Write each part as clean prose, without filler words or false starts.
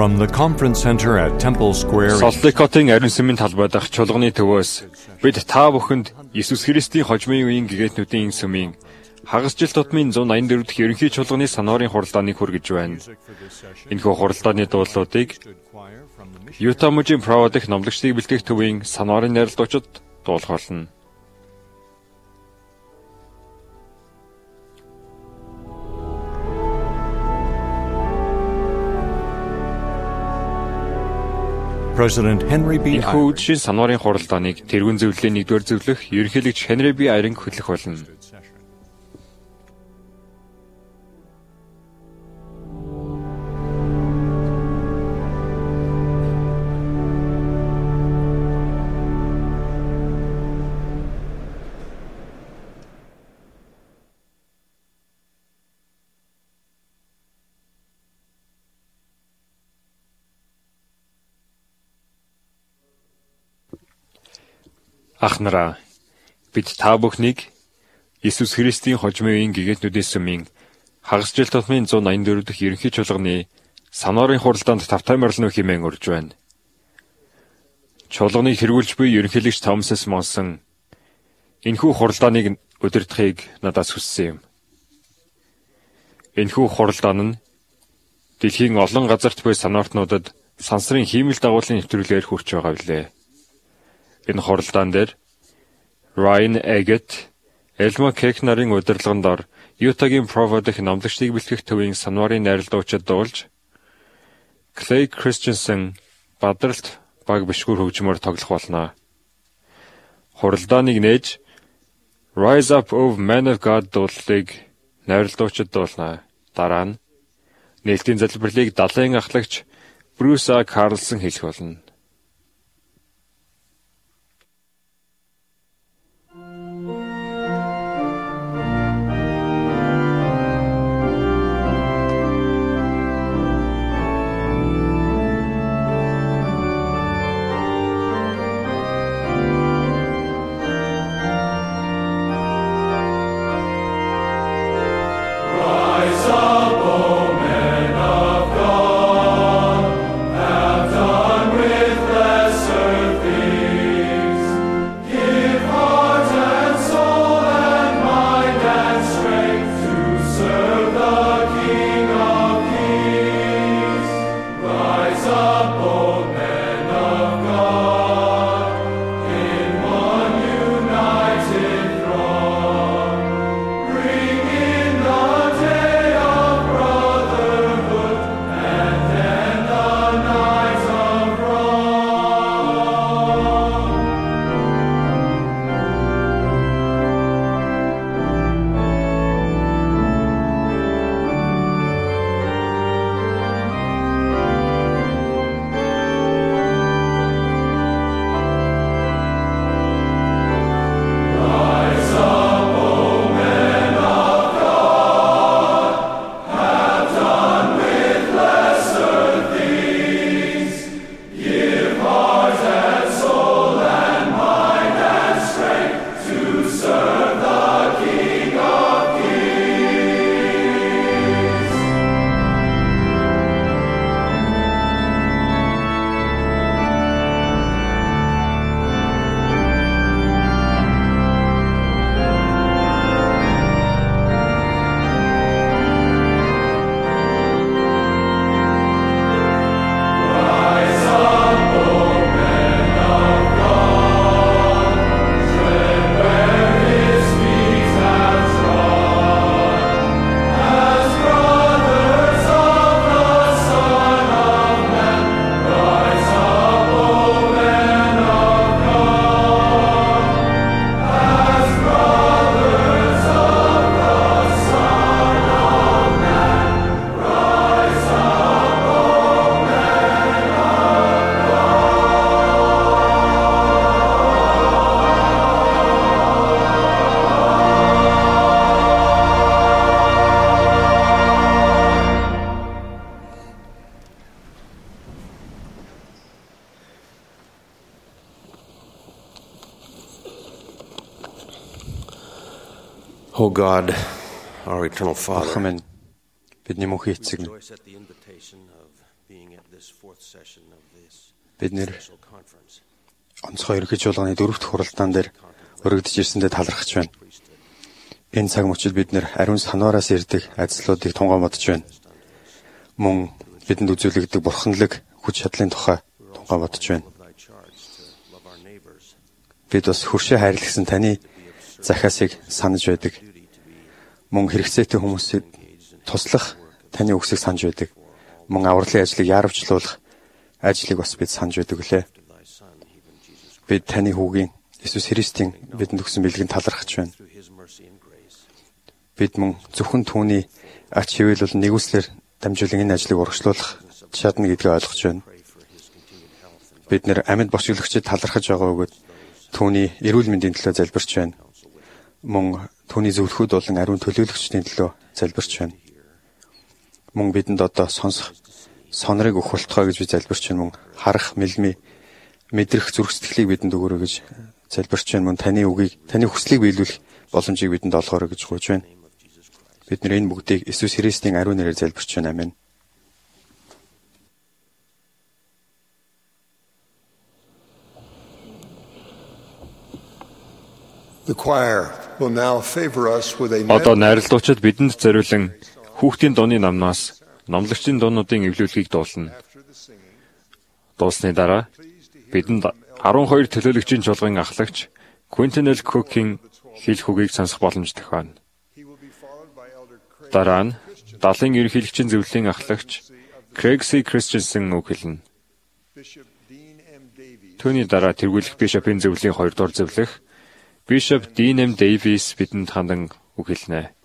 From the conference center at Temple Square, Солт Лейкотын ариун сүмийн талбай дахь чуулганы төвөөс бид та бүхэнд Иесус Христийн хожмын үеийн гэгээтнүүдийн сүмийн хагасжил тутмын 184 дахь ерөнхий чуулганы санаарын хуралдааныг хүргэж байна. Энэхүү хуралдааны дуулуудыг Юта мужийн Право дахь номлогчдыг бэлтгэх төвийн санаарын найралтуучид дуулах болно. President Henry B. Энэхүү үдшийн санаарын хуралдааныг тэргүүн зөвлөлийн 1-р зөвлөх ерөнхийлөгч Henry B. Eyring хөтлөх болно. Ах нараа, бид та бүхнийг Иесус Христийн хожмын үеийн гэгээтнүүдийн сүмийн хагасжил тутмын 184 дахь ерөнхий чуулганы санаарын хуралдаанд тавтай морилно хэмээн урьж байна. Чуулганыг хэрэгүүлж буй ерөнхийлөгч Томас Монсон энэхүү хуралдааныг удирдахыг надаас хүссэн юм. Энэхүү хуралдаан нь дэлхийн олон газарт буй санаартнуудад сансрын хиймэл дагуулын нэвтрүүлгээр хүрч байгаа билээ. Энэ хуралдаан дээр Ryan Eggett, Elma Keck нарын удирдлагын дор Ютагийн Право дахь номлогчдыг бэлтгэх төвийн санаарын найралтуучид дуулж, Clay Christensen бадралт баг бишгүүр хөгжмөөр тоглох болно. Хуралдааныг нээж Rise Up of Man of God дуулалыг найралтуучид дуулна. Дараа нь нээлтийн залбирлыг далайн ахлагч Bruce A. Carlson хэлэх болно. O God, our eternal Father, Ахмын бидний мөнхийн эцэг Бид нэр онцгой ерөнхий чуулганы 4-р хуралдаан дээр өргөдөж ирсэндээ талархаж байна. Энэ цаг мөчид бид нэр ариун санаараас ирдэг ажлуудыг тунгаан бодож байна. Мөн бидэнд үзүүлэгдэх бурханлаг хүч чадлын тухай тунгаан бодож байна. Бид бас хөршөө хайрлагсан таны захиасыг санаж байдаг. Мөн хэрэгцээтэй хүмүүсийг туслах таны үгсийг санаж байдаг. Мөн авралын ажлыг яарвчлуулах ажлыг бас бид санаж байдаг үлээ. Бид таны хүүгийн Иесус Христийн бидэнд өгсөн бэлгэнд талархаж байна. Бид мөн зөвхөн түүний ач хэвэл нэгүслэр дамжуулан энэ ажлыг урагшлуулах чадна гэдгийг ойлгож байна. Бид нэр амьд бошиглогчид талархаж байгаа бөгөөд түүний эрүүл мэндийн төлөө залбирч байна. Мөн түүний зөвлөхүүд болон ариун төлөөлөгчдийн төлөө залбирч байна. Мөн бидэнд одоо сонсох сонорыг өгөх болтугай гэж би залбирч байна. Мөн харах, мэдрэх зүрх сэтгэлийг бидэнд өгөөрэй гэж залбирч байна. Мөн таны үгийг, таны хүслийг биелүүлэх боломжийг бидэнд олгоорой гэж гуйж байна. Бид нэр энэ бүгдийг Иесус Христийн ариун нэрээр залбирч байна. Амен. Одоо найралтуучид бидэнд зориулан хүүхдийн дууны намнаас номлогчдын дуунуудын эвлүүлгийг дуулна. Дуулсны дараа бидэнд 12 төлөөлөгчийн чуулган ахлагч Quentin L. Cook-ийн хэлэх үгийг сонсох боломж тохионо. Дараа нь далайн ерөнхийлөгчийн зөвлөлийн ахлагч Craig C. Christensen үг хэлнэ. Түүний дараа тэргүүлэх бишопын зөвлөлийн 2 дугаар зөвлөх Bishop Dean M. Davies бидэнд хандан үг хэлнэ.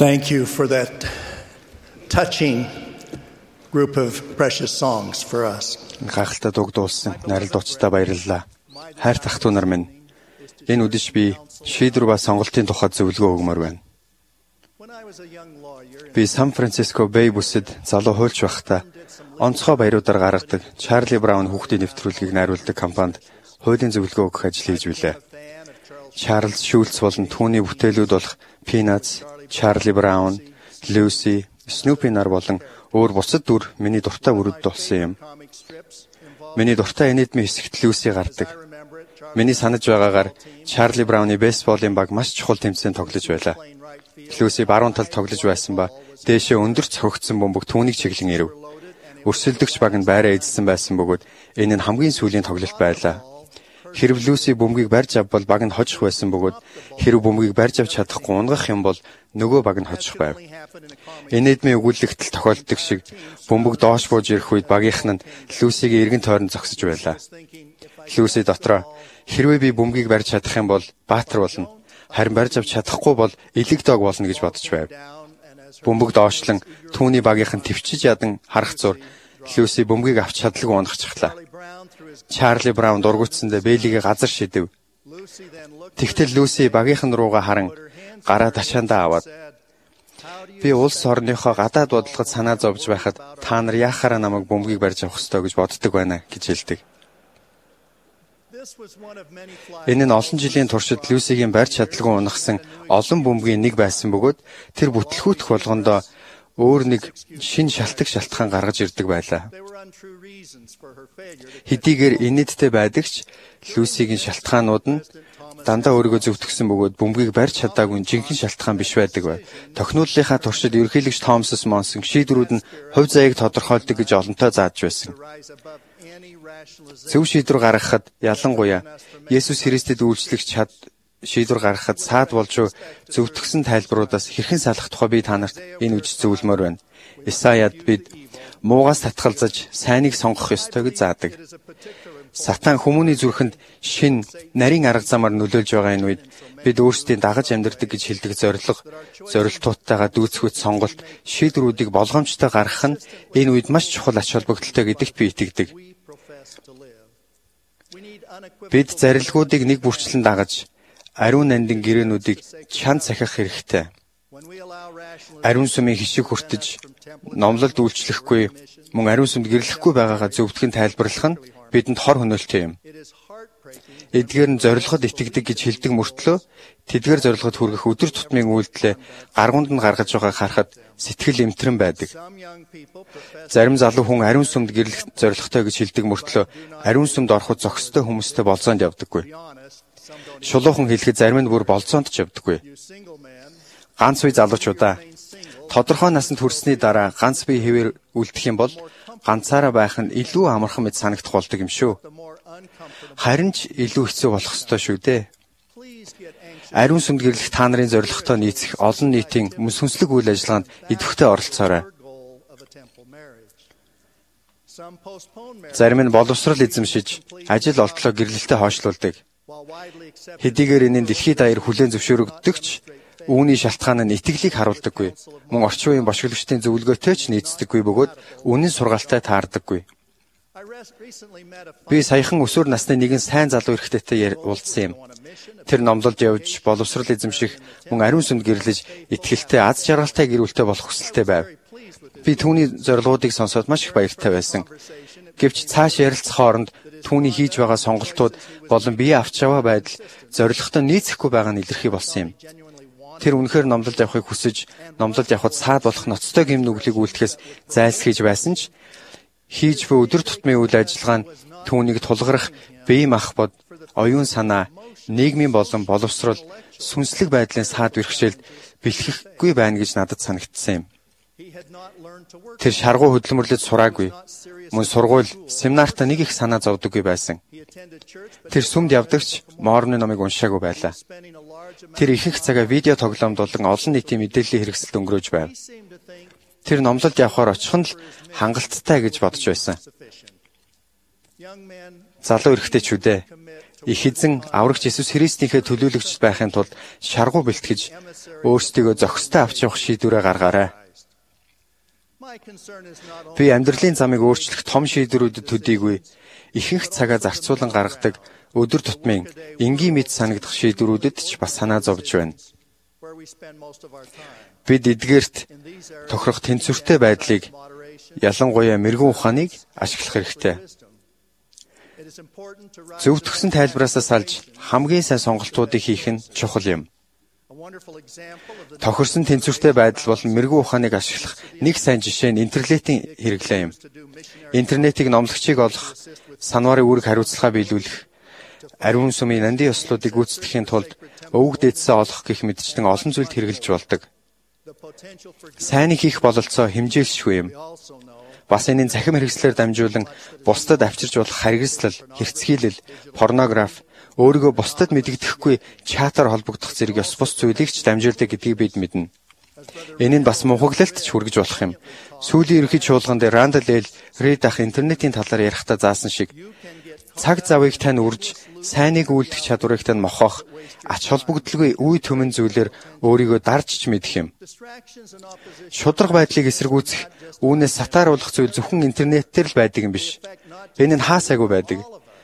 Thank you for that touching group of precious songs for us. Гахалтай дуг дуулсан нарийн дууцтай баярлалаа. Хайрт ах トゥ нар минь. Энэ үдэш би шийдвэр ба сонголтын тухайд зөвлөгөө өгмөр байна. Би Сан Франциско Бэй бүсэд залуу хуульч байхдаа онцгой баяруудаар гаргадаг Чарли Браун хүүхдийн нэвтрүүлгийг найруулдаг компанид хуулийн зөвлөгөө өгөх ажил хийж билээ. Чарльз Шүүлц болон түүний бүтээлүүд болох Peanuts, Чарли Браун, Lucy, Snoopy нар болон өөр бусад дүр миний дуртай бүрүүд болсон юм. Миний дуртай энэдмийн хэсэгт Lucy гардаг. Миний санаж байгаагаар Чарли Брауны бейсболын баг маш чухал тэмцээнд тоглож байлаа. Lucy баруун талд тоглож байсан ба дээшээ өндөр цохигдсон бөмбөг түүнийг чиглэн ирэв. Өрсөлдөгч баг нь байраа эзэлсэн байсан бөгөөд энэ нь хамгийн сүүлийн тоглолт байлаа. Хэрв Lucy бөмбөгийг барьж авбал баг нь хожих байсан бөгөөд хэрв бөмбөгийг барьж авч чадахгүй унгах юм бол нөгөө баг нь хожих байв. Энэдмийн өгүүлэлт тохиолддог шиг бөмбөг доош бууж ирэх үед багийнхан нь Lucy-г эргэн тойрон зогсож байлаа. Lucy дотроо хэрвээ би бөмбөгийг барьж чадах юм бол баатар болно. Харин барьж авч чадахгүй бол элэг дог болно гэж бодож байв. Бөмбөг доошлон түүний багийнхан төвчж ядан харах зур Lucy бөмбөгийг авч чадлагүй унахчихлаа. Чарли Браун дургуутсандаа Бэйлигээ газар шидэв. Тэгтэл Lucy багийнхан руугаа харан гараа ташаандаа аваад би улс орныхоо гадаад бодлогод санаа зовж байхад та нар яахаараа намайг бөмбөгийг барьж авах ёстой гэж боддог байна гэж хэлдэг. Энэ нь олон жилийн туршид Lucy-гийн барьж чадлагүй унахсан олон бөмбөгийн нэг байсан бөгөөд тэр бүтлгүүтх болгондоо өөр нэг шинэ шалтгаан гаргаж ирдэг байлаа. Хэдийгээр инээдтэй байдаг ч Lucy-гийн шалтгаанууд нь дандаа өөрийгөө зөвтгсөн бөгөөд бөмбөгийг барьж чадаагүй жинхэнэ шалтгаан биш байдаг бай. Тохиолдлынхаа туршид ерөнхийлөгч Томас Монсон шийдвэрүүд нь хувь заяаг тодорхойлдог гэж олонтоо зааж байсан. Зөв шийдвэр гаргахад ялангуяа Есүс Христэд үйлчлэх шийдвэр гаргахад саад болж зөвтгсөн тайлбаруудаас хэрхэн салах тухай би та нарт энэ үгж зөвлөмөр байна. Исаяд бид муугаас татгалзаж сайныг сонгох ёстой гэж заадаг. Сатан хүмүүний зүрхэнд шин нарийн арга замаар нөлөөлж байгаа энэ үед бид өөрсдийн дагаж амьдардаг гэж хэлдэг зорилтуудтайгаа дүүцэхүйц сонголт шийдвэрүүдийг болгоомжтой гаргах нь энэ үед маш чухал ач холбогдолтой гэдэгт би итгэдэг. Бид зарилгуудыг нэг бүрчлэн дагаж ариун нандин гэрээнүүдийг чанд сахих хэрэгтэй. Ариун сүмийн хишиг хүртэж номлолд үйлчлэхгүй мөн ариун сүмд гэрлэхгүй байгаагаа зөвтгөн тайлбарлах нь бидэнд хор хөнөөлтэй юм. Эдгээр нь зорилгод итгэдэг гэж хэлдэг мөртлөө тэдгээр зорилгод хүргэх өдөр тутмын үйлдэлээ гаргуунд нь гаргаж байгааг харахад сэтгэл эмтрэн байдаг. Зарим залуу хүн ариун сүмд гэрлэх зорилготой гэж хэлдэг мөртлөө ариун сүмд ороход зохистой хүмүүстэй болцоонд явдаггүй. Шулуухан хэлэхэд зарим нь бүр болцоонд ч явдаггүй. Ганц үе залуучуудаа тодорхой насанд хүрсний дараа ганц бие хэвээр үлдэх юм бол ганцаараа байх нь илүү амархан мэт санагдах болдог юм шүү. Харин ч илүү хэцүү болох ёстой шүү дээ. Ариун сүмд гэрлэх та нарын зорилготой нийцэх олон нийтийн сүнслэг үйл ажиллагаанд идэвхтэй оролцоорой. Зарим нь боловсрал эзэмшиж, ажил олдлоо гэрлэлтэд хойшлуулдаг. Хэдийгээр энэ нь дэлхийд даяар хүлээн зөвшөөрөгддөг ч үүний шалтгаан нь итгэлийг харуулдаггүй. Мөн орчин үеийн бошиглогчдын зөвлөгөөтэй ч нийцдэггүй бөгөөд үнэн сургаалтай таардаггүй. Би саяхан өсвөр насны нэгэн сайн залуу эрэгтэйтэй уулзсан юм. Тэр номлолд явж, боловсрал эзэмших, мөн ариун сүмд гэрлэж, итгэлтэй, аз жаргалтай гэр бүлтэй болох хүсэлтэй байв. Би түүний зорилгоодыг сонсоод маш их баяртай байсан. Гэвч цааш ярилцах хооронд түүний хийж байгаа сонголтууд болон бие авч яваа байдал зорилготой нийцэхгүй байгаа нь илэрхий болсон юм. Тэр үнэхээр номлолд явахыг хүсэж, номлолд явхад саад болох ноцтой гэм нүглийг үйлдэхээс зайлсхийж байсан ч хийж буй өдөр тутмын үйл ажиллагаа нь түүнийг тулгарах бие махбод, оюун санаа, нийгмийн болон боловсрол, сүнслэг байдлын саад бэрхшээлд бэлхэхгүй байна гэж надад санагдсан юм. Тэр шаргуу хөдөлмөрлөж сураагүй. Мөн сургууль, семинартаа нэг их санаа зовдоггүй байсан. Тэр сүмд явдагч Морны номыг уншаагүй байлаа. Тэр их цагаа видео тоглоомд болон олон нийтийн мэдээллийн хэрэгсэлд өнгөрөөж байв. Тэр номлолд явхаар очих нь л хангалттай гэж бодож байсан. Залуу эрэгтэйчүүдээ их эзэн аврагч Есүс Христийнхээ төлөөлөгч байхын тулд шаргуу бэлтгэж өөрсдийгөө зохистой авч явах шийдвэрээ гаргаарай. Би амьдралын замыг өөрчлөх том шийдвэрүүдэд төдийгүй ихэнх цагаа зарцуулан гаргадаг өдөр тутмын энгийн мэд санагдах шийдвэрүүдэд ч бас санаа зовж байна. Бид эдгээрт тохирох тэнцвэртэй байдлыг, ялангуяа мэрэгэн ухааныг ашиглах хэрэгтэй. Зөвтгсөн тайлбараасаа салж хамгийн сайн сонголтуудыг хийх нь чухал юм. Тохирсон тэнцвэртэй байдал болон мэрэгэн ухааныг ашиглах нэг сайн жишээ нь интернетийн хэрэглээ юм. Интернетийг номлогчийг олох, санварын үүрэг хариуцлага биелүүлэх, ариун сүмийн нандин ёслуудыг гүйцэтгэхийн тулд өвөг дээдсээ олох гэх мэтчлэн олон зүйлд хэрэгжилж болдог. Сайныг хийх бололцоо хэмжээлшгүй юм. Бас энэний захим хэрэгслээр дамжуулан бусдад авчирч болох харгислал, хэрцгийлэл, порнографи, өөрийгөө бусдад мэдэгдэхгүй чатаар холбогдох зэрэг ёс бус зүйлийг ч дамжуулдаг гэдгийг бид мэднэ. Энэ нь бас мунхаглалт ч хүргэж болох юм. Сүүлийн ерөнхий чуулган дээр Рандал Л. Рид ах интернетийн талаар ярихдаа заасан шиг цаг завыг тань үрж, сайныг үйлдэх чадварыг тань мохох, ач холбогдолгүй үе төмөн зүйлээр өөрийгөө дарж ч мэдэх юм. Шудраг байдлыг эсэргүүцэх, үүнээс сатааруулах зүйл зөвхөн интернетээр л байдаг юм биш. Энэ нь хаасайгүй байдаг.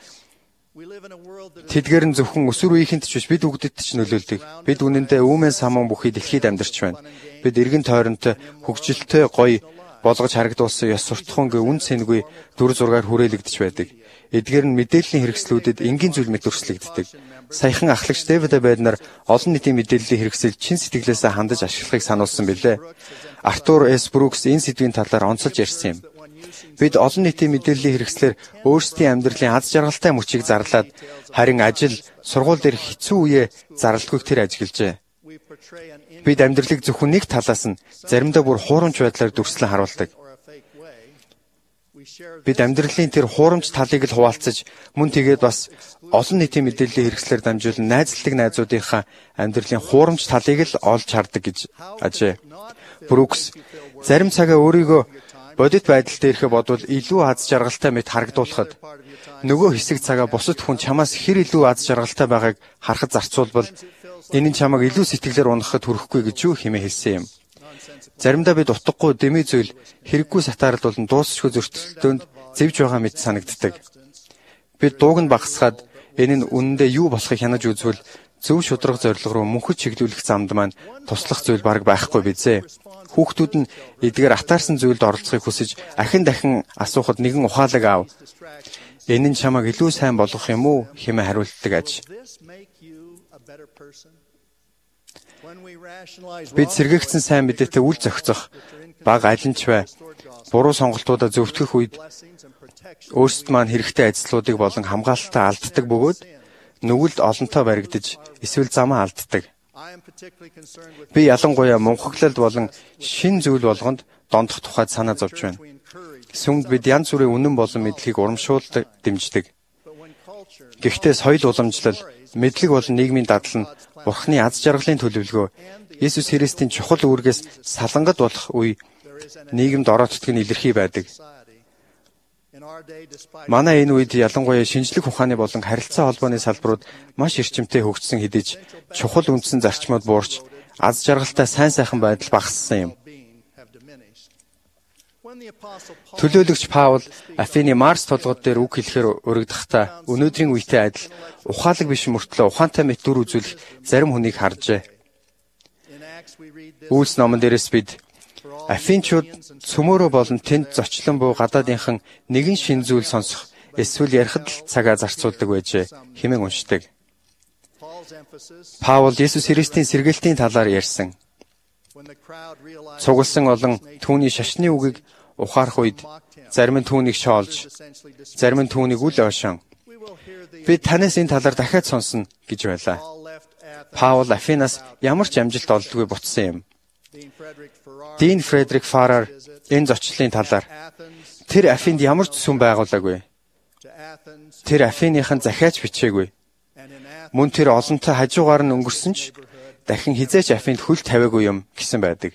Тэдгээр нь зөвхөн өсвөр үеийнхэнд ч биш, бид бүгдэд ч нөлөөлдөг. Бид үнэндээ үүмэн саман бүхий дэлхийд амьдарч байна. Бид эргэн тойронтой, хөгжилтэй, гоё болгож харагдуулсан ёс суртахуунгүй үн цэнгүй дүр зургаар хүрээлэгдэж байдаг. Эдгээр нь мэдээллийн хэрэгслүүдэд энгийн зүйл мэт өрсөлдөгддөг. Саяхан ахлагч Дэвид Байднаар олон нийтийн мэдээллийн хэрэгсэл чин сэтгэлээсээ хандаж ашиглахыг сануулсан билээ. Артур С. Брукс энэ сэдвийн талаар онцолж ярьсан юм. Бид олон нийтийн мэдээллийн хэрэгслээр өөрсдийн амьдралын аз жаргалтай мөчийг зарлаад харин ажил, сургууль дээрх хэцүү үеэ зарлалгүйг тэр ажиглажээ. Бид амьдралыг зөвхөн нэг талаас нь заримдаа бүр хуурамч байдлаар дүрслэн харуулдаг. Бид амьдралын тэр хуурамч талыг л хуваалцаж, мөн тэгээд бас олон нийтийн мэдээллийн хэрэгслээр дамжуулан найзлдаг найзуудынхаа амьдралын хуурамч талыг л олж хардаг гэж ажээ. Брукс зарим цагаа өөрийгөө бодит байдал дээрхэ бодвол илүү аз жаргалтай мэт харагдуулахад, нөгөө хэсэг цагаа бусад хүн чамаас хэр илүү аз жаргалтай байгааг харахад зарцуулбал энэ нь чамайг илүү сэтгэлээр унахад хүрэхгүй гэж юу хэмээн хэлсэн юм. Заримдаа бид утгагүй дэмий зүйл хэрэггүй сатаард болон дуусшгүй зөрчилдөөнд зэвж байгаа мэт санагддаг. Бид дууг нь багасгаад энэ нь үнэндээ юу болохыг хянаж үзвэл зөв шудраг зорилго руу мөнхөд чиглүүлэх замд маань туслах зүйл бараг байхгүй бизээ. Хүүхдүүд нь эдгээр атаарсан зүйлд оролцохыг хүсэж дахин асуухад нэгэн ухаалаг аав. Энэ нь чамайг илүү сайн болгох юм уу хэмээн хариулдаг аж. Бид сэргээгдсэн сайн мэдээтэй үл зохицох, баг алинч бай, буруу сонголтуудаа зөвтгөх үед өөрсдөд маань хэрэгтэй ажлуудыг болон хамгаалалтаа алддаг бөгөөд нүгэлд олонтоо баригдаж эсвэл замаа алддаг. Би ялангуяа мунхаглалд болон шин зүйл болгонд дондох тухайд санаа зовж байна. Сүмд бид янз бүрийн үнэн болон мэдлэгийг урамшуулдаг, дэмждэг. Гэхдээ соёл уламжлал, мэдлэг болон нийгмийн дадал нь Бурхны аз жаргалын төлөвлөгөө, Есүс Христийн чухал үүргээс салангад болох үе нийгэмд ороодтог нь илэрхий байдаг. Манай энэ үед ялангуяа шинжлэх ухааны болон харилцаа холбооны салбарууд маш эрчимтэй хөгжсөн хэдиж чухал үндсэн зарчмууд буурч аз жаргалтай сайн сайхан байдал багассан юм. Төлөөлөгч Паул Афины Марс толгод дээр үг хэлэхээр өргөдөхдөө өнөөдрийн үетэй адил ухаалаг биш мөртлөө ухаантай мэт дүр үзүүлэх зарим хүнийг харжээ. Үйлс номон дээрээс бид Афинчууд цөмөөрөө болон тэнд зочлон буу гадаадынхан нэгэн шин зүйл сонсох эсвэл ярихад л цагаа зарцуулдаг байжээ хэмээн уншдаг. Паул Есүс Христийн сэргээлтийн талаар ярьсан. Цугласан олон түүний шашны үгийг ухаарах үед зарим нь түүнийг шоолж, зарим нь түүнийг үл ойшон. Бид танаас энэ талаар дахиад сонсно гэж байлаа. Паул Афинаас ямар ч амжилт олдгүй буцсан юм. Дин Фредерик Фаррар энэ зочлолын талаар тэр Афинд ямар ч сүм байгуулаагүй. Тэр Афиныхан захиач бичээгүй. Мөн тэр олонтой хажуугаар нь өнгөрсөн ч дахин хизээч Афинд хөл тавиагүй юм гэсэн байдаг.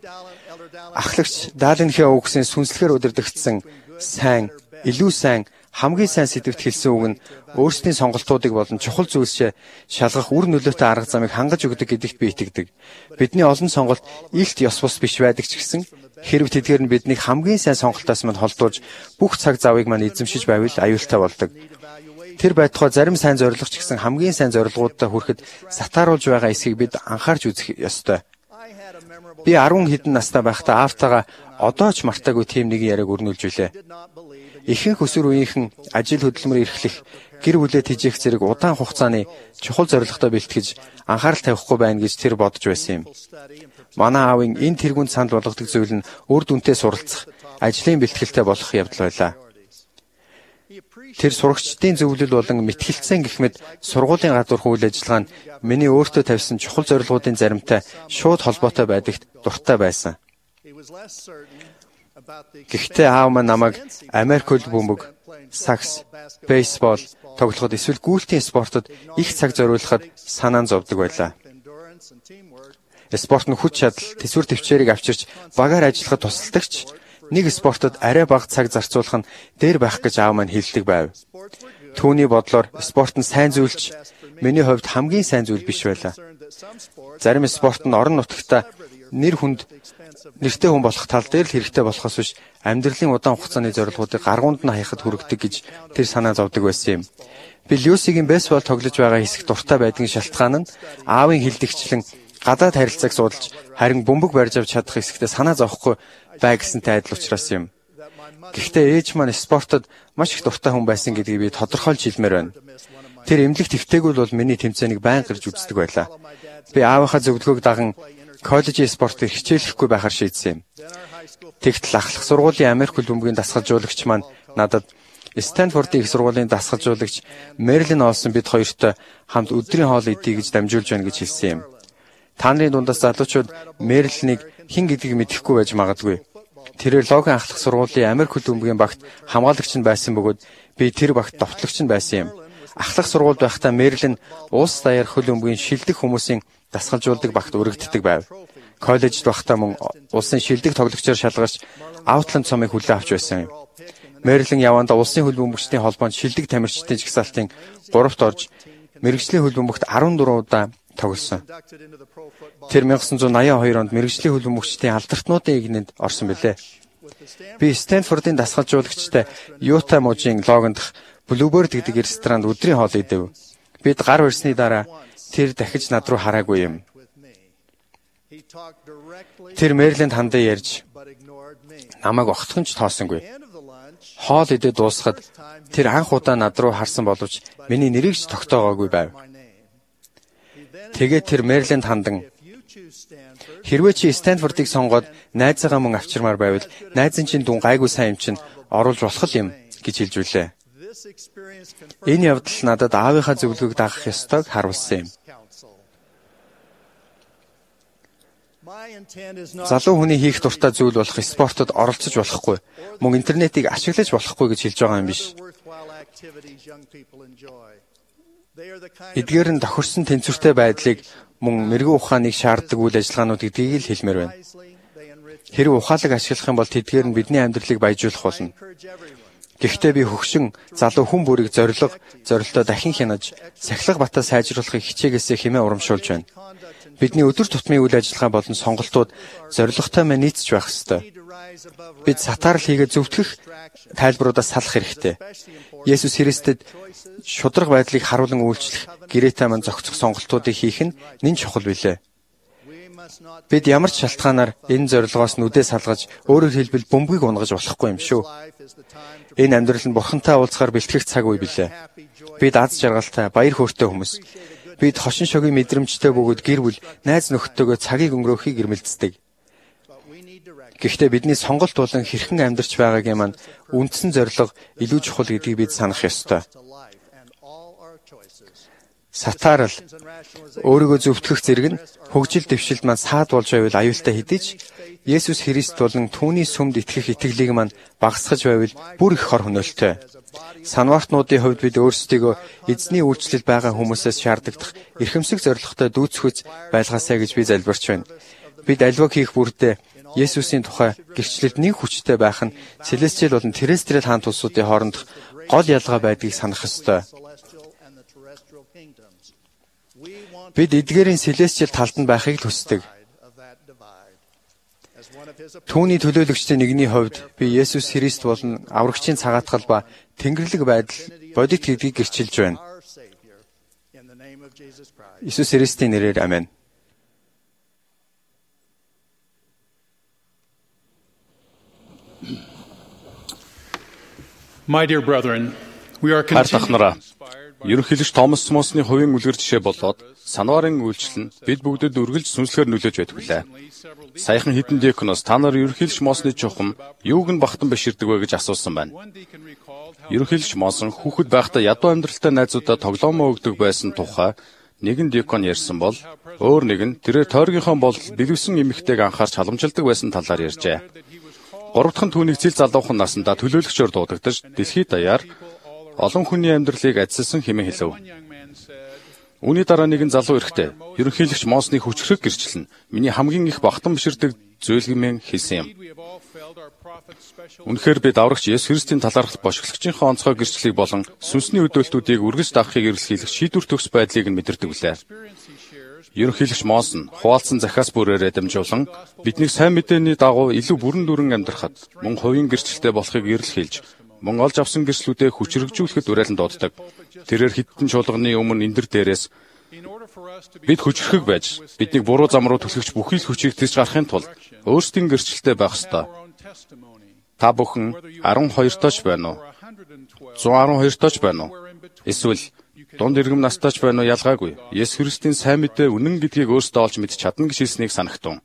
Ахлагч Далинхээ өгсөн сүнслэгээр удирдагдсан сайн, илүү сайн, хамгийн сайн сэдвт хэлсэн үг нь өөрсдийн сонголтуудыг болон чухал зүйлсээ шалгах үр нөлөөтэй арга замыг хангаж өгдөг гэдэгт би итгэдэг. Бидний олон сонголт илт ёс бус биш байдаг ч гэсэн хэрв тэдгээр нь биднийг хамгийн сайн сонголтоос мань холдуулж бүх цаг завыг мань эзэмшиж байвал аюултай болдог. Тэр байтугай зарим сайн зорилго ч гэсэн хамгийн сайн зорилгоудаа хүрэхэд сатааруулж байгаа эсхийг бид анхаарч үзэх ёстой. Би 10 хэдэн настай байхдаа аавтайгаа одоо ч мартаагүй тийм нэгэн яриаг өрнүүлж билээ. Ихэнх өсвөр үеийнхэн ажил хөдөлмөр эрхлэх, гэр бүлээ тэжээх зэрэг удаан хугацааны чухал зорилготой бэлтгэж анхаарал тавихгүй байна гэж тэр бодож байсан юм. Манай аавын энэ тэргүүнд санал болгодог зүйл нь үр дүнтэй суралцах, ажлын бэлтгэлтэй болох явдал байлаа. Тэр сурагчдын зөвлөл болон мэтгэлцсэн гэх мэт сургуулийн гадуур үйл ажиллагаа нь миний өөртөө тавьсан чухал зорилгоудын заримтай шууд холбоотой байдагт дуртай байсан. Гэхдээ аав маань намайг Америк хөл бөмбөг, сакс, бейсбол тоглоход эсвэл гүйлтийн спортод их цаг зориулахад санаан зовдөг байлаа. Спорт нь хүч чадал, төсвөр төвчээрийг авчирч багаар ажиллахад тусалдагч нэг спортод арай бага цаг зарцуулах нь дээр байх гэж аав маань хэлдэг байв. Түүний бодлоор спорт нь сайн зүйлч миний хувьд хамгийн сайн зүйл биш байлаа. Зарим спорт нь орон нутагта нэртэй хүн болох тал дээр л хэрэгтэй болохоос биш амьдралын удаан хугацааны зорилгоодыг гаргуунд нь хаягад хүргэдэг гэж тэр санаа зовдөг байсан юм. Би Люсигийн бейсбол тоглож байгаа хэсэг дуртай байдгийн шалтгаан нь аавын хэлдэгчлэн гадаад харилцааг судалж харин бөмбөг барьж авч чадах хэсэгтээ санаа зовхгүй бай гэсэнтэй адил учраас юм. Гэхдээ ээж маань спортод маш их дуртай хүн байсан гэдгийг би тодорхойлж хэлмээр байна. Тэр эмнэлэг твтээгүүл бол миний тэмцээнийг байнга гарч үздэг байлаа. Би аавынхаа зөвлөгөөг даган коллежийн спортыг хичээлэхгүй байхаар шийдсэн юм. Тэгтэл ахлах сургуулийн Америк хөл бөмбөгийн дасгалжуулагч маань надад Стэнфордын их сургуулийн дасгалжуулагч Мэрилин Олсон бид хоёртой хамт өдрийн хоол идье гэж дамжуулж байна гэж хэлсэн юм. Та нарын дундаас залуучууд Мэрилнийг хэн гэдгийг мэдэхгүй байж магадгүй. Тэрээр Логан ахлах сургуулийн Америк хөл бөмбөгийн багт хамгаалагч нь байсан бөгөөд би тэр багт довтлогч нь байсан юм. Ахлах сургуульд байхдаа Мэрилин улс даяар хөл бөмбөгийн шилдэг хүмүүсийн дасгалжуулдаг багт өргөддөг байв. Коллежид байхдаа мөн улсын шилдэг тоглогчоор шалгарч Аутланд цомыг хүлээн авч байсан юм. Мэрилин явандаа улсын хөл бөмбөгчдийн холбоонд шилдэг тамирчдын жагсаалтын 3-т орж мэрэгжлийн хөл бөмбөгт 14 удаа тоглосон. Тэр 1982 онд мэрэгжлийн хөл бөмбөгчдийн алдархнуудын игнэнд орсон билээ. Би Стэнфордын дасгалжуулагчтай Юта мужийн Логан дахь Bluebird гэдэг ресторанд өдрийн хоол идэв. Бид гар барьсны дараа тэр дахиж над руу хараагүй юм. Тэр Мэриленд хандаа ярьж намайг огтхон ч тоосонгүй. Хоол идээд дуусахад тэр анх удаа над руу харсан боловч миний нэрийг ч тогтоогоогүй байв. Тэгээд тэр Мэриленд хандан хэрвээ чи Стэнфордыг сонгоод найзаагаа мөн авчирмаар байвал найзын чинь дүн гайгүй сайн юм чинь оруулж болох юм гэж хэлж билээ. Энэ явдал надад аавынхаа зөвлөгөөг дагах ёстойг харуулсан юм. Залуу хүний хийх дуртай зүйл болох спортод оролцож болохгүй, мөн интернетийг ашиглаж болохгүй гэж хэлж байгаа юм биш. Эдгээр нь тохирсон тэнцвэртэй байдлыг мөн мэрэгэн ухааныг шаарддаг үйл ажиллагаанууд гэдгийг л хэлмээр байна. Хэрэг ухаалаг ашиглах юм бол тэдгээр нь бидний амьдралыг баяжуулах болно. Гэхдээ би хөгшин залуу хүн бүрийг зорилтоо дахин хянаж, сахилга батаа сайжруулахыг хичээгээсээ хэмээн урамшуулж байна. Бидний өдөр тутмын үйл ажиллагаа болон сонголтууд зорилготой мань нийцэж байх ёстой. Бид сатаарл хийгээд зөвтгөх тайлбаруудаас салах хэрэгтэй. Есүс Христэд шудраг байдлыг харуулan үйлчлэх гэрээтэй мань зохицох сонголтуудыг хийх нь нэн чухал билээ. Бид ямар ч шалтгаанаар энэ зорилгоос нүдээ салгаж, өөрөөр хэлбэл бөмбөгийг унгаж болохгүй юм шүү. Энэ амьдрал нь Бурхантай уулзахаар бэлтгэх цаг үе билээ. Бид аз жаргалтай, баяр хөөртэй хүмүүс. Бид хошин шогийн мэдрэмжтэй бөгөөд гэр бүл, найз нөхдөдөө цагийг өнгөрөөхийг эрмэлздэг. Гэхдээ бидний сонголт болон хэрхэн амьдарч байгаагийн маань үндсэн зорилго илүү чухал гэдгийг бид санах ёстой. Сатаарл өөрийгөө зөвтгөх зэрэг нь хөгжил дэвшилд маань саад болж байвал аюултай хэдий ч Есүс Христ болон түүний сүмд итгэх итгэлийг маань багасгаж байвал бүр их хор хөнөөлтэй. Санвартнуудын хувьд бид өөрсдийгөө эзний үйлчлэл байгаа хүмүүсээс шаарддаг эрхэмсэг зорилготой дүүцэхүйц байлгаасаа гэж би залбирч байна. Бид альваг хийх бүрдээ Есүсийн тухай гэрчлэлд нэг хүчтэй байх нь Целестиал болон Террестриал хаант улсуудын хоорондох гол ялгаа байдгийг санах ёстой. Бид эдгээрийн селестиал талд нь байхыг хүсдэг. Түүний төлөөлөгчдийн нэгний хувьд би Есүс Христ болон аврагчийн цагаатгал ба Тэнгэрлэг байдал бодит гэдгийг гэрчилж байна. Иесус Христийн нэрээр амен. My dear brethren, we are continuing. Ерөнхийлөгч Томас Мосны хувийн үлгэр жишээ болоод санварын үйлчлэл нь бид бүгдэд үргэлж сүнслэгээр нөлөөж байдаг билээ. Саяхан хідэн диаконоос та нар ерөнхийлөгч Мосны чухам юуг нь багтан биширдэг вэ гэж асуусан байна. Ерөнхийлөгч Мосон хүүхэд байхдаа ядуу амьдралтай найзуудаа тоглоомоо өгдөг байсан тухай нэгэн диакон ярьсан бол өөр нэг нь тэрээр тойргийнхоо болол бэлэвсэн эмэгтэйг анхаарч халамжилдаг байсан талаар ярьжээ. Гуравдах нь түүнийг цэл залуухан насндаа төлөөлөгчөөр дуудагдаж дэлхийд даяар олон хүний амьдралыг адилсан хэмээн хэлв. Үүний дараа нэгэн залуу эрэгтэй ерөнхийлөгч Мосны хүчрэг гэрчлэн миний хамгийн их багтан биширдэг зүйл гэмээр хэлсэн юм. Үнэхээр бид аврагч Есүс Христийн талаархал бошиглогчийнхоо онцгой гэрчлэлийг болон сүнсний өдөөлтүүдийг үргэлж дагахыг эрэлхийлэх шийдвэр төгс байдлыг нь мэдэрдэг билээ. Ерөнхийлөгч Мос нь хуваалцсан захиас бүрээрээ дамжуулан биднийг сайн мэдээний дагуу илүү бүрэн дүрэн амьдрахад мөн хувийн гэрчлэлтэй болохыг эрэлхийлж мөн олж авсан гэрчлүүдээ хүчрэгжүүлэхэд уриалан дууддаг. Тэрээр хиддэн чуулганы өмнө эндэр дээрээс бид хүчрхэг байж биднийг буруу зам руу түлхэгч бүхий л хүчийг тэсж гарахын тулд өөрсдийн гэрчлэлтэй байх ёстой. Та бүхэн 12 тооч байна уу? 112 тооч байна уу? Эсвэл дунд иргэм настайч байна уу ялгаагүй. Есүс Христийн сайн мэдээ үнэн гэдгийг өөртөө олж мэдж чадна гэж хэлснийг санагтун.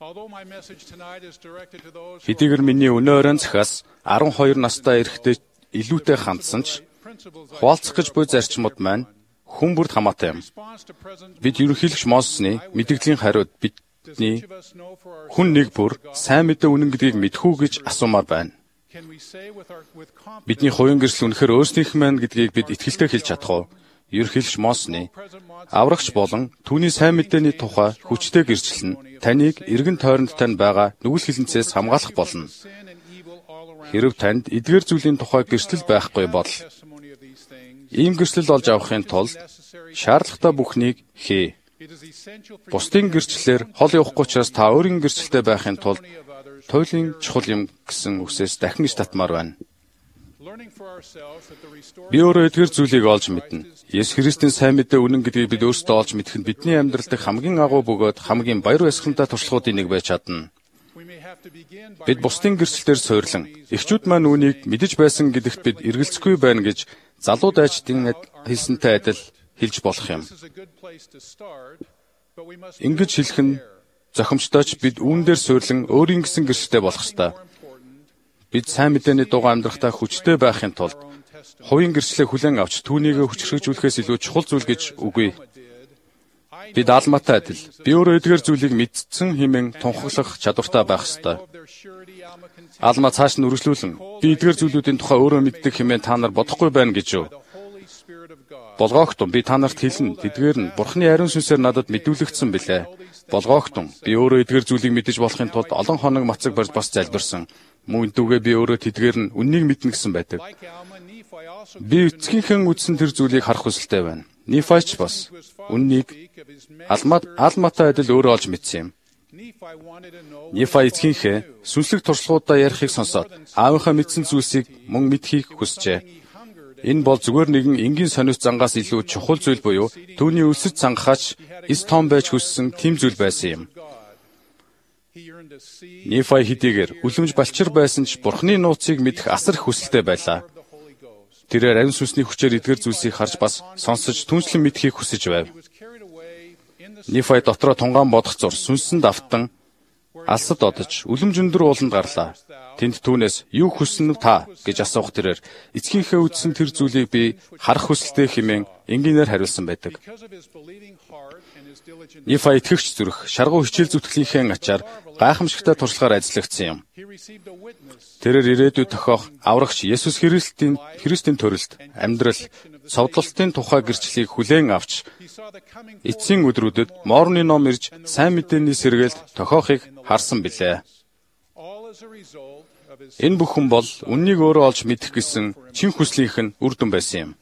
Хэдийгээр миний өнөө оройн захиас 12 настай эрэхтэй илүүтэй хандсан ч хуваалцах гэж буй зарчмууд маань хүн бүрд хамаатай юм. Бид ерөнхийлөгч Мосны мэдгэлийн хариуд бидний хүн нэг бүр сайн мэдээ үнэн гэдгийг мэдхүү гэж асуумаар байна. Бидний хувийн гэрчлэл үнэхээр өөрсдийнх маань гэдгийг бид итгэлтэй хэлж чадах уу? Ерөнхийлөгч Мосны аврагч болон түүний сайн мэдээний тухай хүчтэй гэрчлэл нь таныг эргэн тойронд тань байгаа нүгэл хилэнцээс хамгаалах болно. Хэрв танд эдгээр зүйлийн тухай гэрчлэл байхгүй бол ийм гэрчлэл олж авахын тулд шаардлагатай бүхнийг хий. Бусдын гэрчлэлээр хол явахгүй учраас та өөрийн гэрчлэлтэй байхын тулд туйлын чухал юм гэсэн үгсээс дахин ич татмаар байна. Би өөрөө эдгээр зүйлийг олж мэднэ. Есүс Христийн сайн мэдээ үнэн гэдгийг бид өөрсдөө олж мэдэх нь бидний амьдрал дэх хамгийн агуу бөгөөд хамгийн баяр баясгалантай туршлагуудын нэг байж чадна. Бид бусдын гэрчлэлээр суйрлан эхчүүд маань үүнийг мэдэж байсан гэдэгт бид эргэлзэхгүй байна гэж залуу дайчдын хэлсэнтэй адил хэлж болох юм. Ингэж хэлэх нь зохимжтойч бид үүн дээр суйрлан өөрийн гэсэн гэрчлэлтэй болох ёстой. Бид сайн мэдээний дугуй амьдрахтаа хүчтэй байхын тулд хувийн гэрчлэлээ хүлээн авч түүнийг хүчрхэгжүүлэхээс илүү чухал зүйл гэж үгүй. Бид алмаатай адил би өөрөө эдгээр зүйлийг мэдсэн хэмээн тунхаглах чадвартай байх ёстой. Алмаа цааш нь үргэлжлүүлэн би эдгээр зүйлүүдийн тухай өөрөө мэддэг хэмээн та нар бодохгүй байна гэж юу? Болгоогтун би та нарт хэлнэ. Тэдгээр нь Бурхны ариун сүнсээр надад мэдүүлэгдсэн билээ. Болгоогтун би өөрөө эдгээр зүйлийг мэдэж болохын тулд олон хоног мацаг барьж бас залбирсан. Мөн дүүгээ би өөрөө тэдгээр нь үннийг мэднэ гэсэн байдаг. Би эцгийнхээ үдсэн тэр зүйлийг харах хүсэлтэй байна. Нефайч бас үннийг алмаатай адил өөрөө олж мэдсэн юм. Нефай эцгийнхээ сүнслэг туршлагуудаа ярихыг сонсоод аавынхаа мэдсэн зүйлсийг мөн мэдхийг хүсжээ. Энэ бол зүгээр нэгэн энгийн сониус зангаас илүү чухал зүйл буюу түүний өлсөж цангахаач эс том байж хүссэн тийм зүйл байсан юм. Нефай хэдийгээр үлэмж балчир байсан ч Бурхны нууцыг мэдэх асар их хүсэлтэй байлаа. Тэрээр ариун сүнсний хүчээр эдгээр зүйлсийг харж бас сонсож түншлэн мэдхийг хүсэж байв. Нефай дотроо тунгаан бодох зур сүнсэнд автан алсад одож үлэмж өндөр ууланд гарлаа. Тэнд түүнээс юу хүснэ та гэж асуух тэрээр эцгийнхээ үдсэн тэр зүйлийг би харах хүсэлтэй хэмээн энгийнээр хариулсан байдаг. Нефай итгэгч зүрх шаргуу хичээл зүтгэлийнхээ ачаар гайхамшигтай туршлагаар ажиллагдсан юм. Тэрээр ирээдүйд тохиох аврагч Есүс Христийн төрөлд амьдрал цовдлолтын тухай гэрчлэлийг хүлээн авч эцсийн өдрүүдэд Моорны ном ирж сайн мэдээний сэргээлд тохиохыг харсан билээ. Энэ бүхэн бол үннийг өөрөө олж мэдэх гэсэн чин хүслийнх нь үр дүн байсан юм.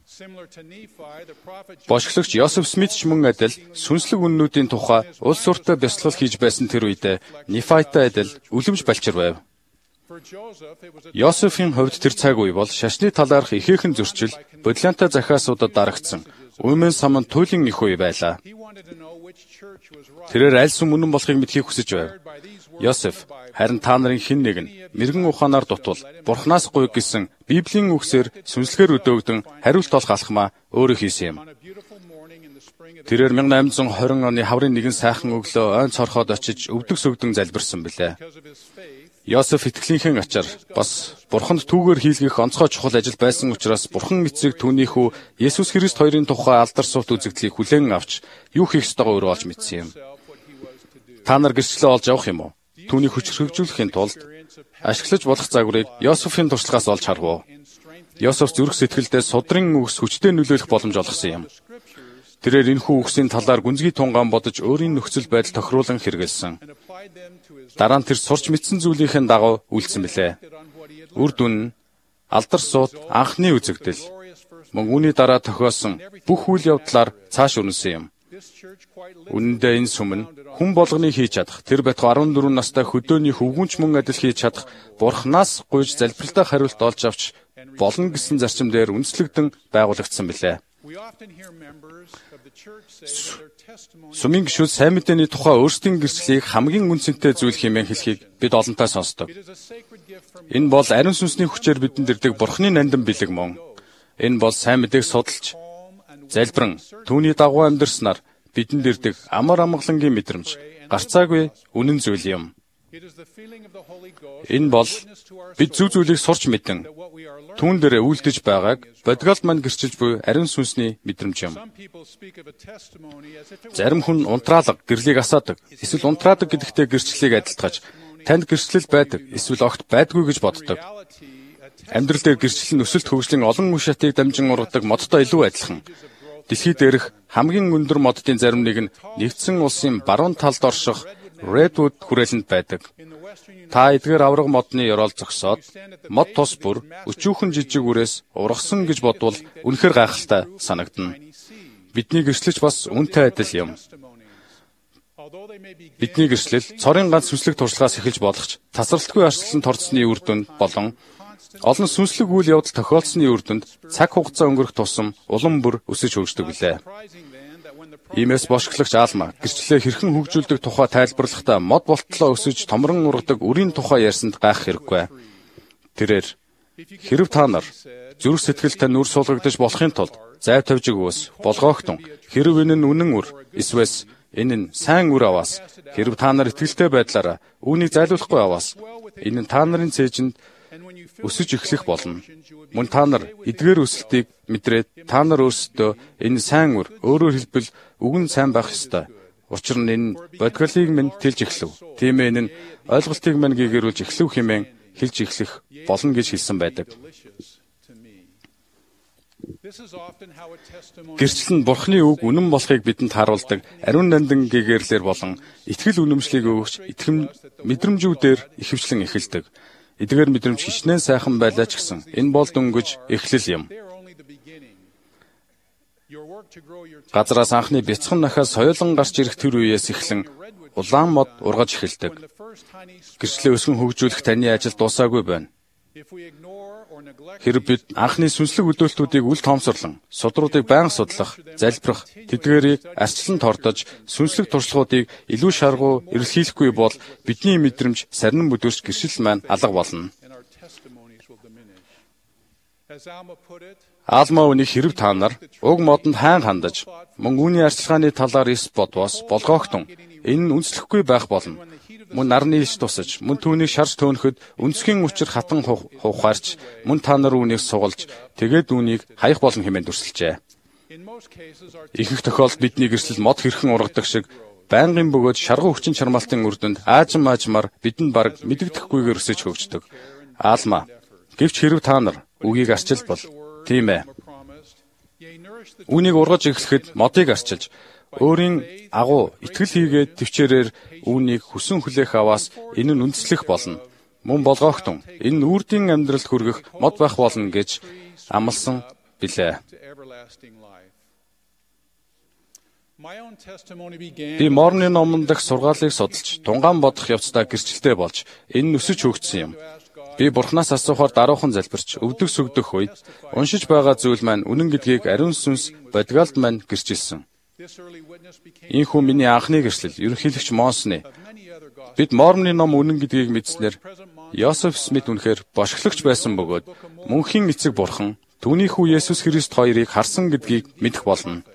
Бошголагч Йосеф Смит ч мөн адил сүнслэг үннүүдийн тухай улс уртаа бясалгал хийж байсан тэр үедээ Нефайтай адил үлэмж балчир байв. Йосефийн хувьд тэр цаг үе бол шашны талаарх ихээхэн зөрчил, бодлионтой захиасуудад дарагдсан уймэн саман туйлын их үе байлаа. Тэрээр аль сүм үнэн болохыг мэдхийг хүсэж байв. Йосеф харин та нарын хэн нэг нь мэрэгэн ухаанаар дутвал Бурханаас гуйг гэсэн Библийн үгсээр сүнслэгээр өдөөгдөн хариулт олох алхмаа өөрөө хийсэн юм. Тэрээр 1820 оны хаврын нэгэн сайхан өглөө ойн цорхоод очиж өвдөг сөгдөн залбирсан билээ. Йосеф итгэлийнхэн ачаар бас Бурханд түүгээр хийлгэх онцгой чухал ажил байсан учраас Бурхан эцэг түүний хүү Есүс Христ хоёрын тухай алдар суут үзэгдлийг хүлээн авч юу хийх ёстойгоо өөрөө олж мэдсэн юм. Та нар гэрчлээ олж авах юм уу? Түүнийг хүчрхэгжүүлэхийн тулд ашиглаж болох загварыг Йосефийн туршлагаас олж харав уу? Йосеф зүрх сэтгэлдээ судрын үгс хүчтэй нөлөөлөх боломж олгосон юм. Тэрээр энэхүү үгсийн талаар гүнзгий тунгаан бодож өөрийн нөхцөл байдал тохируулан хэрэгэлсэн. Дараа нь тэр сурч мэдсэн зүйлийнхэн дагуу үйлдсэн билээ. Үр дүн нь алдар суут анхны үзэгдэл. Мөн үүний дараа тохиосон бүх үйл явдлаар цааш өрнөсөн юм. Үнэндээ энэ сүм нь хүн болгоны хийж чадах, тэр байтугай 14 настай хөдөөний хөвгүнч мөн адил хийж чадах, Бурханаас гуйж залбиралтай хариулт олж авч болно гэсэн зарчим дээр үндэслэгдэн байгуулагдсан билээ. Сүмийн гишүүд сайн мэдээний тухай өөрсдийн гэрчлэлийг хамгийн үнцэнтэй зүйл хэмээн хэлхийг бид олонтой сонсдог. Энэ бол ариун сүнсний хүчээр бидэнд ирдэг Бурханы нандин бэлэг мөн. Энэ бол сайн мэдээг судалж, залбиран, түүний дагуу амьдарснаар бидэнд ирдэг амар амгалангийн мэдрэмж, гарцаагүй үнэн зүйл юм. Энэ бол бид зөв зүйлийг сурч мэдэн түүн дээр үйлдэж байгааг бодголд мань гэрчилж буй ариун сүнсний мэдрэмж юм. Зарим хүн унтраалга гэрлийг асаадаг, эсвэл унтраадаг гэдэгтээ гэрчлэлийг адилтгаж танд гэрчлэл байдаг, эсвэл огт байдгүй гэж боддог. Амьдрал дээр гэрчлэл нь өсөлт хөгжлийн олон үе шатыг дамжин ургадаг модтой илүү адилхан. Дэлхийд дээрх хамгийн өндөр моддын зарим нэг нь нэгдсэн улсын баруун талд орших Redwood хүрээлэнд байдаг. Та эдгээр авраг модны ёроол зогсоод мод тус бүр өчүүхэн жижиг үрээс ургасан гэж бодвол үнэхэр гайхалтай санагдана. Бидний гэрчлэлч бас үнэтэй адил юм. Бидний гэрчлэл цорын ганц сүнслэг туршлагаас эхэлж болох ч тасралтгүй арчилсан торцсны үр дүнд болон олон сүнслэг үйл явдал тохиолдсны үр дүнд цаг хугацаа өнгөрөх тусам улам бүр өсөж хөгждөг билээ. Иймээс бошголагч Алма гэрчлэлээ хэрхэн хөгжүүлдэг тухай тайлбарлахдаа мод болтлоо өсөж томрон ургадаг үрийн тухай ярьсанд гайх хэрэггүй. Тэрээр хэрв та нар зүрх сэтгэлтэй нүр суулгагдаж болохын тулд зайв тавьжиг өөс болгоогтун хэрв энэ нь үнэн үр эсвэл энэ нь сайн үр аваас хэрв та нар итгэлтэй байдлаараа үүнийг зайлуулахгүй аваас энэ нь та нарын цээжинд өсөж эхлэх болно. Мөн та нар эдгээр өсөлтийг мэдрээд та нар өөрсдөө энэ сайн үр өөрөөр хэлбэл үгэн сайн байх ёстой. Учир нь энэ бодголыг минь тэлж эхлэв. Тийм ээ энэ нь ойлголтыг минь гэгэрүүлж эхлэв хэмээн хэлж эхлэх болно гэж хэлсэн байдаг. Гэрчлэл нь Бурханы үг үнэн болохыг бидэнд харуулдаг ариун нандин гэгэрлэр болон итгэл үнэмшлийг өгч мэдрэмжүүдээр ихэвчлэн эхэлдэг. Эдгээр мэдрэмж хичнээн сайхан байлаа ч гэсэн энэ бол дөнгөж эхлэл юм. Газраас анхны бяцхан нахаас соёлон гарч ирэх тэр үеэс эхлэн улаан мод ургаж эхэлдэг. Гэрчлэлээ өсгөн хөгжүүлэх таны ажил дуусаагүй байна. Хэрэг бид анхны сүнслэг өдөөлтүүдийг үл тоомсорлон, судруудыг байнга судлах, залбирах, тэдгээрийг арчлан тордож, сүнслэг туршлагуудыг илүү шаргуу эрэлхийлэхгүй бол бидний мэдрэмж сарнин бүдүүрч гэрчлэл маань алга болно. Алма үнийг хэрэг та нар уг модонд хайн хандаж, мөн үүний арчилгааны талаар эс бодвоос болгоогтун энэ нь үнслэхгүй байх болно. Мөн нарны иш тусаж, мөн түүнийг шарж төөнөхөд өнцгийн учир хатан ухаарч, мөн та нар үүнийг сугалж, тэгээд үүнийг хаях болон хэмээн дүрсэлжээ. Ихэнх тохиолдолд бидний гэрчлэл мод хэрхэн ургадаг шиг байнгын бөгөөд шаргуу хүчин чармаалтын үрдэнд аажмаар бидэнд бараг мэдэгдэхгүйгээр өсөж хөгждөг. Алма, гэвч хэрв та нар үгийг арчилбал, тийм ээ. Үүнийг ургаж эхлэхэд модыг арчилж, өөрийн агуу итгэл хийгээд төвчээрээр үүнийг хүсэн хүлээх аваас энэ нь үндэслэх болно. Мөн болгоогтун энэ үрдийн амьдралд хүргэх мод байх болно гэж амласан билээ. Би Мормоны номон дах сургаалыг судалж, тунгаан бодох явцдаа гэрчлэлтэй болж, энэ нүсэж хөгжсөн юм. Би Бурханаас асуухаар даруухан залбирч, өвдөх сүгдөх үед уншиж байгаа зүйл маань үнэн гэдгийг ариун сүнс бодгалд маань гэрчилсэн. Ийхүү миний анхны гэрчлэл, ерөнхийлөгч Монсны. Бид Мормоны ном үнэн гэдгийг мэдснээр Йосеф Смит үнэхээр бошиглагч байсан бөгөөд мөнхийн эцэг Бурхан түүний хүү Есүс Христ хоёрыг харсан гэдгийг мэдэх болно.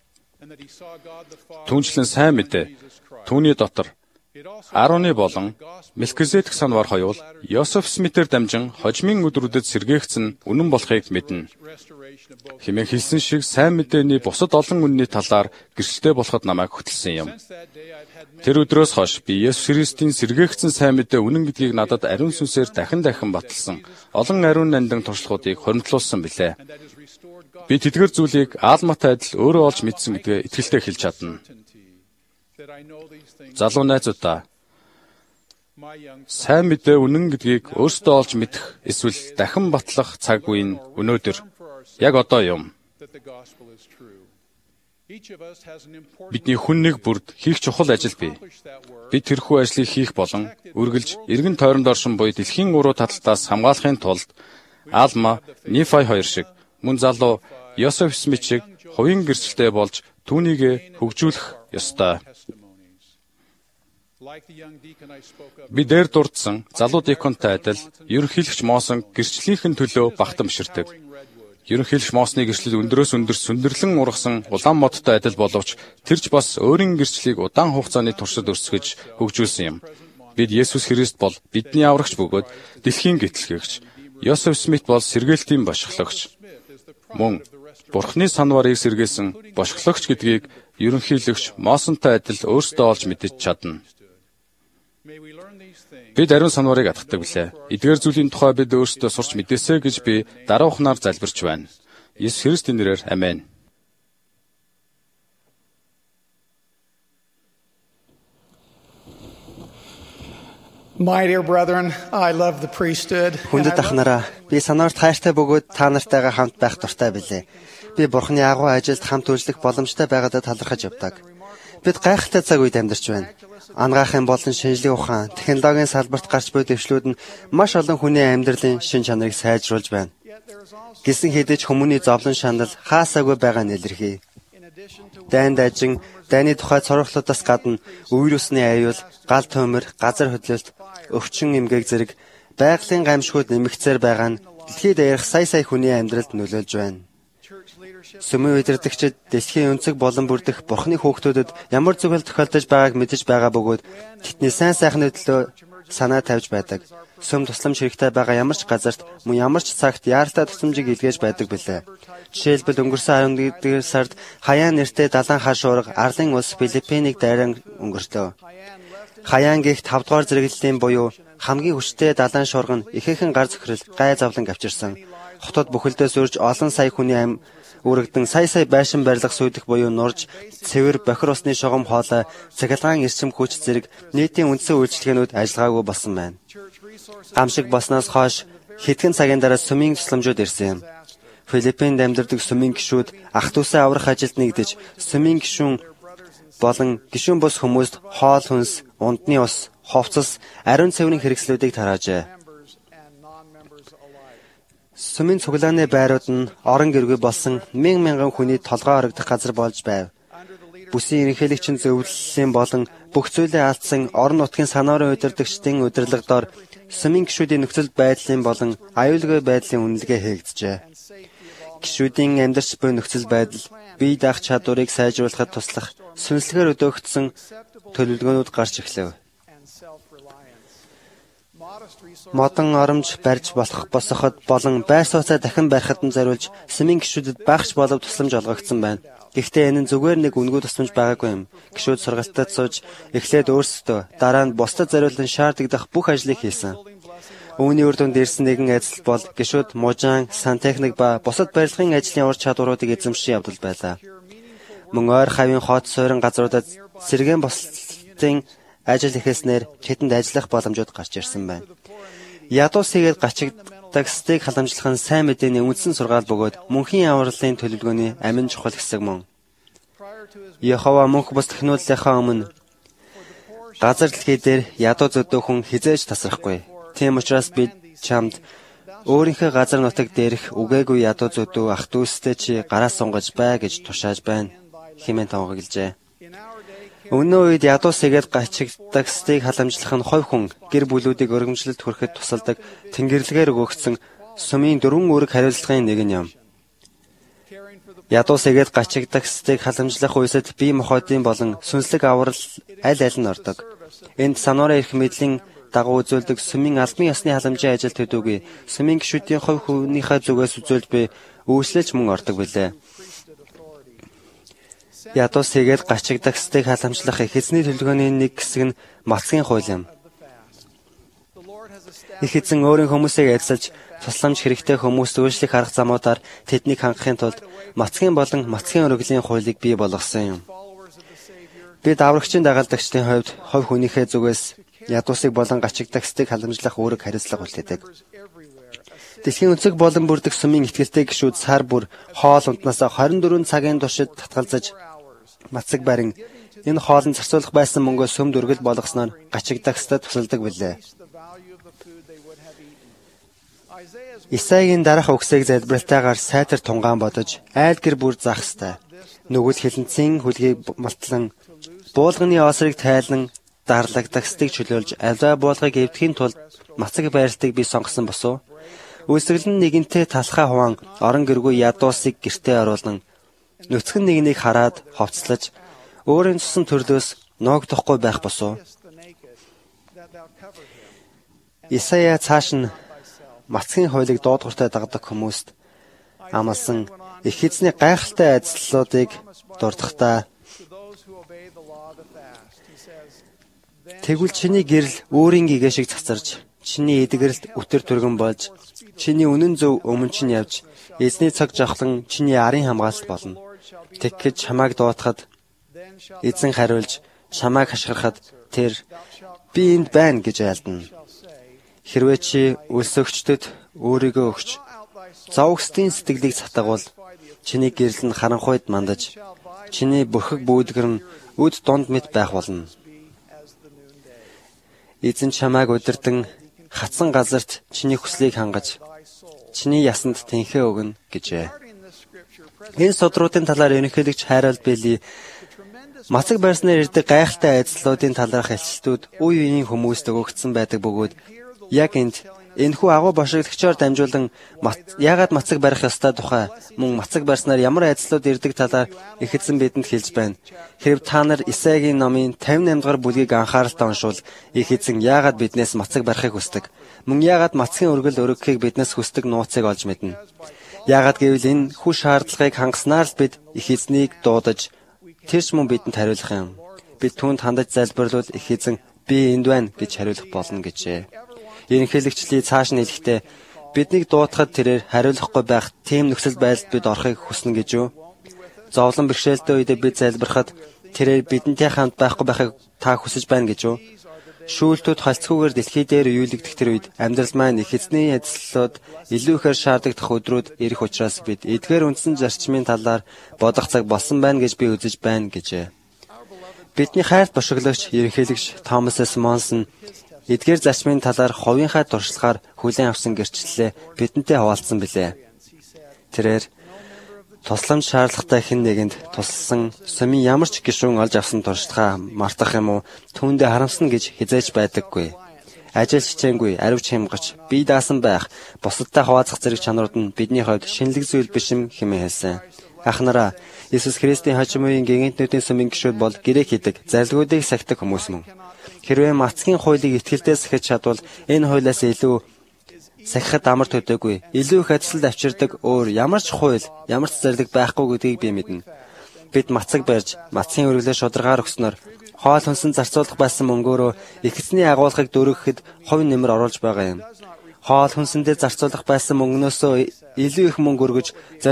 Түүнчлэн сайн мэдээ түүний дотор Ароны болон Мелкизедек санвар хоёул Йосеф Смитээр дамжин хожмын өдрүүдэд сэргээгдсэн үнэн болохыг мэднэ. Хэмээн хэлсэн шиг сайн мэдээний бусад олон үнний талаар гэрчлэлтэй болоход намайг хөтлсөн юм. Тэр өдрөөс хойш би Есүс Христийн сэргээгдсэн сайн мэдээ үнэн гэдгийг надад ариун сүнсээр дахин баталсан олон ариун нандин туршлагуудыг хоримтлуулсан билээ. Би тэдгэр зүйлийг аалматай адил өөрөө олж мэдсэн гэдгээ итгэлтэй хэлж чадна. Залуу найзуудаа, сайн мэдээ үнэн гэдгийг өөрсдөө олж мэдэх эсвэл дахин батлах цаг үе нь өнөөдөр яг одоо юм. Бидний хүн нэг бүрд хийх чухал ажил бий. Бид тэрхүү ажлыг хийх болон үргэлж эргэн тойронд оршин буй дэлхийн уруу таталтаас хамгаалахын тулд Алма, Нефай хоёр шиг мөн залуу Йосеф Смит шиг хувийн гэрчлэлтэй болж түүнийг хөгжүүлэх ёстой. Би дээр дурдсан залуу диконтой адил ерөнхийлөгч Мосон гэрчлэлийнхэн төлөө багтамширдаг. Ерөнхийлөгч Мосны гэрчлэл өндрөөс өндөр сүндэрлэн ургасан улаан модтой адил боловч тэрч бас өөрийн гэрчлэлийг удаан хугацааны туршид өсгөж хөгжүүлсэн юм. Бид Есүс Христ бол бидний аврагч бөгөөд дэлхийн гэтлэгч. Йосеф Смит бол сэргээлтийн бошиглагч. Мөн Бурхны санварыг сэргээсэн бошиглагч гэдгийг ерөнхийлөгч Мосонтой адил өөрсдөө олж мэдэж чадна. Бид ариун санварыг атгадаг билээ. Эдгээр зүйлийн тухай бид өөрсдөө сурч мэдээсэй гэж би даруухнаар залбирч байна. Есүс Христийн нэрээр аминь. My dear brethren, I love the priesthood. Хүндэт ахнараа, би санаарт хайртай бөгөөд та нартайгаа хамт байх дуртай билээ. Би Бурхны агуу ажилд хамт үйлчлэх боломжтой байгаадаа талархаж явдаг. Бид гайхалтай цаг үед амьдарч байна. Ангаахын болон шинжлэх ухаан, технологийн салбарт гарч буй дэвшлүүд нь маш олон хүний амьдралын шин чанарыг сайжруулж байна. Гэсэн хэдий ч хүмүүний зовлон шанал хаасаагүй байгаа нь илэрхий. Дайн дайжин, дайны тухай цорохлуудаас гадна үер усны аюул, гал төмөр, газар хөдлөлт, өвчин эмгээг зэрэг байгалийн гамшгууд нэмэгцээр байгаа нь дэлхийд ярих сая хүний амьдралд нөлөөлж байна. Сүмийн удирдагчид дэлхийн өнцөг болон бүрдэх Бурхны хүүхдүүдэд ямар зүйл тохиолдож байгааг мэдэж байгаа бөгөөд тэдний сайн сайхны төлөө санаа тавьж байдаг. Сүм тусламж хэрэгтэй байгаа ямар ч газарт мөн ямар ч цагт яаралтай тусламжийг илгээж байдаг билээ. Жишээлбэл өнгөрсөн 11-р сард Хаяан нэртэй далайн хар шуурга Арлын улс Филиппинийг дайран өнгөртөө. Хаяан гихт 5 дугаар зэрэглэлийн буюу хамгийн хүчтэй далайн шуурга нь ихээхэн гар зөхрөл гай завлан авчирсан. Хотод бүхэлдээ сүрж олон сая хүний ам үрэгдэн сая байшин барилга сүйдэх буюу нурж, цэвэр бохир усны шугам хоолой, цахилгаан эрчим хүч зэрэг нийтийн үндсэн үйлчлэгээнүүд ажиллагаагүй болсон байна. Гамшиг болсноос хойш хэдхэн цагийн дараа сүмийн тусламжууд ирсэн юм. Филиппинд амьдардаг сүмийн гишүүд ах дүүсээ аврах ажилд нэгдэж, сүмийн гишүүн болон гишүүн бус хүмүүст хоол хүнс, ундны ус, хувцас, ариун цэврийн хэрэгслүүдийг тараажээ. Сүмийн цуглааны байрууд нь орон гэргүй болсон мянган хүний толгой орогдох газар болж байв. Бүсийн ерөнхийлөгчийн зөвлөлийн болон бүх зүйлээ алдсан орон нутгийн санаарын удирдагчдын удирдлагаар сүмийн гишүүдийн нөхцөл байдлын болон аюулгүй байдлын үнэлгээ хийгджээ. Гишүүдийн амьдарч буй нөхцөл байдал бие даах чадварыг сайжруулахад туслах сүнслэгээр өдөөгдсөн төлөвлөгөөнүүд гарч эхлэв. Модон оромж барьж болох босоход болон байр сууцаа дахин барихад нь зориулж сүмийн гишүүдэд багш болов тусламж олгогдсон байна. Гэхдээ энэ нь зүгээр нэг үнгүй тусламж байгаагүй юм. Гишүүд сургалтад сууж эхлээд өөрсдөө дараа нь бусдад зориулан шаардлагадах бүх ажлыг хийсэн. Үүний үр дүнд ирсэн нэгэн ажил бол гишүүд мужаан, сантехник ба бусад барилгын ажлын ур чадваруудыг эзэмшин явдал байлаа. Мөн ойр хавийн хот суурин газруудад сэргээн бослтын ажил ихэлснээр тэдэнд ажиллах боломжууд гарч ирсэн байна. Ядуус хийгээд гачигддаг стейк халамжлах нь сайн мэдээний үндсэн сургаал бөгөөд мөнхийн авралын төлөвлөгөөний амин чухал хэсэг мөн. Йехова мөнх бус технологийнхаа өмнө газар дэлхий дээр ядуу зөдөөхөн хизээж тасрахгүй. Тийм учраас бид чамд өөрийнхөө газар нутаг дээрх үгээгүй ядуу зөдөө ах дүүстэй чи гараа сунгаж бай гэж тушааж байна хэмээн тунхаглажээ. Өмнө үед ядуус хийгээд гачигддаг стейк халамжлах нь хувь хүн гэр бүлүүдийг өргөмжлөлт хүрэхэд тусалдаг тэнгэрлэгээр өгөгдсөн сүмийн 4 үүрэг хариуцлагын нэг нь юм. Ядуус хийгээд гачигддаг стейк халамжлах үеэд бие махбодын болон сүнслэг аврал аль аль нь ордог. Энд сануураа ирэх мэдлийн дагуу үзүүлдэг сүмийн албан ёсны халамжийн ажил төдөөгүй сүмийн гишүүдийн хувь хүнийхээ зүгээс үзүүлж буй үйлчлэлч мөн ордог билээ. Ядуус хийгээд гачигддаг стейк халамжлах их эзний төлөвлөгөөний нэг хэсэг нь мацгийн хууль юм. Их эзэн өөрийн хүмүүсийг эзэлж тусламж хэрэгтэй хүмүүст үйлчлэх арга замуудаар тэднийг хангахын тулд мацгийн болон мацгийн өргөлийн хуулийг бий болгосон юм. Бид аврагчийн дагалдагчдын хувьд хувь хүнийхээ зүгээс ядуусыг болон гачигддаг стейк халамжлах үүрэг хариуцлага үлдээдэг. Дэлхийн өнцөг болон бүрдэх сүмийн ихтгэлтэй гишүүд сар бүр хоол унднаас 24 цагийн туршид татгалзаж мацаг барин энэ хоолнд зарцуулах байсан мөнгөө сүмд өргөл болгосноор гачигдагстад тусалдаг билээ. Исаигийн дараах үгсийг залбиралтайгаар сайтар тунгаан бодож айл гэр бүр заах ёстой. Нүгэл хилэнцэн хүлгийг малтлан буулганы осрыг тайлан дарлагдагстыг чөлөөлж аваа буулгыг эвдэхийн тулд мацаг байралтыг би сонгосон босуу. Үйлсэглэн нэгэнтээ талхаа хуваан орон гэргүй ядуусыг гэртээ оруулан нүцгэн нэгнийг хараад ховцлож өөрийн цусан төрлөөс ноогдохгүй байх босуу. Исая цааш нь мацгийн хуулийг дуудгууртай дагдаг хүмүүст амласан их эзний гайхалтай айдслуудыг дурдахдаа тэгвэл чиний гэрэл өөрийн гэгээ шиг цацарч чиний эдгэрэлт өтөр түргэн болж чиний үнэн зөв өмнө чинь явж эзний цаг жавхлан чиний арын хамгаалалт болно. Тэгэж чамайг дуутахад эзэн хариулж чамайг хашгирахад тэр би энд байна гэж айлдана. Хэрвээ чи өлсөгчдөд өөрийгөө өгч зовгсдын сэтгэлийг цатагвал чиний гэрэл нь харанхуйд мандаж чиний бүрхэг бүйдгэр нь өд донд мэт байх болно. Эзэн чамайг удирдан хатсан газарт чиний хүслийг хангаж чиний ясанд тэнхээ өгнө гэжээ. Энэ судруудын талаар ерөнхийлөгч Хайралд Бэйли мацаг байрснаар ирдэг гайхалтай айдслуудын талаарх хэлцэлтүүд үе үеийн хүмүүст өгөгдсөн байдаг бөгөөд яг энд энэхүү агуу бошигдогчоор дамжуулан яагаад мацаг барих ёстой тухай мөн мацаг барьснаар ямар айдслууд ирдэг талаар их эзэн бидэнд хэлж байна. Хэрв та нар Исаигийн номын 58 дугаар бүлгийг анхааралтай уншвал их эзэн яагаад биднээс мацаг барихыг хүсдэг, мөн яагаад мацгийн өргөл өргөхийг биднээс хүсдэг нууцыг олж мэднэ. Яагаад гэвэл энэ хүү шаардлагыг хангаснаар л бид их эзнийг дуудаж тэрч мөн бидэнд хариулах юм. Бид түүнд хандаж залбирлууд их эзэн би энд байна гэж хариулах болно гэжээ. Ерөнхийлөгчлийн цааш нь хэлэхдээ биднийг дуутахад тэрээр хариулахгүй байх тийм нөхцөл байдалд бид орохыг хүснэ гэж юу? Зовлон бэрхшээлтэй үедээ бид залбирахад тэрээр бидэнтэй хамт байхгүй байхыг та хүсэж байна гэж юу? Шүүлтүүд холцгүйгээр дэлхий дээр үеүлэгдэх тэр үед амьдрал маань их эзний эзлэлүүд илүү ихээр шаардагдах өдрүүд ирэх учраас бид эдгээр үндсэн зарчмын талаар бодох цаг болсон байна гэж би үзэж байна гэжээ. Бидний хайрт бошиглогч ерөнхийлөгч Томас С. Монсон эдгээр зарчмын талаар хувийнхаа туршлагаар хүлээн авсан гэрчлэлээ бидэнтэй хуваалцсан билээ. Тэрээр тусламж шаардлагатай хэн нэгэнд тусалсан сүмийн ямар ч гишүүн олж авсан туршлагаа мартах юм уу түүндээ харамсна гэж хизээж байдаггүй. Ажил хичээнгүй, аривч хямгач, бие даасан байх, бусадтай хуваалцах зэрэг чанарууд нь бидний хувьд шинэлэг зүйл биш юм хэмээн хэлсэн. Ахнараа, Иесус Христийн хожим үеийн гинтнүүдийн сүмийн гишүүд бол гэрээ хийдэг, зарилгуудыг сахидаг хүмүүс мөн. Хэрвээ мацгийн хуулийг итгэлтэй сахиж чадвал энэ хуулиас илүү сахихад амар төдөөгүй, илүү их ажил авчирдаг өөр ямар ч хууль, ямар ч зэрлэг байхгүй гэдгийг би мэднэ. Бид мацаг барьж, мацгийн өргөлөө шударгаар өгснөөр хоол хүнсэн зарцуулах байсан мөнгөөрөө их эзний агуулгыг дөрөгөхөд хувь нэмэр оруулж байгаа юм. Хоол хүнсэндээ зарцуулах байсан мөнгнөөсөө илүү их мөнгө өргөж,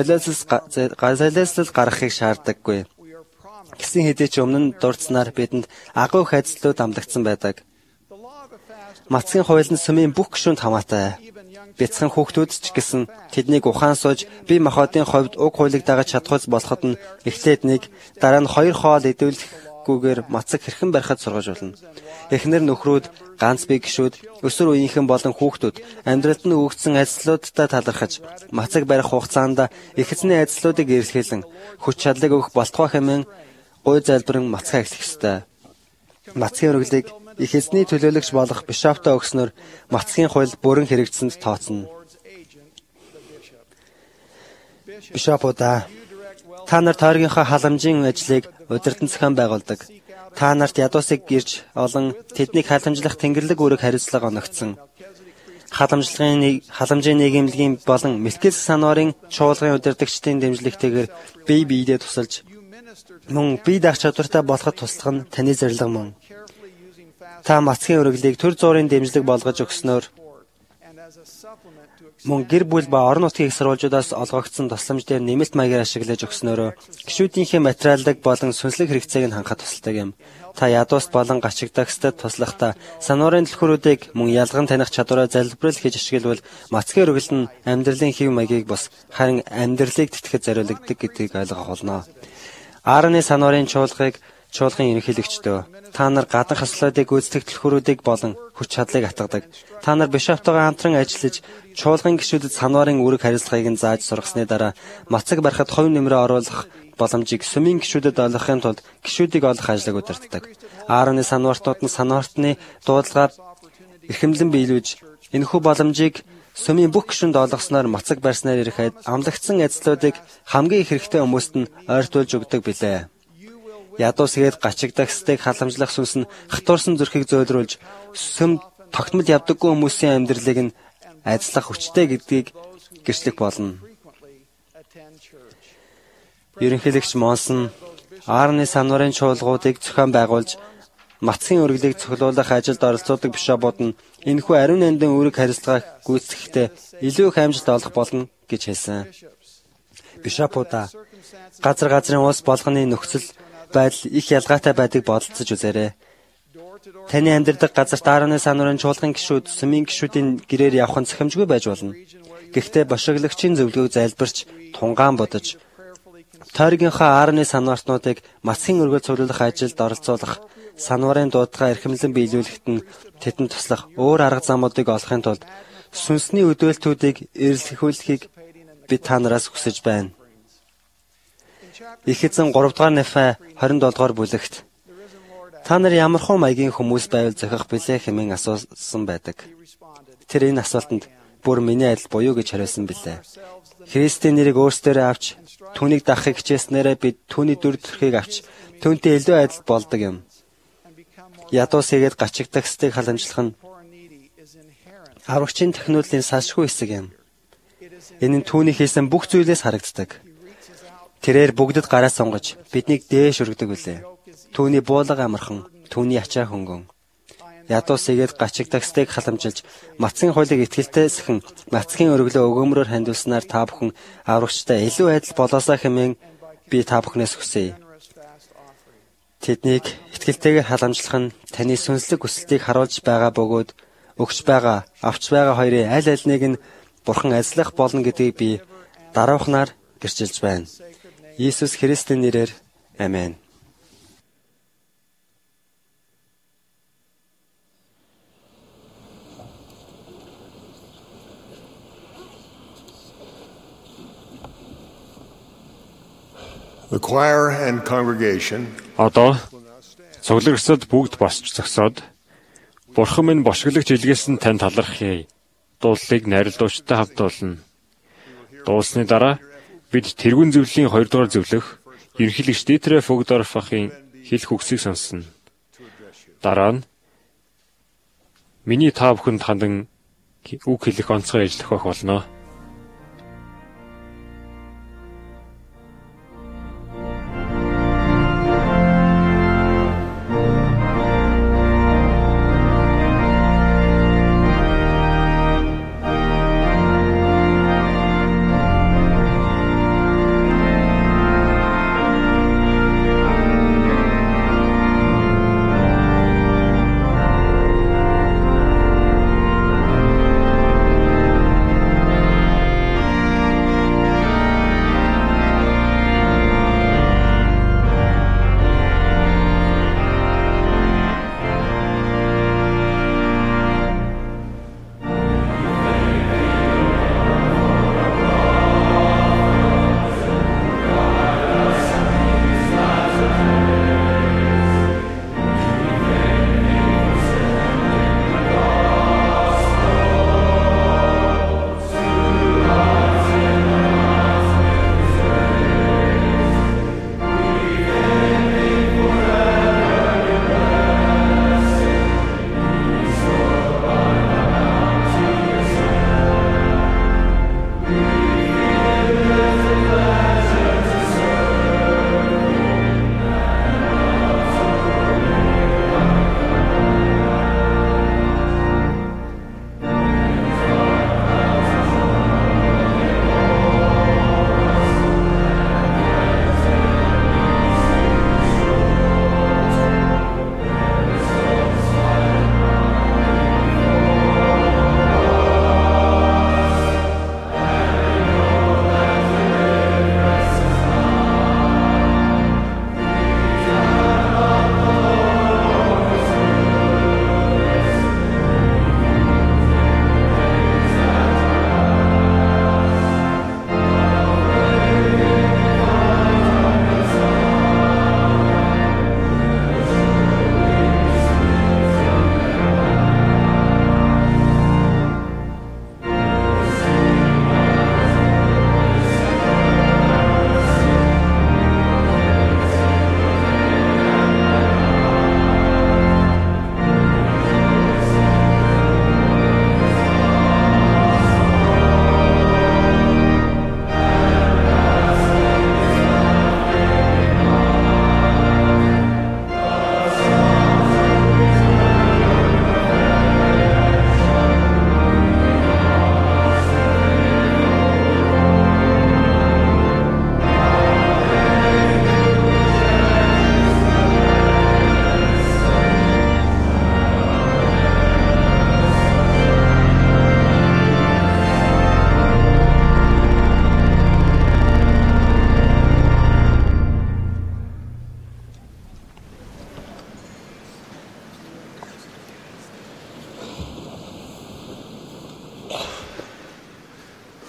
золиослол гаргахыг шаарддаггүй. Гэсэн хэдий ч өмнө нь дурдсанаар бидэнд агуу их ажлууд амлагдсан байдаг. Мацгийн хуулинд сүмийн бүх гишүүнд хамаатай. Бяцхан хүүхдүүд ч гэсэн тэднийг ухаан сууж бие махбодын хувьд уг хуулийг дагаж чадхуйц болоход нь эхлээд нэг, дараа нь 2 хоол идэвхгүйгээр мацаг хэрхэн барихад сургаж болно. Эхнэр нөхрүүд, ганц бие гишүүд, өсвөр үеийнхэн болон хүүхдүүд амьдралд нь өгөгдсөн ажлуудтай талархаж, мацаг барих хугацаанд эхэзний ажлуудыг эрэлхийлэн хүч чадлыг өгөх болтгоо хэмээн гуй залбирэн мацгаа эхлэх ёстой. Мацгийн өргөлийг эхэзний төлөөлөгч болох бишоптоо өгснөөр мацгийн хууль бүрэн хэрэгжсэнд тооцно. Бишопуудаа та нар тойргийнхоо халамжийн ажлыг удирдан зохион байгуулдаг. Та нарт ядуусыг ирж олон тэднийг халамжлах тэнгэрлэг үүрэг хариуцлага оногдсон. Халамжийн нийгэмлэгийн болон Мелкис санварын чуулгын удирдагчдын дэмжлэгтэйгээр бие биедээ тусалж мөн бие даах чадвартай болоход туслах нь таны зорилго мөн. Та мацгийн өргөлийг төр зуурын дэмжлэг болгож өгснөөр мөн гэр бүл ба орон нутгийн их сурвалжуудаас олгогдсон тусламж дээр нэмэлт маягаар ашиглаж өгснөөр гишүүдийнхээ материалдаг болон сүнслэг хэрэгцээг нь хангахад тусалдаг юм. Та ядуус болон гачигдагсдад туслахдаа санварын түлхүүрүүдийг мөн ялган таних чадвараа залбирал хийж ашиглавал мацгийн өргөл нь амьдралын хэв маягийг бус харин амьдралыг тэтгэхэд зориулагддаг гэдгийг ойлгох болно. Аарны санварын чуулгын ерөнхийлөгчдөө та нар гадна хаслуудыг гүйцэтгэх түлхүүрүүдийг болон хүч чадлыг атгадаг. Та нар бишоптойгоо хамтран ажиллаж чуулгын гишүүдэд санварын үүрэг хариуцлагыг нь зааж сургасны дараа мацаг барихад хувь нэмрээ оруулах боломжийг сүмийн гишүүдэд олгохын тулд гишүүдийг олох ажлыг удирддаг. Аарны санвартууд нь санвартны дуудлагаар эрхэмлэн биелүүлж энэхүү боломжийг сүмийн бүх гишүүнд олгосноор мацаг барьснаар ирэх амлагдсан ажлуудыг хамгийн их хэрэгтэй хүмүүст нь ойртуулж өгдөг билээ. Ядуус гээд гачигдагсдыг халамжлах сүнс нь хатуурсан зүрхийг зөөлрүүлж сүм тогтмол явдаггүй хүмүүсийн амьдралыг нь ажиллах хүчтэй гэдгийг гэрчлэх болно. Ерөнхийлөгч Монсон Аарны санварын чуулгуудыг зохион байгуулж мацгийн өргөлийг цуглуулах ажилд оролцдог бишопууд нь энэхүү ариун нандин үүрэг хариуцлагыг гүйцэтгэхдээ илүү их амжилт олох болно гэж хэлсэн. Бишопуудаа газрын улс болгоны нөхцөл байдал их ялгаатай байдгийг бодолцож үзээрэй. Таны амьдардаг газарт Аарны санварын чуулгын гишүүд сүмийн гишүүдийн гэрээр явах нь зохимжгүй байж болно. Гэхдээ бошиглогчийн зөвлөгөөг залбирч тунгаан бодож тойргийнхоо Аарны санвартнуудыг мацгийн өргөл цуглуулах ажилд оролцуулах, санварын дуудлагаа эрхэмлэн биелүүлэхэд нь тэдэнд туслах өөр арга замуудыг олохын тулд сүнсний өдөөлтүүдийг эрэлхүүлэхийг бид та нараас хүсэж байна. Эхэзэн 3 дугаар Нефе 27 дугаар бүлэгт та нар ямархуу маягийн хүмүүс байвал зохих билээ хэмээн асуусан байдаг. Тэр энэ асуултанд бүр миний адил буюу гэж хариулсан билээ. Христийн нэрийг өөрсдөө авч түүнийг дагахыг хичээснээрээ бид түүний дүр төрхийг авч түүнтэй илүү адил болдог юм. Ядуус хийгээд гачигдагсдыг халамжлах нь аврагчийн технологийн салшгүй хэсэг юм. Энэ нь түүний хийсэн бүх зүйлээс харагддаг. Тэрээр бүгдэд гараа сунгаж биднийг дээш өргөдөг үлээ. Түүний буулга амархан, түүний ачаа хөнгөн. Ядуус хийгээд гачигдагсдыг халамжилж, мацгийн хуулийг итгэлтэй сэхэн, мацгийн өргөлөө өгөөмрөөр хандуулснаар та бүхэн аврагчтай илүү адил болоосаа хэмээн би та бүхнээс хүсье. Тэднийг итгэлтэйгээр халамжлах нь таны сүнслэг хүсэлтийг харуулж байгаа бөгөөд өгч байгаа, авч байгаа хоёрын аль алиныг нь Бурхан ажиллах болно гэдгийг би дараухнаар гэрчилж байна. Иесус Христийн нэрээр амен. The choir and congregation Одоо цуглагчдад бүгд босч зогсоод Бурхан минь бошиглогч илгээсэн тань талархъя. Дуулалыг найрлуучтай хамтуулна. Дуулсны дараа бид тэргүүн зөвлөлийн 2 дугаар зөвлөх ерөнхийлөгч Дитрэ Фогдорфын хэлэх үгсийг сонсно. Дараа нь миний та бүхэнд хандан үг хэлэх онцгой ажил өгөх болно.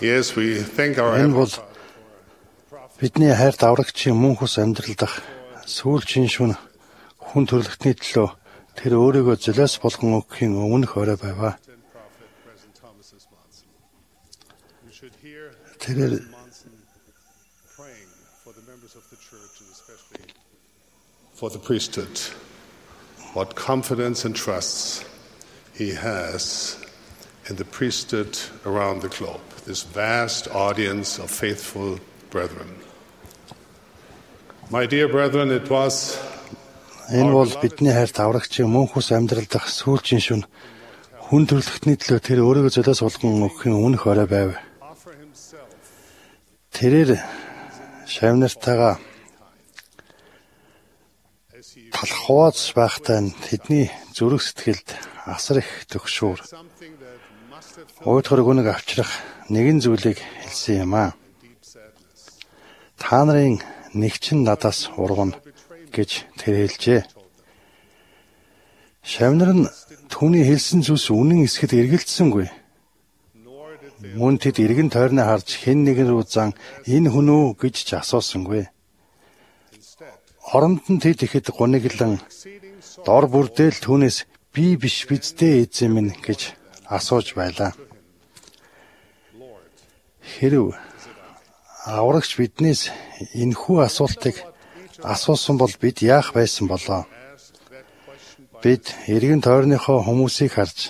Yes, we thank our Энэ бол Heavenly бидний хайрт аврагчийн мөн хүс амьдрал дах сүүлчийн шүн хүн төрлөختний төлөө тэр өөрийгөө золиос болгон өгөхийн өмнөх орой байваа. Тэр for the priesthood, what confidence and trust he has in the priesthood around the globe, this vast audience of faithful brethren. My dear brethren, it was энэ бол бидний хайрт аврагчийн мөн хүс амьдрал дах сүүлчийн шүн хүн төрлөختний төлөө тэр өөрийгөө золиос болгон өгөхийн өмнөх орой байв. Тэрээр шавнартайгаа талах хувааж байхдаа тэдний зүрх сэтгэлд асар их төгшүүр. Уйтгар гүнэг авчрах нэгэн зүйлийг хэлсэн юм аа. Та нарын нэг ч надаас ургана гэж тэр хэлжээ. Шавнар нь түүний хэлсэн зүйлс үнэн эсэхэд эргэлдсэнгүй. Мөн тэд эргэн тойрноо харж хэн нэгэн рүү зан энэ хүн үү гэж ч асуусангүй. Оронд нь тэд ихэд гуниглан дор бүрдээл түүнээс би биш биздээ эзэн минь гэж асууж байлаа. Хэрв аврагч биднээс энэхүү асуултыг асуусан бол бид яах байсан болоо? Бид эргэн тойрныхоо хүмүүсийг харж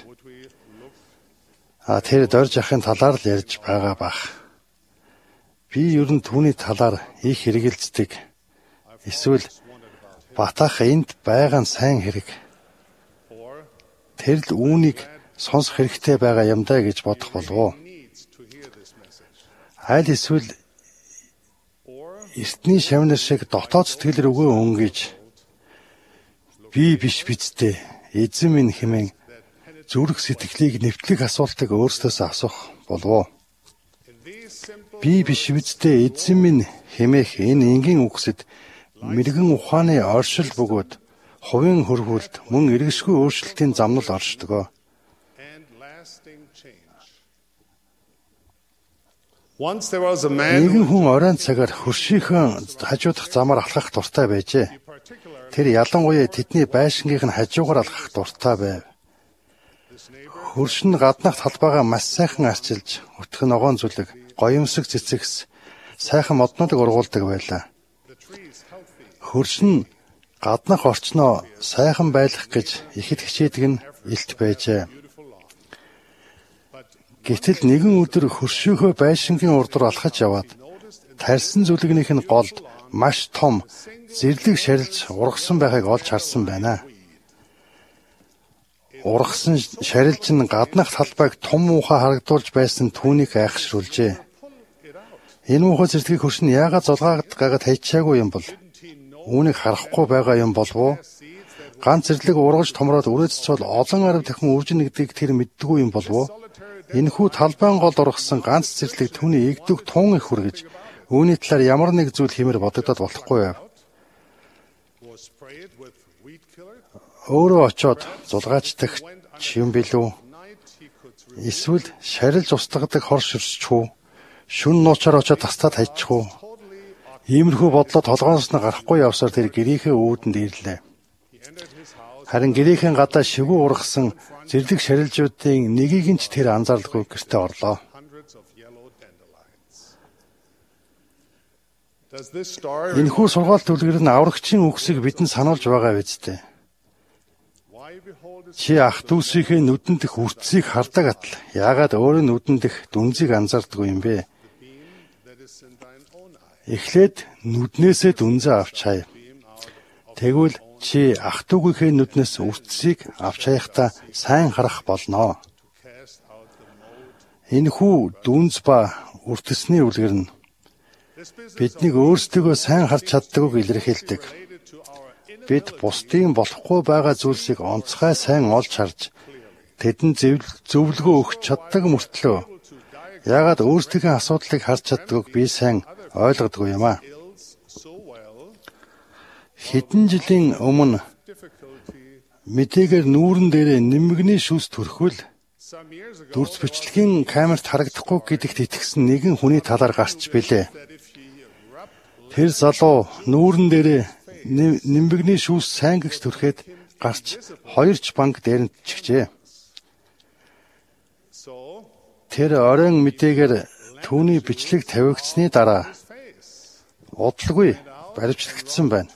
тэр дорж ахын талаар л ярьж байгаа бах. Би ер нь түүний талаар их хэрэгэлцдэг. Эсвэл батах энд байгаа нь сайн хэрэг. Тэр л үүнийг сонсох хэрэгтэй байгаа юм даа гэж бодох болов уу? Аль эсвэл эртний шавнар шиг дотоод сэтгэлээр өгөө өнгөж би биш бидтэй эзэн минь хэмээн зүрх сэтгэлийг нэвтлэх асуултыг өөрсдөөс асуух болов уу? Би биш бидтэй эзэн минь хэмээх энэ энгийн үгсэд мэрэгэн ухааны оршил бөгөөд хувийн хөрвүүлд мөн эргэшгүй өөрчлөлтийн замнал оршдог. Нэгэн хүн оройн цагаар хөршийнхөө хажуудах замаар алхах дуртай байжээ. Тэр ялангуяа тэдний байшингийнх нь хажуугаар алхах дуртай байв. Хөрш нь гаднах талбайгаа маш сайхан арчилж, өтгөх ногоон зүлэг, гоёмсог цэцэгс, сайхан моднуудыг ургуулдаг байлаа. Хөрш нь гаднах орчноо сайхан байлгах гэж ихэд хичээдэг нь илт байжээ. Гэтэл нэгэн өдөр хөршийнхөө байшингийн урдуур алхаж яваад тарьсан зүлэгнийх нь голд маш том зэрлэг шарилж ургасан байхыг олж харсан байна. Ургасан шарилж нь гаднах талбайг том муухай харагдуулж байсан түүнийг айхшруулжээ. Энэ муухай зэрлэгийг хөрш нь яагаад зулгаагаад хайчаагүй юм бол? Үүнийг харахгүй байгаа юм болов уу? Ганц зэрлэг ургаж томроод үрээццвэл олон арав дахин үржин гэдгийг тэр мэддэггүй юм болов уу? Энэхүү талбайн голд ургасан ганц зэрлэг түүний игдэг тун их хүргэж, үүний талаар ямар нэг зүйл хэмээр бодогдоод болохгүй байв. Өөрөө очоод зулгаачдаг юм билүү? Эсвэл шарилж устгадаг хор ширсч үү? Шүн нуучаар очоод тастаад хайчих уу? Иймэрхүү бодлоо толгоноос нь гарахгүй явсаар тэр гэрийнхээ өвдөнд ирлээ. Харин гэрээхэн гадаа шивүү ургасан зэрлэг шарилжуудын нэгийг нь ч тэр анзааралгүй гэртээ орлоо. Энэхүү сургаалт үлгэр нь аврагчийн үгсийг бидэнд сануулж байгаа биз дээ. Чи ах дүүсийнхээ нүдэн дэх үрцгийг хардаг атал яагаад өөрийн нүдэн дэх дүнзийг анзаардаггүй юм бэ? Эхлээд нүднээсээ дүнзээ авч хай. Тэгвэл чи ах дүүгийнхээ нүднээс үрцгийг авч хаяхдаа сайн харах болно. Энэхүү дүнз ба үртэсний үлгэр нь биднийг өөрсдөө сайн харж чаддагыг илэрхийлдэг. Бид бусдын болохгүй байгаа зүйлсийг онцгой сайн олж харж тэдэнд зөвлөгөө өгч чаддаг мөртлөө яагаад өөрсдийнхээ асуудлыг харж чаддагыг би сайн ойлгодгүй юм аа. Хэдэн жилийн өмнө мэдээгээр нүүрэн дээрээ нэмэгний шүс төрхвөл Дүрс бичлэгийн камерт харагдахгүй гэдэгт итгэсэн нэгэн хүний талаар гарч билээ. Тэр залуу нүүрэн дээрээ нимбэгний шүүс сайн гэгч төрхэд гарч 2 ч банк дээрэнтчихжээ. Тэр оройн мэдээгээр түүний бичлэг тавигдсны дараа удалгүй баривчлагдсан байна.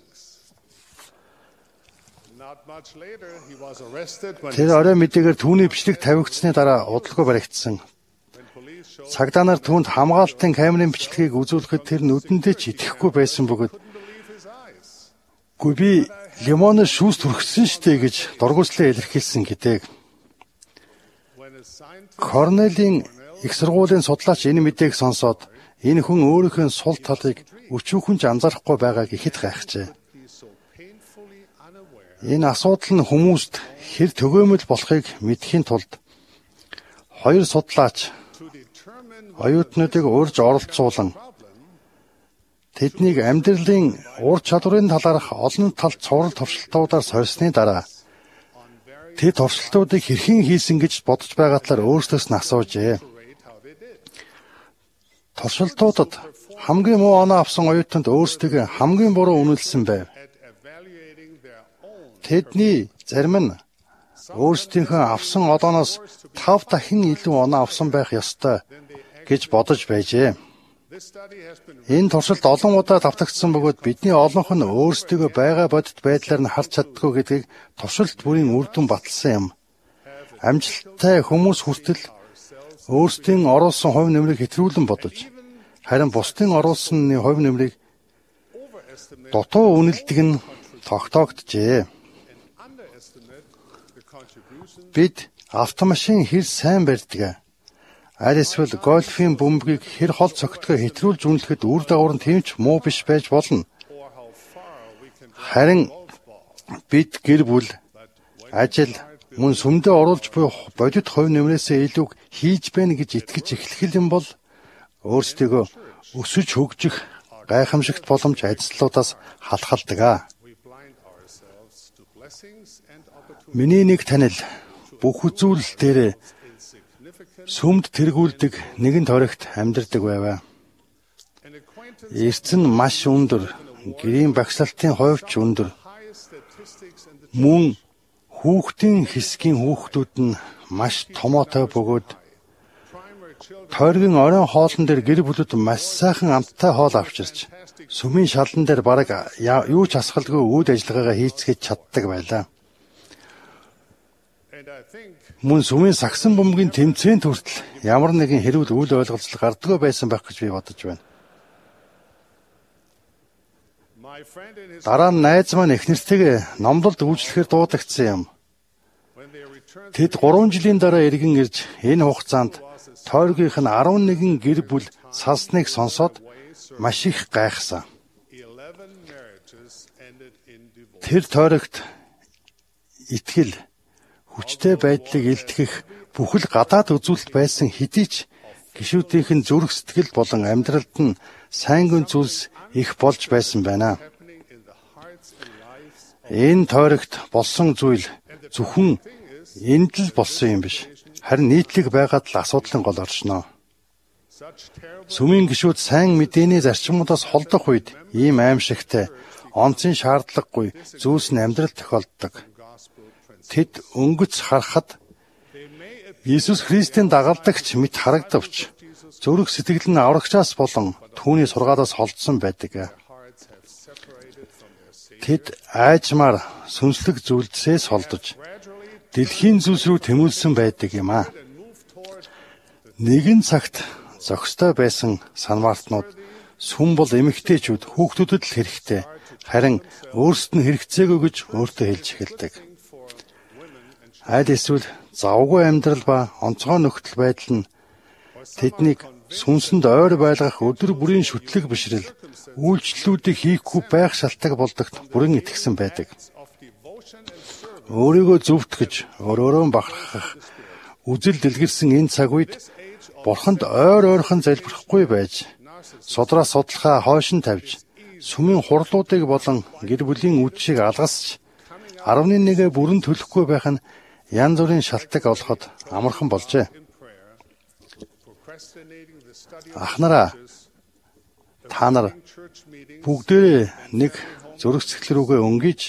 Тэр оройн мэдээгээр түүний бичлэг тавигдсны дараа удалгүй баригдсан. Цагдаа нар түүнд хамгаалтын камерын бичлэгийг үзүүлэхэд тэр нүдэндээ ч итгэхгүй байсан бөгөөд "Гүй би лимоны шүүс түрхсэн штэ" гэж дургуслаа илэрхийлсэн гэдэг. Корнелийн их сургуулийн судлаач энэ мэдээг сонсоод энэ хүн өөрийнхөө сул талыг өчүүхэн ч анзаарахгүй байгааг ихэд гайхжээ. Энэ асуудал нь хүмүүст хэр төгөөмөл болохыг мэдхийн тулд 2 судлаач оюутнуудыг урьж оролцуулан тэднийг амьдралын ур чадварын талаарх олон талт цуврал туршилтуудаар сорьсны дараа тэд туршилтуудыг хэрхэн хийсэн гэж бодож байгаа талаар өөрсдөөс нь асуужээ. Туршилтуудад хамгийн муу оноо авсан оюутанд өөрсдөө хамгийн буруу үнэлсэн байв. Тэдний зарим нь өөрсдийнхөө авсан одооноос 5 дахин илүү оноо авсан байх ёстой гэж бодож байжээ. Энэ туршилт олон удаа давтагдсан бөгөөд бидний олонх нь өөрсдөө байгаа бодит байдлаар нь харж чаддгүй гэдгийг туршилт бүрийн үр дүн баталсан юм. Амжилттай хүмүүс хүртэл өөрсдийн оруулсан хувь нэмрийг хэтрүүлэн бодож, харин бусдын оруулсны хувь нэмрийг дутуу үнэлдэг нь тогтоогджээ. Бид автомашин хэр сайн барьдаг, аль эсвэл гольфийн бөмбөгийг хэр хол цогтгоо хэтрүүлж үнэлэхэд үр дагавар нь тэмч муу биш байж болно. Харин бид гэр бүл, ажил, мөн сүмдээ оруулж буй бодит хувь нэмрээсээ илүү хийж байна гэж итгэж эхлэх юм бол өөрсдөө өсөж хөгжих гайхамшигт боломж ажлуудаас халахалдаг. Миний нэг танил бүх үзүүл дээр сүмд тэргүүлдэг нэгэн торигт амьдардаг байваа. Эрц нь маш өндөр, гэрийн багшлалтын хувьд ч өндөр. Мөн хүүхдийн хэсгийн хүүхдүүд нь маш томоотой бөгөөд тойргийн оройн хоолн дээр гэр бүлүүд маш сайхан амттай хоол авчирч сүмийн шалан дээр бараг юу ч асгалгүй үйл ажиллагаагаа хийцгээж чаддаг байлаа. Мөн сүмийн сагсан бөмбөгийн тэмцээнд хүртэл ямар нэгэн хэрүүл үйл ойлголцол гардаггүй байсан байх гэж би бодож байна. Дараа нь найз маань их нэртэйгээ номлолд үйлчлэхээр дуудагдсан юм. Тэд 3 жилийн дараа иргэн ирж энэ хугацаанд тойргийнх нь 11 гэр бүл салсныг сонсоод маш их гайхсан. Тэр тойрогт итгэл, хүчтэй байдлыг илтгэх бүхэл гадаад үзүүлэлт байсан хэдий ч гишүүдийнх нь зүрх сэтгэл болон амьдралд нь сайнгүй зүйлс их болж байсан байна. Энэ тойрогт болсон зүйл зөвхөн энд л болсон юм биш. Харин нийтлэг байгаад л асуудлын гол оршноо. Сүмийн гишүүд сайн мэдээний зарчмуудаас холдох үед ийм аимшигтай, онцын шаардлагагүй зүйлс нь амьдрал тохиолддог. Тэд өнгөц харахад Иесус Христийн дагалдагч мэт харагдавч зүрх сэтгэл нь аврагчаас болон түүний сургаалаас холдсон байдаг. Тэд айжмаар сүнслэг зүйлсээс холдож дэлхийн зүйлс рүү тэмүүлсэн байдаг юм аа. Нэгэн цагт зохистой байсан санваартнууд сүм бол эмэгтэйчүүд хүүхдүүдэд л хэрэгтэй, харин өөрсдөд нь хэрэгцээгүй гэж өөртөө хэлж эхэлдэг. Аль эсвэл завгүй амьдрал ба онцгой нөхцөл байдал нь тэднийг сүнсэнд ойр байлгах өдөр бүрийн шүтлэг бишрэл, үйлчлэлүүдийг хийхгүй байх шалтгаан болдогт бүрэн итгэсэн байдаг. Өөрийгөө зөвтгөж, өөрөөрөө бахархах, үзэл дэлгэрсэн энэ цаг үед Бурханд ойрхон залбирахгүй байж, судраа судлахаа хойшин тавьж, сүмийн хурлуудыг болон гэр бүлийн үдшийг алгасч, 11-гээ бүрэн төлөхгүй байх нь янз бүрийн шалтгаан олоход амархан болжээ. Ахнараа, та нар бүгдээ нэг зүрх сэтгэл рүүгээ өнгөж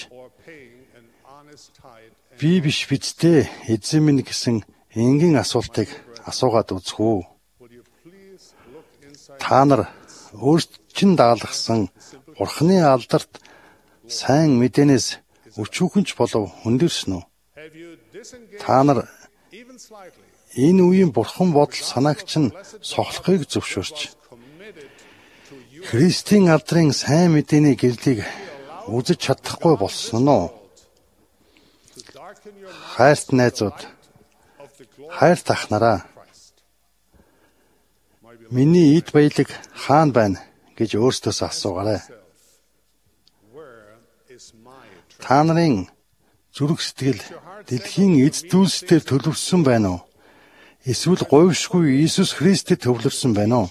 би биш бидтэй эзэн минь гэсэн энгийн асуултыг асуугаад үзэх үү? Та нар өөрсдөө даалгасан Бурхны алдарт сайн мэдээнээс өчүүхэнч болов хүндэрсэн үү? Та нар энэ үеийн Бурхан бодол санаагч нь сохлохыг зөвшөөрч Христийн алдрын сайн мэдээний гэрлийг үзэж чадахгүй болсон уу? Хайрт найзууд, хайрт ахнараа, миний эд баялаг хаана байна гэж өөрсдөөсөө асуугаарай. Та нарын зүрх сэтгэл дэлхийн эд зүйлсээр төлөвлөсөн байна уу? Эсвэл говьшгүй Иесус Христэд төвлөрсөн байна уу?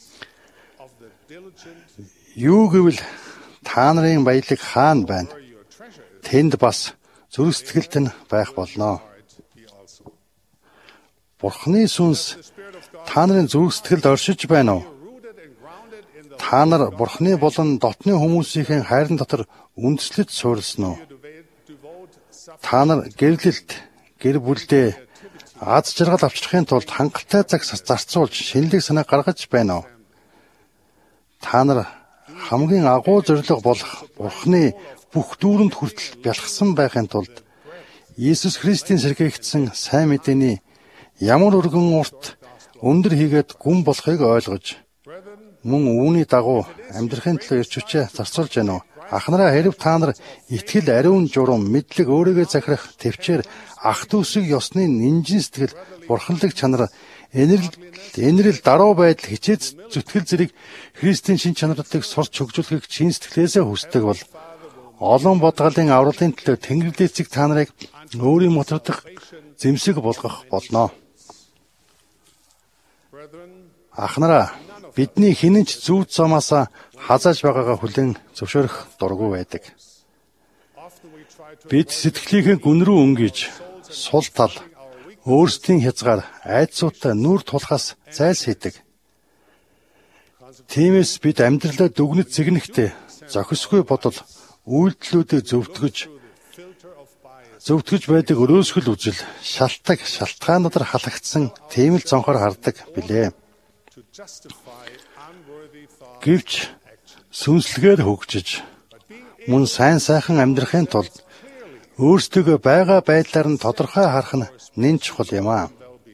Юу гэвэл та нарын баялаг хаана байна? Тэнд бас зүрх сэтгэлд нь байх болно. Бурхны сүнс та нарын зүрх сэтгэлд оршиж байна уу? Та нар Бурхны болон дотны хүмүүсийн хайрын дотор үндэслэж суурилсан уу? Та нар гэрлэлт, гэр бүлдээ аз жаргал авчрахын тулд хангалттай цаг зарцуулж шинэлэг санаа гаргаж байна уу? Та нар хамгийн агуу зорилго болох Бурхны бүх дүүрэнд хүртэл бялхсан байхын тулд Иесус Христийн сэргээгдсэн сайн мэдээний ямар өргөн урт өндөр хийгээд гүн болохыг ойлгож мөн үүний дагуу амьдрахын төлөө эрч хүчээ зарцуулж байна уу? Ахнараа, хэрв та нар итгэл, ариун журам, мэдлэг, өөрийгөө захирах төвчээр ах дүүсийг ёсны нинжин сэтгэл, бурханлаг чанар, энэрл даруй байдал, хичээц зүтгэл зэрэг Христийн шин чанаруудыг сурч хөгжүүлэхийг чин сэтгэлээсээ хүсдэг бол олон бодгалын авралын төлөө Тэнгэр дэцэг та нарыг өөрийн мотордох зэмсэг болгох болно. Ахнараа, бидний хинэнч зүв замаасаа хазааж байгаагаа хүлээн зөвшөөрөх дургүй байдаг. Бид сэтгэлийнхээ гүн рүү өнгөж, сул тал, өөрсдийн хязгаар, айдсуудаа нүр тулахаас зайлсхийдэг. Тиймээс бид амьдралаа дүгнэж цэгнэхдээ зохисгүй бодол, үйлдэлүүдэд зөвтгөж байдаг өрөөсгөл үзэл, шалтгаан, шалтгаануудаар халагдсан тийм л зонхоор хардаг билээ. Гэвч сүнслэгээр хөгжиж, мөн сайн сайхан амьдрахын тулд өөрсдөө байгаа байдлаар нь тодорхой харах нь нэн чухал юм аа.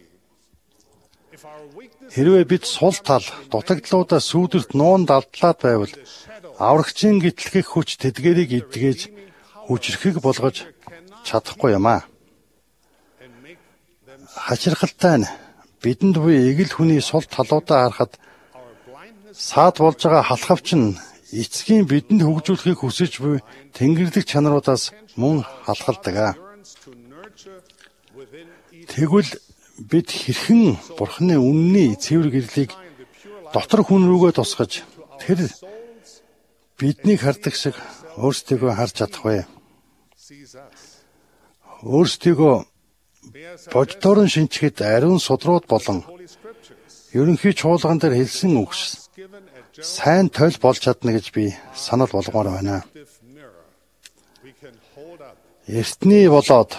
Хэрвээ бид сул тал, дутагдлуудаа сүүдэрт нуун далдлаад байвал аврагчийн гитлэх хүч тэдгэрийг идгээж хүчрэхийг болгож чадахгүй юм аа. Хачирхалтай нь бидэнд буй эгэл хүний сул талуудаа харахад саад болж байгаа халахвч нь эцгийн бидэнд хөгжүүлэхийг хүсэж буй тэнгэрлэг чанаруудаас мөн халахалдаг. Тэгвэл бид хэрхэн Бурхны үнний цэвэр гэрлийг дотор хүн рүүгээ тусгаж тэр биднийг хардаг шиг өөрсдийгөө харж чадах вэ? Өөрсдийгөө боддорон шинчгэд ариун судрууд болон ерөнхий чуулган дээр хэлсэн үгс сайн тойл болж чадна гэж би санал болгомоор байна. Эртний болоод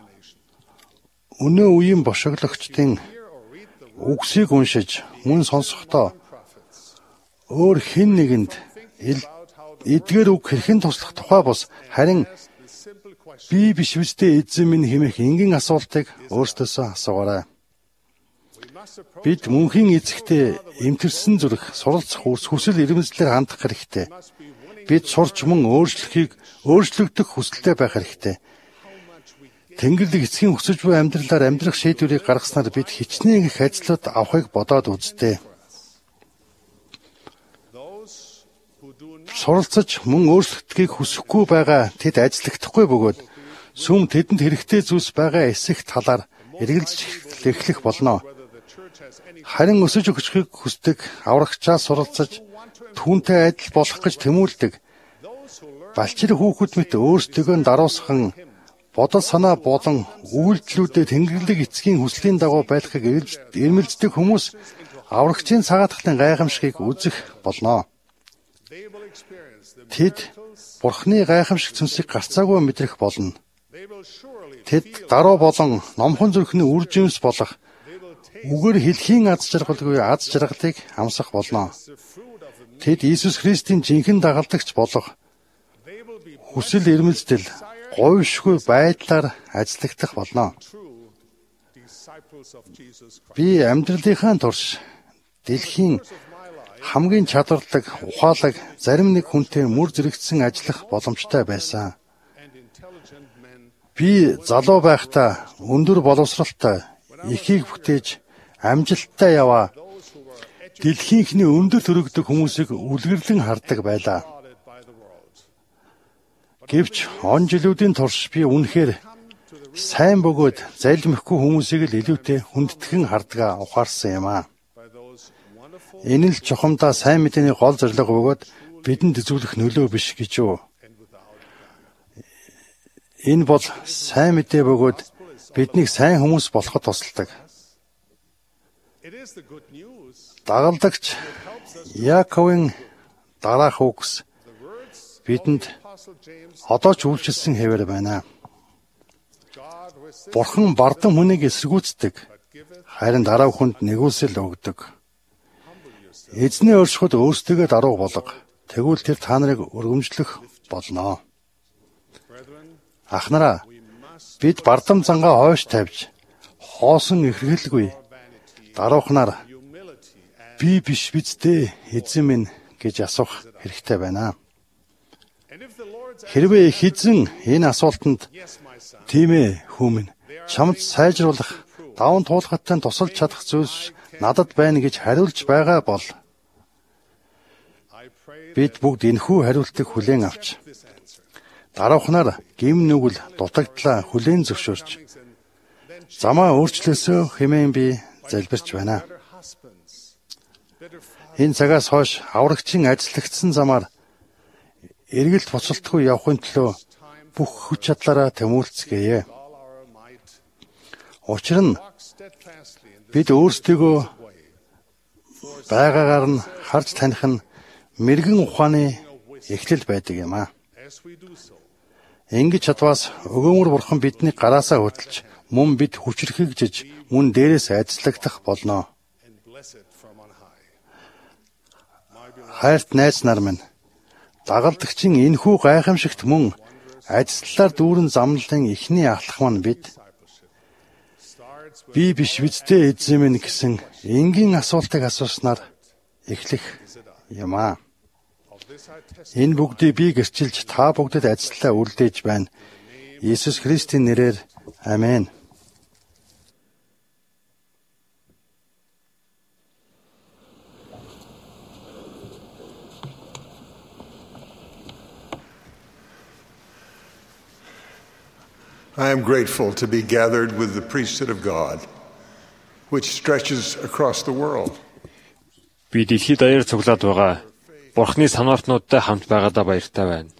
өнөө үеийн бошиглогчдын үгсийг уншиж мөн сонсохдоо өөр хэн нэгэнд эдгээр үг хэрхэн туслах тухай бус харин би биш үстэй эзэн минь хэмээх энгийн асуултыг өөртөөсөө асуугаарай. Бид мөнхийн эзэгтэй эмтэрсэн зүрх, суралцах хүсэл эрмэлзлээр хандах хэрэгтэй. Бид сурч мөн өөрчлөгдөх хүсэлтэй байх хэрэгтэй. Тэнгэрлэг эцгийн өсөж буй амьдралаар амьдрах шийдвэрийг гаргаснаар бид хичнээн их ажлууд авахыг бодоод үзтээ. Суралцаж мөн өөрчлөгдөхийг хүсэхгүй байгаа тэд ажиллахдаггүй бөгөөд сүм тэдэнд хэрэгтэй зүйлс байгаа эсэх талаар эргэлж эхлэх болно. Харин өсөж өгөхийг хүсдэг аврагчаас суралцаж түүнтэй адил болох гэж тэмүүлдэг. Балчир хүүхэд мэт өөрсдөө даруусхан бодол санаа болон үйлдэлүүдэд Тэнгэрлэг эцгийн хүслийн дагуу байхыг эрмэлздэг хүмүүс аврагчийн цагаатгалын гайхамшигыг үзэх болно. Тэд Бурхны гайхамшиг цөмсийг гарцаагүй мэдрэх болно. Тэд даруй болон номхон зүрхний үр жимс болох үгээр хэлхийн аз жаргалгүй аз жаргалыг амсах болно. Тэд Иесус Христийн жинхэнэ дагалдагч болох хүсэл эрмэлзэл говьшгүй байдлаар ажиллагдах болно. Би амьдралынхаа турш дэлхийн хамгийн чадварлаг, ухаалаг, зарим нэг хүнтэй мөр зэрэгцсэн ажиллах боломжтой байсан. Би залуу байхдаа өндөр боловсралтай, ихийг бүтээж амжилттай яваа дэлхийнхний өндөр төрөгдөг хүмүүсийг үлгэрлэн хардаг байлаа. Гэвч он жилүүдийн турш би үнэхээр сайн бөгөөд залмихгүй хүмүүсийг л илүүтэй хүндэтгэн хардгаа ухаарсан юм аа. Энэ л чухамдаа сайн мэдээний гол зорилго бөгөөд бидэнд үзүүлэх нөлөө биш гэж юу? Энэ бол сайн мэдээ бөгөөд биднийг сайн хүмүүс болоход тусалдаг. Дагалдагч Яаковын дараах үгс бидэнд одоо ч үйлчилсэн хэвээр байна. Бурхан бардам хүнийг эсэргүүцдэг, харин дараах хүнд нэгүүлсэл өгдөг. Эзний оршихуд өөрсдөө даруй болго. Тэгвэл тэр та нарыг өргөмжлөх болно. Ахнараа, бид бардам зангаа хойш тавьж, хоосон ихргэлгүй даруухнаар би биш биз дээ эзэн минь гэж асуух хэрэгтэй байна. Хэрвээ эзэн энэ асуултанд тийм ээ хүү минь чамд сайжруулах, даван туулахтай тусалж чадах зүйлс надад байна гэж хариулж байгаа бол бид бүгд энэхүү хариултыг хүлээн авч дараухнаар гим нүгэл дутагдлаа хүлээн зөвшөөрч замаа өөрчлөөсөө хэмээн би залбирч байна. Энэ цагаас хойш аврагчийн ажиллагдсан замаар эргэлт буцалтгүй явахын төлөө бүх хүч чадлаараа тэмүүлцгээе. Учир нь бид өөрсдийгөө байгаагаар нь харж таних нь мэрэгэн ухааны эхлэл байдаг юм аа. Ингэж чадваас өгөөмөр бурхан бидний гараасаа хөтлж мөн бид хүчрхэгжиж мөн дээрээс ажиллагдах болно. Хайрт найз нар минь, дагалдагчийн энэхүү гайхамшигт мөн ажиллалаар дүүрэн замналын эхний ахлах маань бид би биш биздээ эзэн минь гэсэн энгийн асуултыг асууснаар эхлэх юм аа. Энэ бүгдийг би гэрчилж та бүгдэд ажиллаа үлдээж байна. Иесус Христийн нэрээр амен. I am grateful to be gathered with the priesthood of God, which stretches across the world. Би дэлхийд даяар цуглаад байгаа Бурхны санаартнуудтай хамт байгаадаа баяртай байна.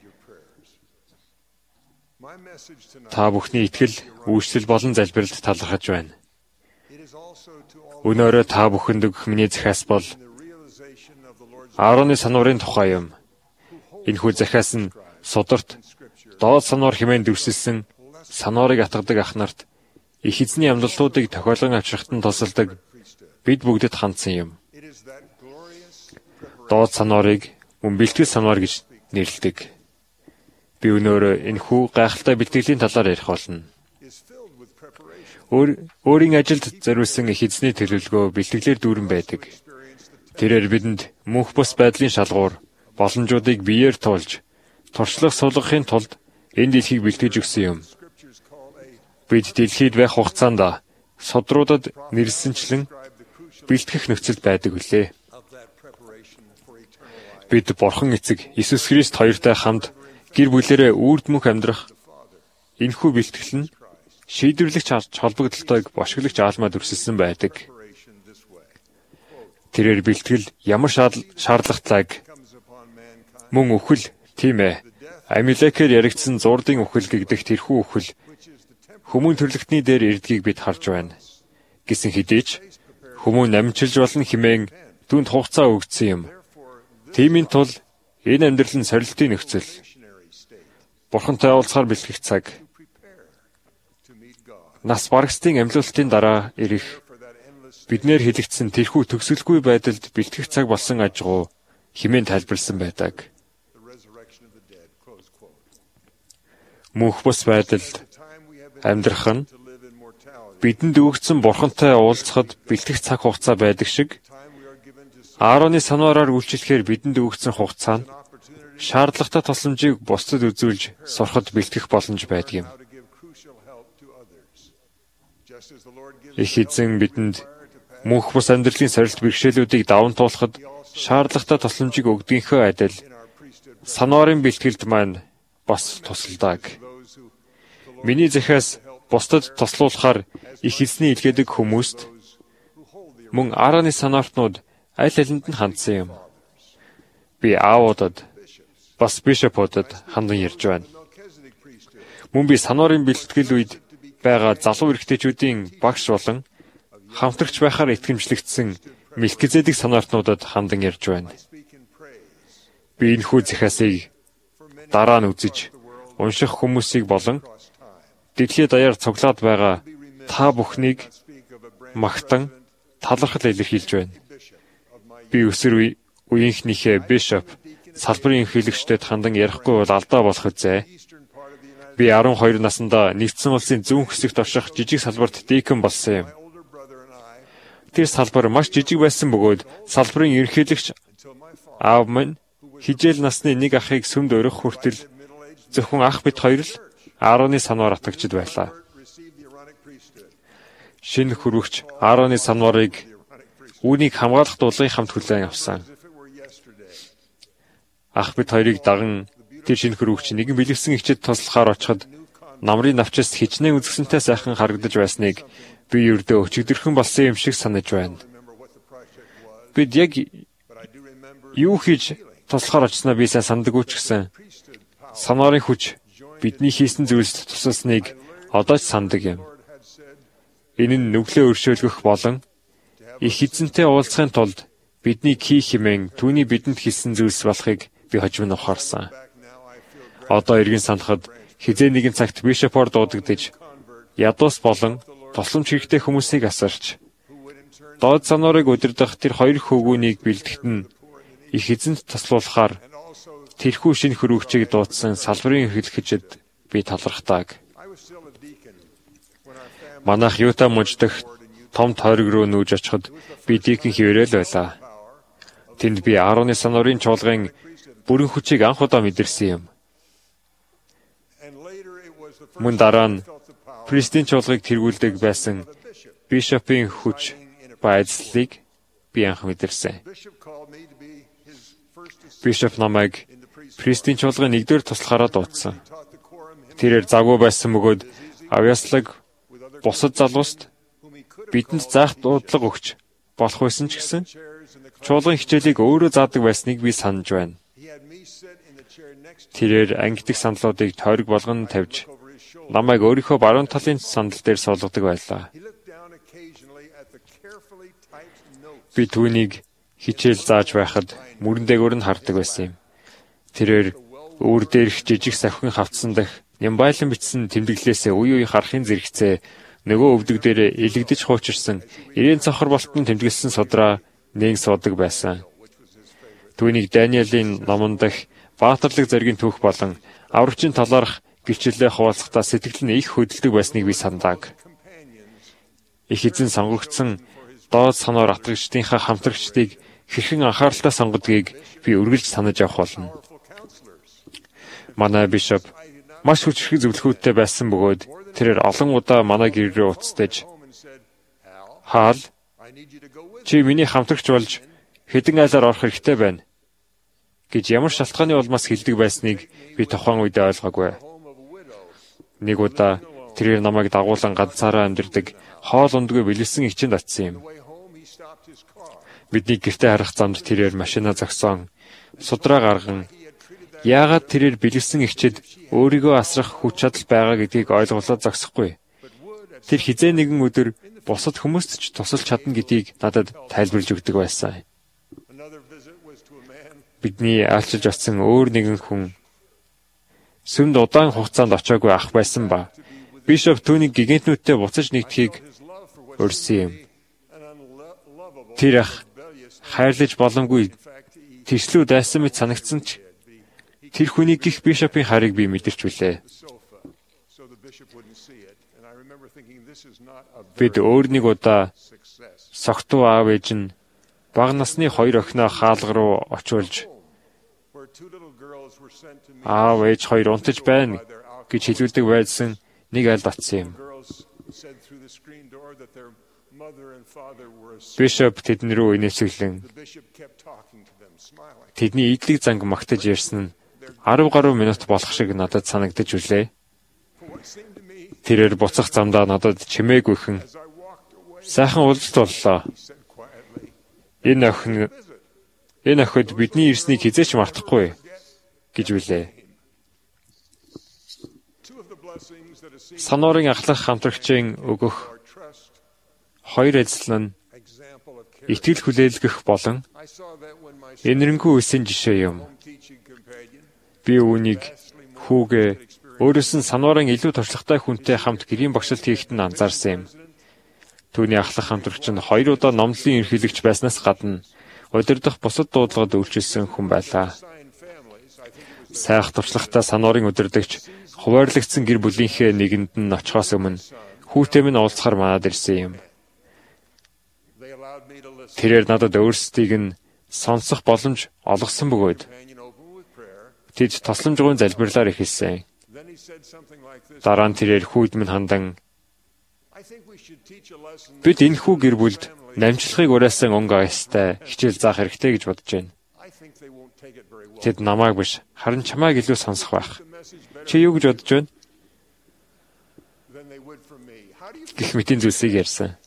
Та бүхний итгэл, үйлчлэл болон залбиралд талархаж байна. Өнөөрөө та бүхэнд өгөх миний захиас бол Аароны сануурын тухай юм. Энэхүү захиас нь сударт доод сануур хэмээн дүрсэлсэн сануурыг атгадаг ах нарт их эзний амлалтуудыг тохиолгон авчрахад нь тусалдаг бид бүгдэд хандсан юм. Доод сануурыг мөн бэлтгэл сануур гэж нэрлэдэг. Би өнөөрөө энэхүү гайхалтай бэлтгэлийн талаар ярих болно. Өөрийн ажилд зориулсан их эзний төлөвлөгөө бэлтгэлээр дүүрэн байдаг. Тэрээр бидэнд мөнх бус байдлын шалгуур, боломжуудыг биеэр туулж, туршлага суулгахын тулд энэ дэлхийг бэлтгэж өгсөн юм. Бид дэлхийд байх хугацаанд судруудад нэрсэнчлэн бэлтгэх нөхцөлд байдаг үлээ. Бид Бурхан эцэг Иесус Христ хоёртой хамт гэр бүлээрээ үрд мөнх амьдрах энэхүү бэлтгэл нь шийдвэрлэгч холбогдлолтойг бошиглогч аалмаа дүрсэлсэн байдаг. Тэрээр бэлтгэл ямар шаардлагатайг мөн өхөл тийм ээ Амилекээр яригдсан зурдын үхэл гэгдэх тэрхүү үхэл хүмүүн төрлөختний дээр ирдгийг бид харж байна. Гэсэн хэдий ч хүмүүн намжилж болно хэмээн түүнд хугацаа өгсөн юм. Тиймийн тул энэ амьдрал нь сорилтын нөхцөл. Бурхантай уулзахаар бэлтгэх цаг. Нас барагсдын амьлуулалтын дараа ирэх биднээр хэлэгдсэн тэрхүү төгсөлгүй байдалд бэлтгэх цаг болсон ажгуу хэмээн тайлбарлсан байдаг. Мөнх бус байдалд амьдрах нь бидэнд өгөгдсөн Бурхантай уулзахад бэлтгэх цаг хугацаа байдаг шиг Аароны санвараар үйлчлэхээр бидэнд өгөгдсөн хугацаа нь шаардлагатай тусламжийг бусдад үзүүлж сурахад бэлтгэх боломж байдаг юм. Их эзэн бидэнд мөнх бус амьдралын сорилт бэрхшээлүүдийг даван туулахад шаардлагатай тусламжийг өгдгийнхөө адил санварын бэлтгэлд маань бас тусалдаг. Миний захиас бусдад туслуулахаар их эзний илгээдэг хүмүүст мөн Аароны санвартнууд аль алинд нь хандсан юм. Би аавуудад бас бишопуудад хандан ярьж байна. Мөн би санварын бэлтгэл үед байгаа залуу эрэгтэйчүүдийн багш болон хамтрагч байхаар итгэмжлэгдсэн Мелкизедек санвартнуудад хандан ярьж байна. Би энэхүү захиасыг дараа нь үзэж унших хүмүүсийг болон дэлхийд даяар цуглаад байгаа та бүхнийг магтан талархал илэрхийлж байна. Би өсөр үеийнхнийхээ бишоп салбарын ерөнхийлөгчдөд хандан ярихгүй бол алдаа болох үзье. Би 12 наснда нэгдсэн улсын зүүн хэсэгт орших жижиг салбарт дийкон болсон юм. Тэр салбар маш жижиг байсан бөгөөд салбарын ерөнхийлөгч аав минь хижээл насны нэг ахыг сүмд өрөх хүртэл зөвхөн ах бит хоёр л Аароны санвар атагчид байлаа. Шинэ хөрвөгч Аароны санварыг үүнийг хамгаалах дуулын хамт хүлээн авсан. Ах бит хоёрыг даган тэр шинэ хөрвөгч нэгэн бэлгэсэн эгчэд туслахаар очиход намрын навчаас хичнээн үзэсгэлэнтэй сайхан харагдаж байсныг би ердөө өчигдөрхөн болсон юм шиг санаж байна. Бид яг юу хийж туслахаар очсноо би сайн сандаггүй ч гэсэн санварын хүч бидний хийсэн зүйлс тусалсныг одоо ч сандаг юм. Энэ нь нүглээ өршөөлгөх болон их эзэнтэй уулзахын тулд бидний хийх хэмээн түүний бидэнд хийсэн зүйлс болохыг би хожим нь ухаарсан. Одоо эргэн санахад хизээ нэгэн цагт бишопоор дуудагдж ядуус болон тусламж хэрэгтэй хүмүүсийг асарч доод санварыг удирдах тэр хоёр хөвгүүнийг бэлтгэхэд нь их эзэнт туслуулахаар тэрхүү шинэ хөрвөгчийг дуудсан салбарын эрхлэгчид би талархдаг. Манайх Юта мужид том тойрог руу нүүж очиход би дийкэн хിവэрэл байлаа. Тэнд би Аароны санварын чуулгын бүрэн хүчийг анх удаа мэдэрсэн юм. Мөн дараа нь Пристийн чуулгыг тэргүүлдэг байсан бишопын хүч ба ажлыг би анх мэдэрсэн. Бишоп намайг Пристийн чуулгын нэгдүгээр туслахаараа дуудсан. Тэрээр завгүй байсан бөгөөд авьяаслаг бусад залууст бидэнд заах дуудлага өгч болох байсан ч гэсэн чуулган хичээлийг өөрөө заадаг байсныг би санаж байна. Тэрээр ангидах сандлуудыг тойрог болгон тавьж намайг өөрийнхөө баруун талын сандал дээр суулгадаг байлаа. Би түүнийг хичээл зааж байхад мөрөн дээгүүр нь хардаг байсан юм. Тэрээр өөр дээрх жижиг савхин хавцсан дах нямбайлан бичсэн тэмдэглэлээсээ үе үе харахын зэрэгцээ нөгөө өвдөг дээрээ илэгдэж хуучирсан ирээн цохор болтон тэмдэглэсэн судраа нээн суудаг байсан. Түүнийг Даниэлийн номон дах баатарлаг заргийн түүх болон аврагчийн талаарх гэрчлэлээ хуваалцахдаа сэтгэл нь их хөдөлдөг байсныг би сандаг. Их эзэн сонгогдсон доод санвар атгагчдынхаа хамтрагчдыг хэрхэн анхааралтай сонгодгийг би үргэлж санаж явах болно. Манай бишоп маш хүчрхэг зөвлөхүүдтэй байсан бөгөөд тэрээр олон удаа манай гэр рүү уцтаж "Хаал, чи миний хамтрагч болж хэдэн айлаар орох хэрэгтэй байна" гэж ямар шалтгааны улмаас хэлдэг байсныг би тухайн үедээ ойлгоогүй. Нэг удаа тэрээр намайг дагуулan ганцаараа амьдардаг хоол ундгүй бэлгэсэн эгчэнд очсон юм. Бидний гэртээ харах замд тэрээр машина зогсоон судраа гарган Яагаад тэрээр бэлгэсэн эгчэд өөрийгөө асрах хүч чадал байгаа гэдгийг ойлголоод зогсохгүй. Тэр хизээ нэгэн өдөр бусад хүмүүст ч тусалж чадна гэдгийг надад тайлбарлаж өгдөг байсан. Бидний айлчилж очсон өөр нэгэн хүн сүмд удаан хугацаанд очоогүй ах байсан ба бишоп түүнийг гигантнүүдтэй буцаж нэгдэхийг урьсан юм. Тэр ах хайрлаж боломгүй тэрслүү дайсан мэт санагдсан ч тэр хүний гих бишопын харийг би мэдэрч билээ. Бид өөр нэг удаа согтуу аав ээж нь бага насны хоёр охиноо хаалга руу очуулж аав ээж хоёр унтаж байна гэж хэлүүлдэг байсан нэг айлд очсон юм. Бишоп тэдэн рүү инэвсэглэн тэдний идлэг занг магтаж ярьсан нь 10 гаруй минут болох шиг надад санагдаж үлээ. Тэрээр буцах замдаа надад чимээгүйхэн сайхан уулзалт боллоо. Энэ охид бидний ирснийг хизээч мартахгүй гэж билээ. Сануурын ахлах хамтрагчийн өгөх хоёр ажил нь итгэл хүлээлгэх болон энэрэнгүй үсэн жишээ юм. Би үүнийг хүүгээ өөрөөс нь сануурын илүү туршлагатай хүнтэй хамт гэрийн багшилт хийхэд нь анзаарсан юм. Түүний ахлах хамтрагч нь 2 удаа номлолын ерөнхийлөгч байснаас гадна удирдах бусад дуудлагад үйлчилсэн хүн байлаа. Сайх туршлагатай сануурын удирдагч хуваарлагдсан гэр бүлийнхээ нэгэнд нь очихоос өмнө хүүтэй минь уулзахаар манад ирсэн юм. Тэрээр надад өөрсдийг нь сонсох боломж олгосон бөгөөд тэд тосламжгүй залбирлаар эхэлсэн. Дараа нь тэрээр хүүд минь хандан бид энэ хүү гэр бүлд намжлахыг уриалсан өнгө аястай хичээл заах хэрэгтэй гэж бодож байна. Тэд намайг биш харин чамайг илүү сонсох байх. Чи юу гэж бодож байна? Гэх мэтийн зүйлсийг ярьсан.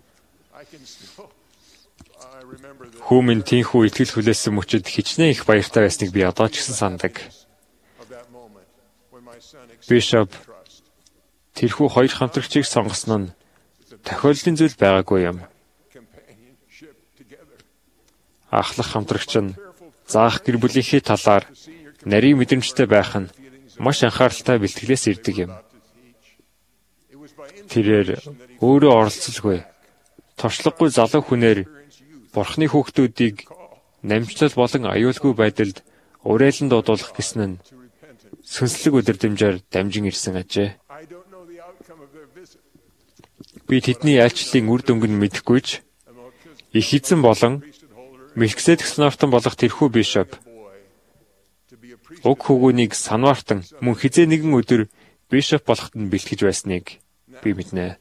Хүүмэн тийхүү итгэл хүлээсэн мөчөд хичнээн их баяртай байсныг би одоо ч гэсэн сандаг. Бишоп тэрхүү хоёр хамтрагчийг сонгосон нь тохиолдлын зүйл байгаагүй юм. Ахлах хамтрагч нь заах гэр бүлийнхээ талаар нарийн мэдрэмжтэй байх нь маш анхааралтай бэлтгэлээс ирдэг юм. Тэрээр өөрөө оролцолгүй, туршлагагүй залуу хүнээр Бурхны хүүхдүүдийг намжлал болон аюулгүй байдалд уриалан дуудуулах гэсэн нь сүнслэг өдөрдмжээр дамжин ирсэн ажээ. Би тэдний айлчлалын үр дүнг нь мэдэхгүй ч их эзэн болон Мелкиседек санаартан болох тэрхүү бишоп уг хөвгүнийг санаартан мөн хизээ нэгэн өдөр бишоп болоход нь бэлтгэж байсныг би мэднэ.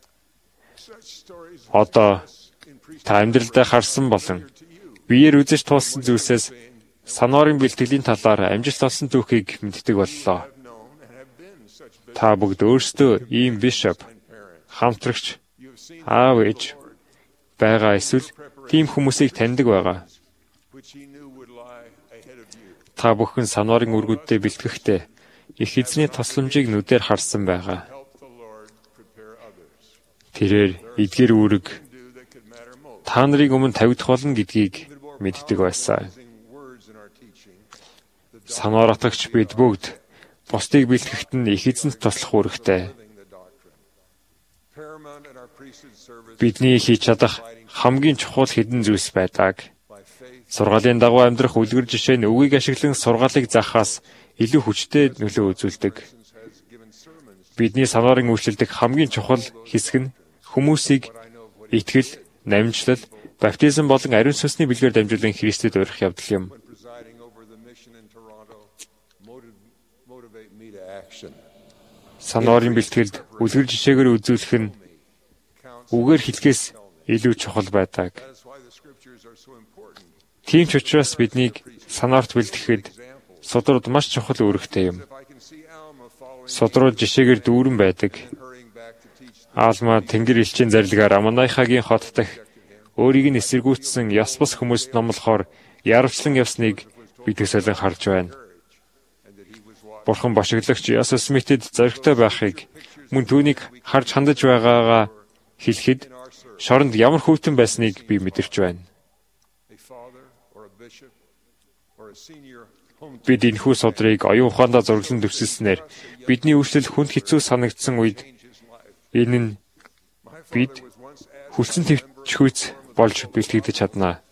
Одоо та амьдралдаа харсан болон биеэр үзэж туулсан зүйлсээс сануурын бэлтгэлийн талаар амжилт олсон түүхийг мэддэг боллоо. Та бүгд өөрсдөө ийм бишоп, хамтрагч, аав ээж байгаа эсвэл тийм хүмүүсийг таньдаг байгаа. Та бүхэн сануурын үргүүддээ бэлтгэхдээ их эзний тусламжийг нүдээр харсан байгаа. Тэрээр эдгээр үүрэг та нарын өмнө тавигдах болно гэдгийг мэддэг байсан. Санаар атагч бид бүгд бусдыг бэлтгэхэд нь их эзэнт туслах үүрэгтэй. Бидний хийж чадах хамгийн чухал хэдэн зүйлс байдаг. Сургаалын дагуу амьдрах үлгэр жишээ нь үгийг ашиглан сургаалыг заахаас илүү хүчтэй нөлөө үзүүлдэг. Бидний санаарын үйлчлдэг хамгийн чухал хэсэг нь хүмүүсийг итгэл, намжлал, баптизм болон ариун сүнсний бэлгээр дамжуулан Христэд урих явдал юм. Санаарын бэлтгэлд үлгэр жишээгээр үзүүлэх нь үгээр хэлхээс илүү чухал байдаг. Тийм ч учраас биднийг санаарт бэлтгэхэд судрууд маш чухал үүрэгтэй юм. Судрууд жишээгээр дүүрэн байдаг. Аалма Тэнгэр элчийн зарилгаар Аманайхагийн хот дахь өөрийг нь эсэргүүцсэн ёс бус хүмүүст номлохоор яарвчлан явсныг бид төсөөлөн харж байна. Бурхан бошиглагч Йосеф Смитэд зоригтой байхыг мөн түүнийг харж хандаж байгаагаа хэлэхэд шоронд ямар хүйтэн байсныг би мэдэрч байна. Бид энэхүү судрыг оюун ухаандаа зураглан дэвшилснээр бидний үйлчлэл хүнд хэцүү санагдсан үед энэ нь бид хүлцэн төвчхүйц болж бэлтгэгдэж чадна.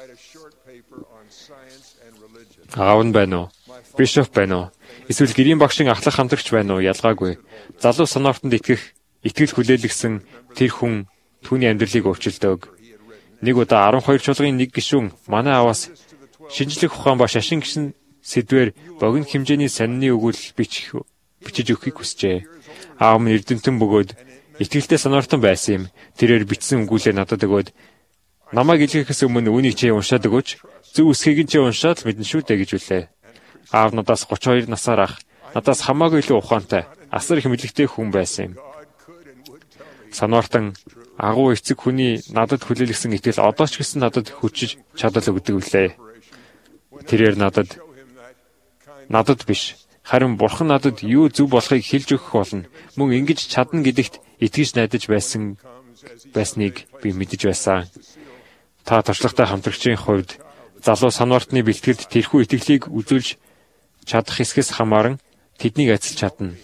Аав нь байна уу? Бишоп байна уу? Эсвэл гэрийн багшийн ахлах хамтрагч байна уу? Ялгаагүй. Залуу санаортанд итгэл хүлээлгсэн тэр хүн түүний амьдралыг өөрчилдөг. Нэг удаа 12 чуулгын нэг гишүүн манай ааваас шинжлэх ухаан ба шашин гэсэн сэдвээр богино хэмжээний санины өгүүлэл бичиж өгөхийг хүсжээ. Аав минь эрдэмтэн бөгөөд итгэлтэй санаортон байсан юм. Тэрээр бичсэн өгүүлээ надад өгөөд намайг илгээхээс өмнө үүнийг чи уншаад өгөөч. Зөв үсгийг чи уншаад мэдэн шүү дээ гэж үлээ. Аав надаас 32 насаар ах, надаас хамаагүй илүү ухаантай, асар их мэдлэгтэй хүн байсан юм. Санаортон агуу эцэг хүний надад хүлээлгэсэн итгэл одоо ч гэсэн надад хүчиж чадал өгдөг үлээ. Тэрээр надад биш, харин Бурхан надад юу зөв болохыг хэлж өгөх болно. Мөн ингэж чадна гэдэгт итгэж найдаж байсныг би мэдэж байсан. Та туршлагатай хамтрагчийн хувьд залуу санаортны бэлтгэлд тэрхүү итгэлийг үзүүлж чадах хэсгээс хамааран тэднийг ажиллаж чадна.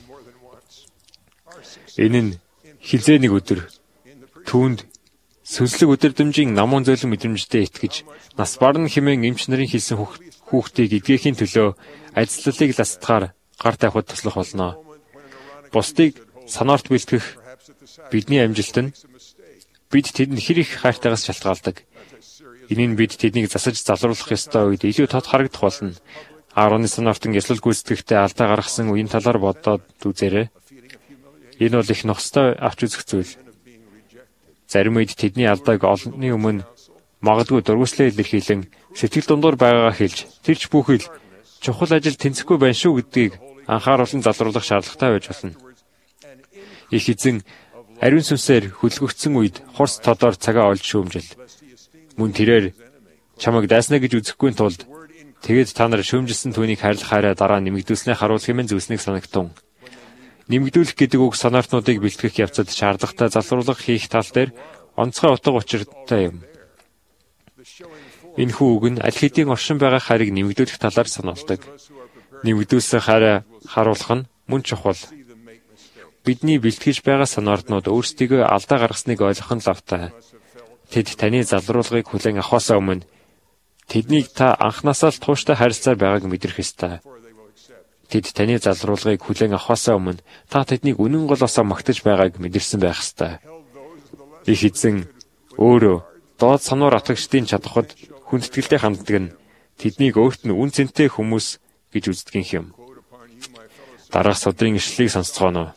Энэ нь хизээ нэг өдөр түүнд сүнслэг өдөрдмжийн намун зөөлөн мэдрэмжтэй итгэж нас барна хэмээн эмч нарын хэлсэн хүүхдийг эдгэхийн төлөө ажиллалыг ластахаар гар тавихад туслах болно. Бусдыг санаорт бэлтгэх бидний амжилт нь бид тэдэнд хэр их хайртайгаас шалтгаалдаг. Энэ нь бид тэднийг засаж залруулах ёстой үед илүү тод харагдах болно. Аароны санаортон яслал гүйцэтгэхдээ алдаа гаргасан үеийн талаар бодоод үзээрэй. Энэ бол их нохстой авч үзэх зүйл. Зарим үед тэдний алдааг олонний өмнө магадгүй дургуслаа илэрхийлэн сэтгэл дундуур байгаагаа хэлж тэрч бүхэл чухал ажил тэнцэхгүй байна шүү гэдгийг анхааруулан залруулах шаардлагатай байж болно. Их эзэн ариун сүнсээр хүлгөгдсөн үед хурц тодор цагаа олж шүүмжил. Мөн тэрээр чамайг дайснаа гэж үзэхгүй тулд тэгээд та нар шүүмжилсэн түүнийг хайрлахаараа дараа нэмэгдүүлснээ харуулах хэмээн зүйлснийг санагтун. Нэмэгдүүлэх гэдэг үг санаартнуудыг бэлтгэх явцад шаардлагатай залруулга хийх тал дээр онцгой утга учиртай юм. Энэхүү үг нь аль хэдийн оршин байгаа хайрыг нэмэгдүүлэх талаар сануулдаг. Нэмэгдүүлсэн хайраа харуулах нь мөн чухал. Бидний бэлтгэж байгаа санаартнууд өөрсдийгөө алдаа гаргасныг ойлгох нь лавтай. Тэд таны залруулгыг хүлээн авахаас өмнө тэднийг та анхнаасаа л тууштай харилцаар байгааг мэдрэх ёстой. Тэд таны залруулгыг хүлээн авахаас өмнө та тэднийг үнэн голоосоо магтаж байгааг мэдэрсэн байх ёстой. Их эзэн өөрөө доод сануур атгагчдын чадхад хүндэтгэлтэй ханддаг нь тэднийг өөрт нь үн цэнтэй хүмүүс гэж үздэг юм. Дараах судрын ишлэлийг сонсцгооно.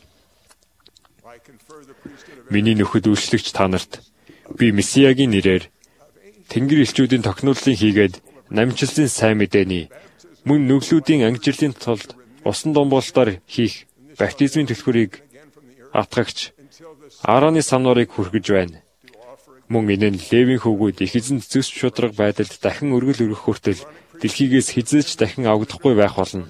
Миний нөхөд үйлчлэгч та нарт би Месиягийн нэрээр Тэнгэр элчүүдийн тогтнууллын хийгээд намжилсан сайн мэдээний мөн нүглүүдийн ангижирлын тулд усан думбуулалтаар хийх баптизмын төлхөрийг атгагч Аароны сануурыг хүргэж байна. Мөн энэ нь Левийн хөвгүүд их эзэнд зөвс шудраг байдалд дахин өргөл өргөх хүртэл дэлхийгээс хизээч дахин авагдахгүй байх болно.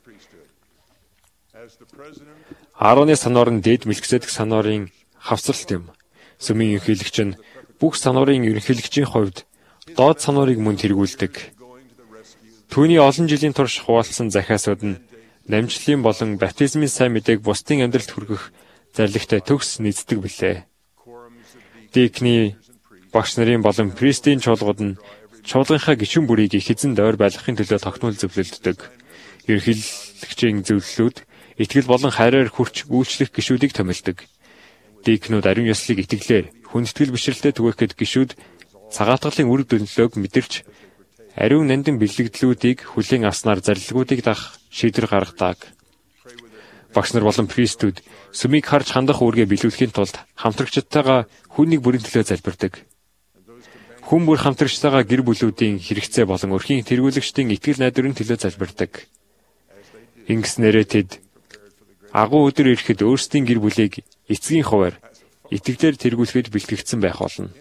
Аароны сануур нь дээд Мелкиседек сануурын хавцралт юм. Сүмийн ерөнхийлөгч нь бүх сануурын ерөнхийлөгчийн хувьд доод сануурыг мөн тэргүүлдэг. Түүний олон жилийн турш хуваалцсан захиасууд нь намжлалын болон баптизмын сайн мэдээг бусдын амьдралд хүргэх зарлагтай төгс нийцдэг билээ. Дикний багш нарын болон пристийн чуулгууд нь чуулганхаа гишүүн бүрийг их эзэн дойр байлгахын төлөө тогтмол зөвлөлддөг. Ерөнхийлөгчийн зөвлөлүүд итгэл болон хайраар хүрч үйлчлэх гишүүдийг томилдог. Дикнүүд ариун ёслыг итгэлээр хүндэтгэл бишрэлтэд түгээхэд гишүүд цагаатгалын үр дүнлөөг мэдэрч ариун нандин бэлэгдлүүдийг хүлээн авснаар зарилгуудыг дах шийдвэр гаргадаг. Багш нар болон пристүүд сүмийг харж хандах үүргээ биелүүлэхийн тулд хамтрагчдтайгаа хүн нэг бүрийн төлөө залбирдаг. Хүн бүр хамтрагчтайгаа гэр бүлүүдийн хэрэгцээ болон өрхийн тэргүүлэгчдийн итгэл найдварын төлөө залбирдаг. Ингэснээрээ тэд агуу өдөр ирэхэд өөрсдийн гэр бүлийг эцгийн хуваар итгэлээр тэргүүлэхэд бэлтгэгдсэн байх болно.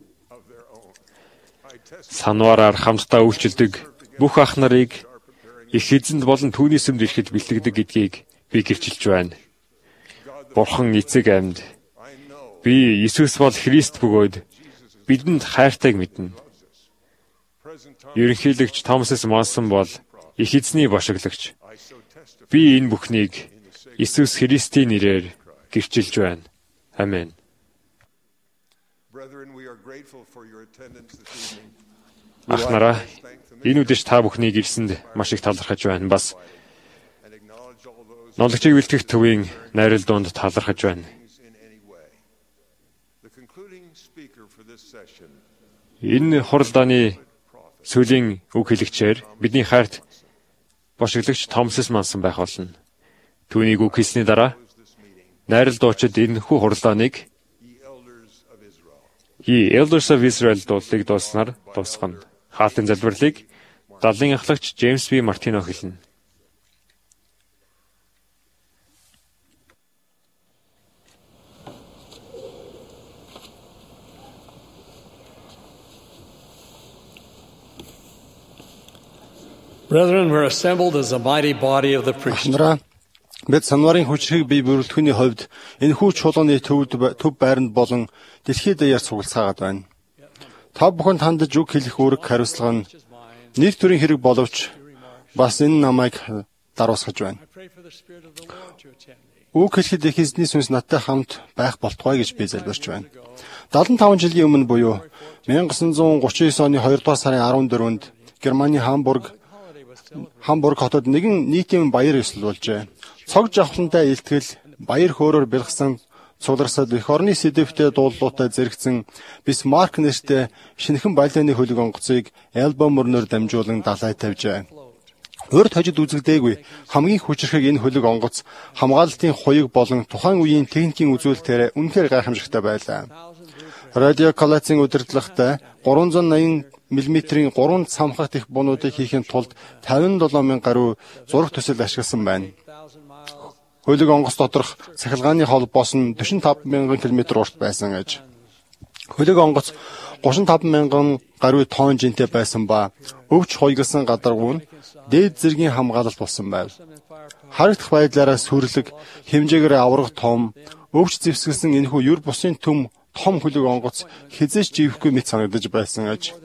Сануараар хамтдаа үйлчилдэг бүх ах нарыг их эзэнд болон түүний сүмд ирэхэд бэлтгэдэг гэдгийг би гэрчилж байна. Бурхан эцэг амьд. Би Иесус бол Христ бөгөөд бидэнд хайртайг мэднэ. Ерөнхийлөгч Томас Монсон бол их эзний бошиглагч. Би энэ бүхнийг Иесус Христийн нэрээр гэрчилж байна. Амен. Ах нараа, энэ үдэш та бүхнийг ирсэнд маш их талархаж байна. Бас ноологчийг бэлтгэх төвийн найрал дуунд талархаж байна. Энэ хуралдааны сүүлийн үг хэлэгчээр бидний хайрт бошиглагч Томас Монсон байх болно. Түүнийг үг хэлсний дараа найрал дуучид энэ хүү хуралдааныг Ye Elders of Israel дуулыг дууснаар дуусгана. Хаалтын залбирлыг даллын ахлагч Джеймс B. Мартино хэлнэ. Brethren, we're assembled as a mighty body of the priesthood. Бид санварын хүчрийг бий бүрэлдэхүүний хувьд энэ хүү чуулганы төв байранд болон дэлхийд даяар цугласгаагаад байна. Та бүхэнд хандаж үг хэлэх үүрэг хариуцлага нь нэг төрлийн хэрэг боловч бас энэ намайг даруусгаж байна. Үг хэлэхэд их эзний сүнс надтай хамт байх болтугай гэж би залбирч байна. 75 жилийн өмнө буюу 1939 оны 2 дугаар сарын 14-нд Германы Хамбург хотод нэгэн нийтийн баяр ёслуулжээ. Цог жавхлантай илтгэл, баяр хөөрөөр бэлгсэн цугларсад эх орны сэдэвтэй дуулуутай зэрэгцэн Бисмарк нэртэй шинэхэн балианы хөлөг онгоцыг альбом мөрнөөр дамжуулан далай тавьжээ. Урд хожид үзэгдээгүй хамгийн хүчрхэг энэ хөлөг онгоц хамгаалалтын хуйг болон тухайн үеийн техникийн үзүүлэлтээр үнэхээр гайхамшигтай байлаа. Радиокалацийн удирдлагатай 380 мм-ийн 3 цамхагт их буунуудыг хийхин тулд 57,000 гаруй зураг төсөл ашигласан байна. Хөлөг онгоц доторх цахилгааны холбоос нь 45,000 км урт байсан аж. Хөлөг онгоц 35,000 гаруй тонн жинтэй байсан ба өвч хуйгалсан гадаргуу нь дээд зэргийн хамгаалалт болсон байв. Харагдах байдлаараа сүрлэг, хэмжээгээр аврах том, өвч зэвсгэлсэн энэхүү юр бусын том хөлөг онгоц хизээч живэхгүй мэт санагдаж байсан аж.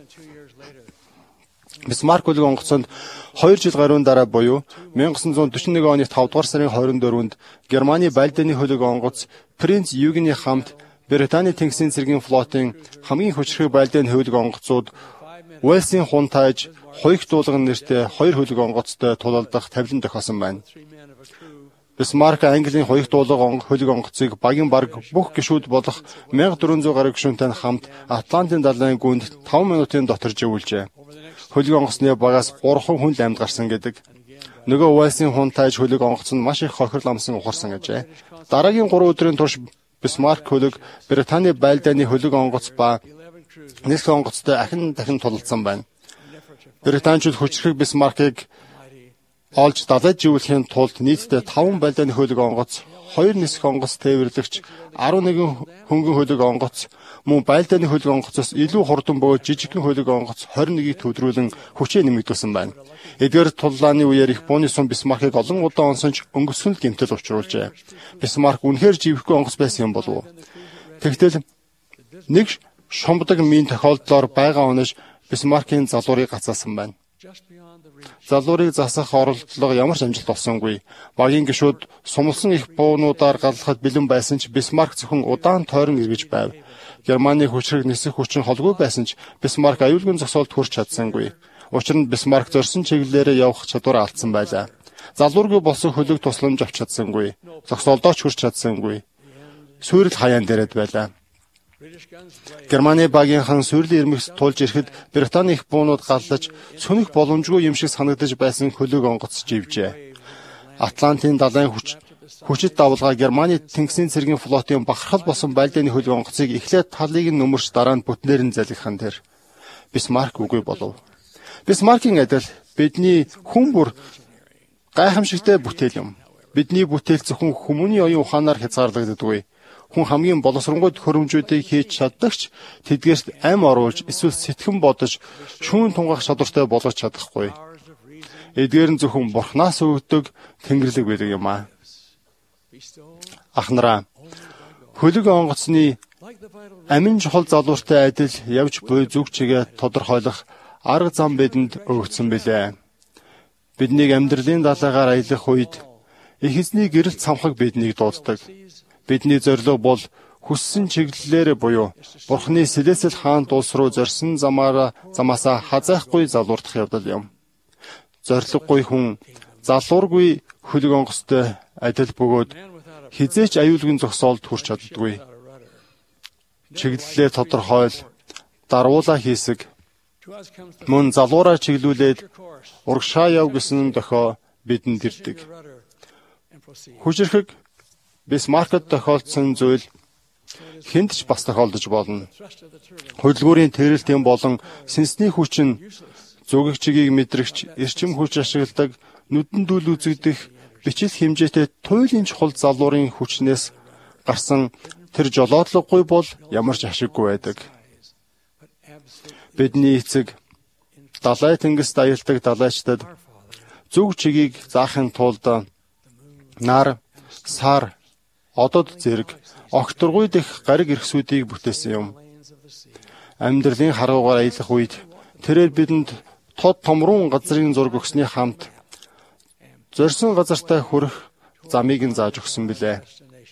Бисмарк хөлөг онгоцонд 2 жил гаруйн дараа буюу 1941 оны 5 дугаар сарын 24-нд Германы Бальданы хөлөг онгоц Принц Югны хамт Британий тэнгисийн цэргийн флотын хамгийн хүчрхэг Бальданы хөлөг онгоцууд Уэльсийн хунтайж хуйх дуулган нэртэй 2 хөлөг онгоцтой тулалдах тавилан тохиосон байна. Бисмарк Английн хуйх дуулган хөлөг онгоцыг багийн бараг бүх гишүүд болох 1400 гаруй гишүүнтэй хамт Атлантын далайн гүнд 5 минутын дотор живүүлжээ. Хөлөг онгоцны багаас 3 хүн амьд гарсан гэдэг. Нөгөө Уэльсийн хунтайж хөлөг онгоц нь маш их хохирол амсан ухарсан гэжээ. Дараагийн 3 өдрийн турш Бисмарк хөлөг Британий Бальданы хөлөг онгоц ба нислэг онгоцтой дахин тулалдсан байна. Британчууд хүчрхэг Бисмаркийг олж далайд живүүлэхийн тулд нийтдээ 5 Бальданы хөлөг онгоц, 2 нисэх онгоц тээвэрлэгч, 11 хөнгөн хөлөг онгоц, мөн Бальданы хөлөг онгоцоос илүү хурдан бөгөөд жижигхэн хөлөг онгоц 21-ийг төдрүүлэн хүчээ нэмэгдүүлсэн байна. Эдгээр туллааны үеэр их бууны сум Бисмаркийг олон удаа онсонч өнгөсөн л гэмтэл учруулжээ. Бисмарк үнэхээр живэхгүй онгоц байсан юм болов уу? Тэгтэл нэг шумбдаг мин тохиолдлоор байгаа онож Бисмаркийн залуурыг гацаасан байна. Залуурыг засах оролдлого ямар ч амжилт олсонгүй. Багийн гишүүд сумлсан их буунуудаар галлахад бэлэн байсан ч Бисмарк зөвхөн удаан тойрон эргэж байв. Германы хүчрэг нисэх хүчин холгүй байсан ч Бисмарк аюулгүй зогсоолд хүрч чадсангүй. Учир нь Бисмарк зорьсон чиглэлээр явах чадвар алдсан байлаа. Залуургүй болсон хөлөг тусламж авч чадсангүй. Зогсоолдоо ч хүрч чадсангүй. Сүйрэл хаяан дээрээд байлаа. Германы багийнхан сүрлийн ирмэгс тулж ирэхэд Британий их буунууд галлаж сөнөх боломжгүй юм шиг санагдаж байсан хөлөг онгоц живжээ. Атлантын далайн хүчит давлгаа Германы тэнгисийн цэргийн флотын бахархал болсон Бальданы хөлөг онгоцыг эхлээд талыг нь нөмөрч дараа нь бүтнээр нь залгихан тэр Бисмарк үгүй болов. Бисмаркийн адил бидний хүн бүр гайхамшигтай бүтээл юм. Бидний бүтээл зөвхөн хүмүүний оюун ухаанаар хязгаарлагддаггүй. Хүн хамгийн боловсронгуй төхөөрөмжүүдийг хийж чаддагч тэдгээрт ам оруулж эсвэл сэтгэн бодож шүүн тунгах чадвартай болгож чадахгүй. эдгээр нь зөвхөн Бурханаас өгдөг тэнгэрлэг байдаг юм аа. Ахнараа, хөлөг онгоцны амин чухал залууртай адил явж буй зүг чигээ тодорхойлох арга зам бидэнд өгөгдсөн билээ. Бидний амьдралын даалгаар аялах үед их эзний гэрэлт самхаг биднийг дууддаг. Бидний зорилго бол хүссэн чиглэлээр буюу Бурханы Сэлэсэл хаант улс руу зорьсон замаасаа хазайхгүй залуурдах явдал юм. Зорилгогүй хүн залуургүй хөлөг онгоцтой адил бөгөөд хизээч аюулгүй зогсоолд хүрч чаддаггүй. Чиглэлээ тодорхойл, даруула хийсэг, мөн залуураа чиглүүлээд урагшаа яв гэсэн дохио бидэнд ирдэг. Хүчирхэг Бисмаркт тохиолдсон зүйл хэнд ч бас тохиолдож болно. Хөдөлгүүрийн тэрэлтийн болон сэнсний хүч нь зүгэг чигийг мэдрэгч эрчим хүч ашигладаг, нүдэн дүүл үзэгдэх бичил хэмжээтэй туйлын чухал залуурын хүчнээс гарсан тэр жолоодлогогүй бол ямар ч ашиггүй байдаг. Бидний эцэг далай тэнгист аялдаг далайчдад зүг чигийг заахын тулд нар, сар, одод зэрэг огторгуй дэх гариг эрхсүүдийг бүтээсэн юм. Амьдралын харгуугаар аялах үед тэрээр бидэнд тод томруун газрын зураг өгсөний хамт зорьсон газартаа хүрэх замыг нь зааж өгсөн билээ.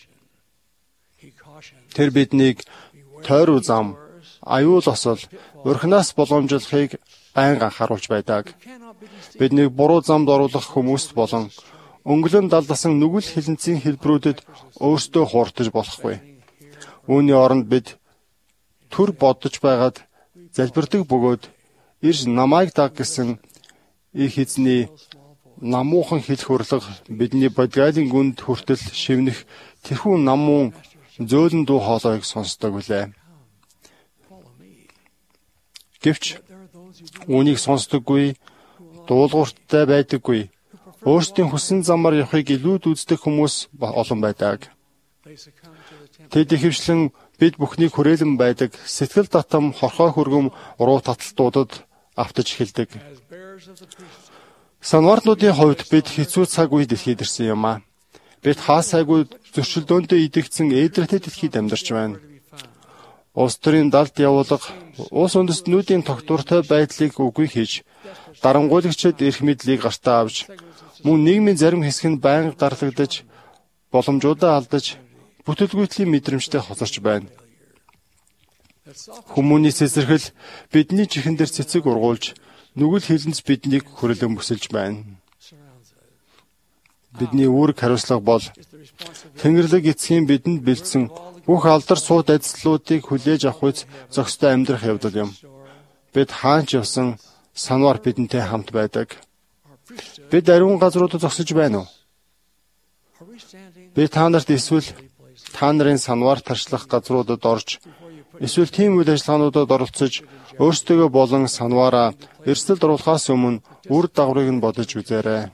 Тэр биднийг тойруу зам, аюул осол, урхинаас боломжлохыг байнга анхааруулж байдаг. Биднийг буруу замд оруулах хүмүүст болон өнгөлөн далдасан нүгэл хилэнцийн хэлбэрүүдэд өөрсдөө хууртаж болохгүй. Үүний оронд бид төр бодож байгаад залбирдаг бөгөөд ирж намайг даг гэсэн их эзний намуухан хэл хурлага бидний бодгайлын гүнд хүртэл шивнэх тэрхүү намуун зөөлөн дуу хоолойг сонсдог үлээ. Гэвч үүнийг сонсдоггүй, дуулуурттай байдаггүй, өөрсдийн хүссэн замаар явахыг илүүд үздэг хүмүүс олон байдаг. Тэд ихэвчлэн бид бүхнийг хүрээлэн байдаг сэтгэл татам хорхой хөргөм уруу таталтуудад автаж эхэлдэг. Санваартнуудын хувьд бид хэцүү цаг үед дэлхийд ирсэн юм аа. Бид хаасайгүй зөрчилдөөнтэй идэгдсэн ээдрэтэ дэлхийд амьдарч байна. Улс төрийн далд явуулга, улс үндэстнүүдийн тогтвортой байдлыг үгүй хийж, дарангуйлагчид эрх мэдлийг гартаа авч, мөн нийгмийн зарим хэсэг нь байнга дарлагдаж, боломжуудаа алдаж, бүтэлгүйтгэлийн мэдрэмжтэй хоцорч байна. Хүмүүний цэцэрхэл бидний чихэн дээр цэцэг ургуулж, нүгэл хилэнц биднийг хүрэлэн бүсэлж байна. Бидний үүрэг хариуцлага бол Тэнгэрлэг эцгийн бидэнд бэлдсэн бүх алдар сууд ажлуудыг хүлээж авахуйц зохистой амьдрах явдал юм. Бид хаанч явсан санвар бидэнтэй хамт байдаг. Бид ариун газруудад зогсож байна уу? Би та нарт эсвэл та нарын санвар тарчлах газруудад орж, эсвэл тийм үйл ажиллагаануудад оролцож, өөрсдөө болон санваараа эрсдэлд оруулахаас өмнө үр дагаврыг нь бодож үзээрэй.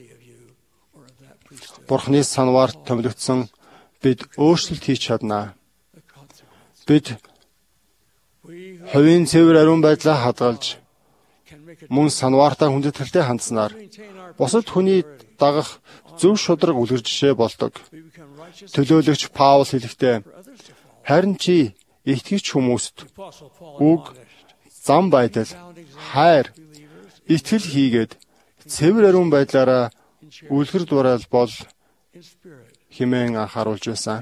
Бурхны санваарт томилогдсон бид өөрчлөлт хийж чаднаа. Бид хувийн цэвэр ариун байдлаа хадгалж, мөн санваартаа хүндэтгэлтэй хандсанаар бусад хүний дагах зөв шударга үлгэр жишээ болдог. Төлөөлөгч Паул хэлэхдээ харин чи итгэгч хүмүүст үг, зам байдал, хайр, итгэл хийгээд цэвэр ариун байдлаараа үлгэр дуурайл бол хэмээн анхааруулж байсан.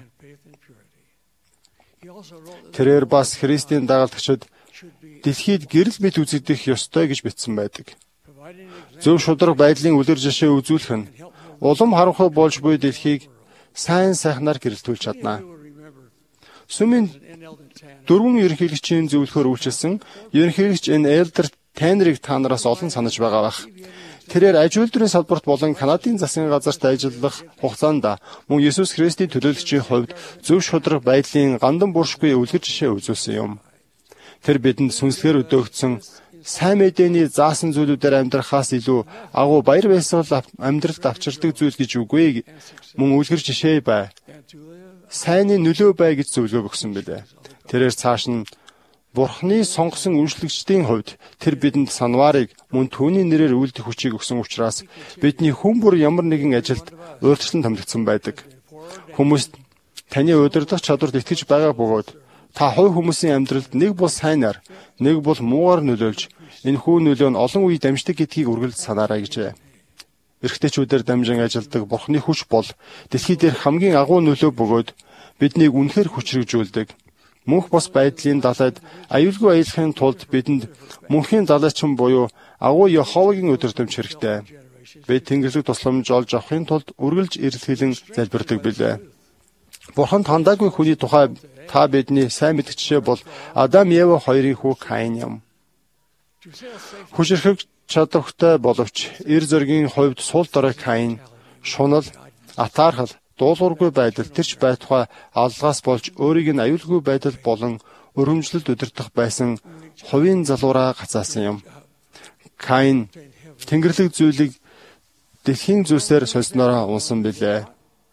Тэрээр бас Христийн дагалдагчид дэлхийд гэрэл мэт үзэгдэх ёстой гэж бичсэн байдаг. Зөв шударга байдлын үлгэр жишээ үзүүлэх нь улам харанхуй болж буй дэлхийг сайн сайхнаар гэрэлтүүлж чаднаа. Сүмийн дөрвөн ерөнхийлөгчийн зөвлөхөөр үйлчилсэн ерөнхийлөгч Элдер Тайнерыг та нараас олон санаж байгаа бах. Тэрээр аж үйлдвэрийн салбарт болон Канадын засгийн газарт ажиллах хугацаанд мөн Есүс Христийн төлөөлөгчийн хувьд зөв шударга байдлын гандан буршгүй үлгэр жишээ үзүүлсэн юм. Тэр бидэнд сүнслэгээр өдөөгдсөн сайн мэдээний заасан зүйлүүдээр амьдрахаас илүү агуу баяр баясгал амьдралд авчирдаг зүйл гэж үгүй, мөн үлгэр жишээ бай. Сайнны нөлөө бай гэж зөвлөгөө өгсөн билээ. Тэрээр цааш нь Бурхны сонгосон үншлэгчдийн хувьд тэр бидэнд санварыг мөн түүний нэрээр үйлдэх хүчийг өгсөн учраас бидний хүн бүр ямар нэгэн ажилд урьдчилан томилогдсон байдаг. Хүмүүс таны удирдах чадварт итгэж байгаа бөгөөд та хувь хүмүүсийн амьдралд нэг бол сайнаар, нэг бол муугаар нөлөөлж энэхүү нөлөө нь олон үе дамждаг гэдгийг үргэлж санаарай гэжээ. Эрэгтэйчүүдээр дамжин ажилдаг Бурхны хүч бол дэлхий дээр хамгийн агуу нөлөө бөгөөд биднийг үнэхээр хүчрэгжүүлдэг. Мөнх бос байдлын далайд аюулгүй аялахын тулд бидэнд мөнхийн далайчин буюу агуу Яховагийн өдөртөмж хэрэгтэй. Бид Тэнгэрлэг тусламж олж авахын тулд үргэлж эрэлхийлэн залбирдаг билээ. Бурхан тандаагүй хүний тухай та бидний сайн мэдэх жишээ бол Адам Ева хоёрын хүү Каин юм. Хүчрхэг чадвартай боловч эр зөргийн хувьд сул дорой Каин шунал, атаархал, дуулуургүй байдал тэрч байтугай аллагаас болж өөрийг нь аюулгүй байдал болон өрөмжлөлд удирдах байсан хувийн залуураа гацаасан юм. Каин Тэнгэрлэг зүйлийг дэлхийн зүйлсээр сольснороо унсан билээ.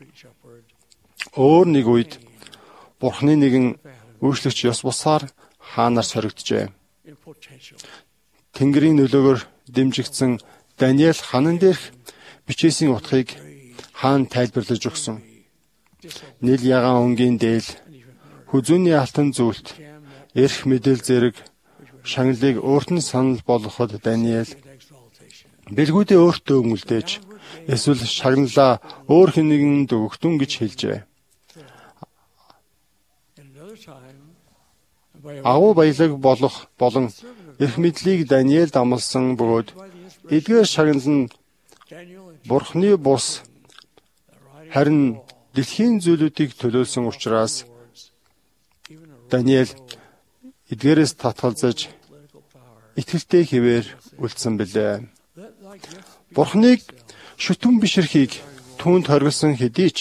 Өөр нэг үед Бурхны нэгэн үйлчлэгч ёс бусаар хаанаар соригджээ. Тэнгэрийн нөлөөгөөр дэмжигдсэн Даниэл ханан дээрх бичээсийн утгыг хаан тайлбарлаж өгсөн. Нийл ягаан өнгийн дээл, хүзүүний алтан зүйлт, эрх мэдэл зэрэг шагналыг өөрт нь санал болгоход Даниэл бэлгүүдээ өөртөө өмөлдөөж эсвэл шагналаа өөр хэнийг өгөхтүн гэж хэлжээ. Агуу баялаг болох болон эрх мэдлийг Даниэлд амласан бөгөөд эдгээр шагнал нь Бурхны бус харин дэлхийн зүйлүүдийг төлөөлсөн учраас Даниэл эдгээрээс татгалзаж итгэлтэй хэвээр үлдсэн билээ. Бурхныг шүтэн бишрэхийг түүнд хоригдсан хэдий ч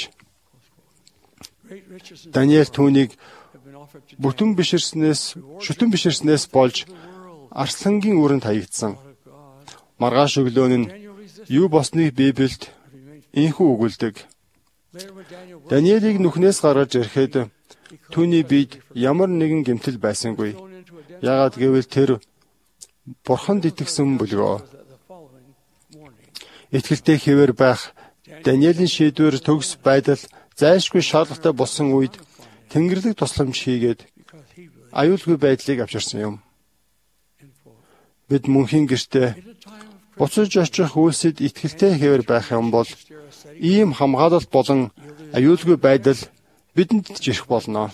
Даниэл түүнийг шүтэн биширснээс болж арслангийн үрэнд хаягдсан. Маргааш өглөө нь юу босныг Библиэд инхүү өгүүлдэг. Даниэлийг нүхнээс гаргаж ирэхэд түүний биед ямар нэгэн гэмтэл байсангүй. Яагаад гэвэл тэр Бурханд итгэсэн бүлгөө. Итгэлтэй хэвээр байх Даниэлийн шийдвэр төгс байдал зайлшгүй шаардлагатай болсон үед Тэнгэрлэг тусламж хийгээд аюулгүй байдлыг авчирсан юм. Бид мөнхийн гэртээ буцаж очих үйлсэд итгэлтэй хэвээр байх юм бол ийм хамгаалалт болон аюулгүй байдал бидэнд жирэх болно.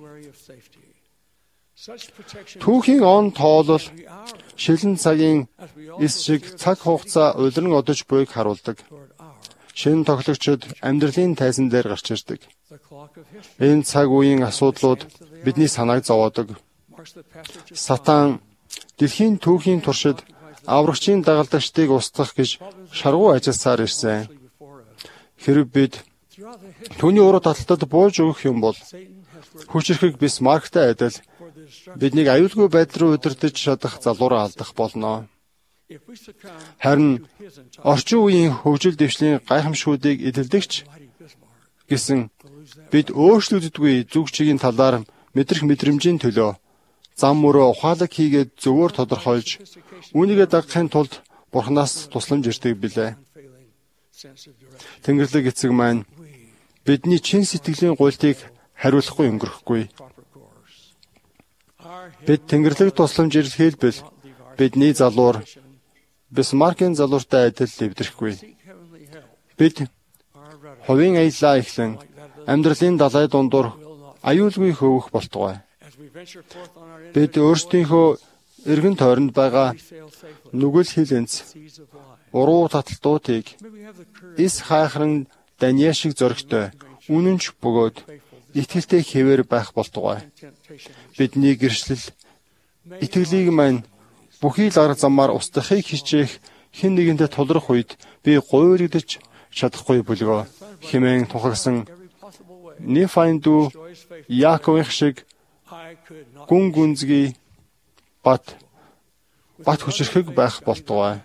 Түүхийн он тоолол шилэн цагийн эс шиг цаг хугацаа улиран одож буйг харуулдаг. Шинэ тоглогчид амьдралын тайзан дээр гарч ирдэг. Энэ цаг үеийн асуудлууд бидний санааг зовоодог. Сатан дэлхийн түүхийн туршид аврагчийн дагалдагчдыг устгах гэж шаргуу ажилласаар ирсэн. Хэрв бид түүний уруу таталтад бууж өгөх юм бол хүчрхэг Бисмарктай адил биднийг аюулгүй байдал руу удирдах чадах залуураа алдах болно. Харин орчин үеийн хөгжил дэвшлийн гайхамшгуудыг эдэлдэгч гэсэн бид өөрчлөгддөггүй зүг чигийн талаар мэдрэх мэдрэмжийн төлөө зам мөрөө ухаалаг хийгээд зөвөр тодорхойлж үүнийгээ дагахын тулд Бурханаас тусламж ирдэг билээ. Тэнгэрлэг эцэг маань бидний чин сэтгэлийн гуйлтыг хариулахгүй өнгөрөхгүй. Бид Тэнгэрлэг тусламж илэрхийлбэл бидний залуур Бисмаркийн залууртай адил эвдэрэхгүй. Бид хувийн аяллаа эхлэн амьдралын далай дундуур аюулгүй хөвөх болтугай. Бид өөрсдийнхөө эргэн тойронд байгаа нүгэл хилэнц, уруу таталтуудыг эс хайхран Даниэл шиг зоригтой, үнэнч бөгөөд итгэлтэй хэвээр байх болтугай. Бидний гэрчлэл итгэлийг маань бүхий л арга замаар устгахыг хичээх хэн нэгэндээ тулрах үед би гуйлгдаж чадахгүй бүлгөө хэмээн тунхагсан Нефайнду Яаковын шиг гүн гүнзгий бат хүчрхэг байх болтугай.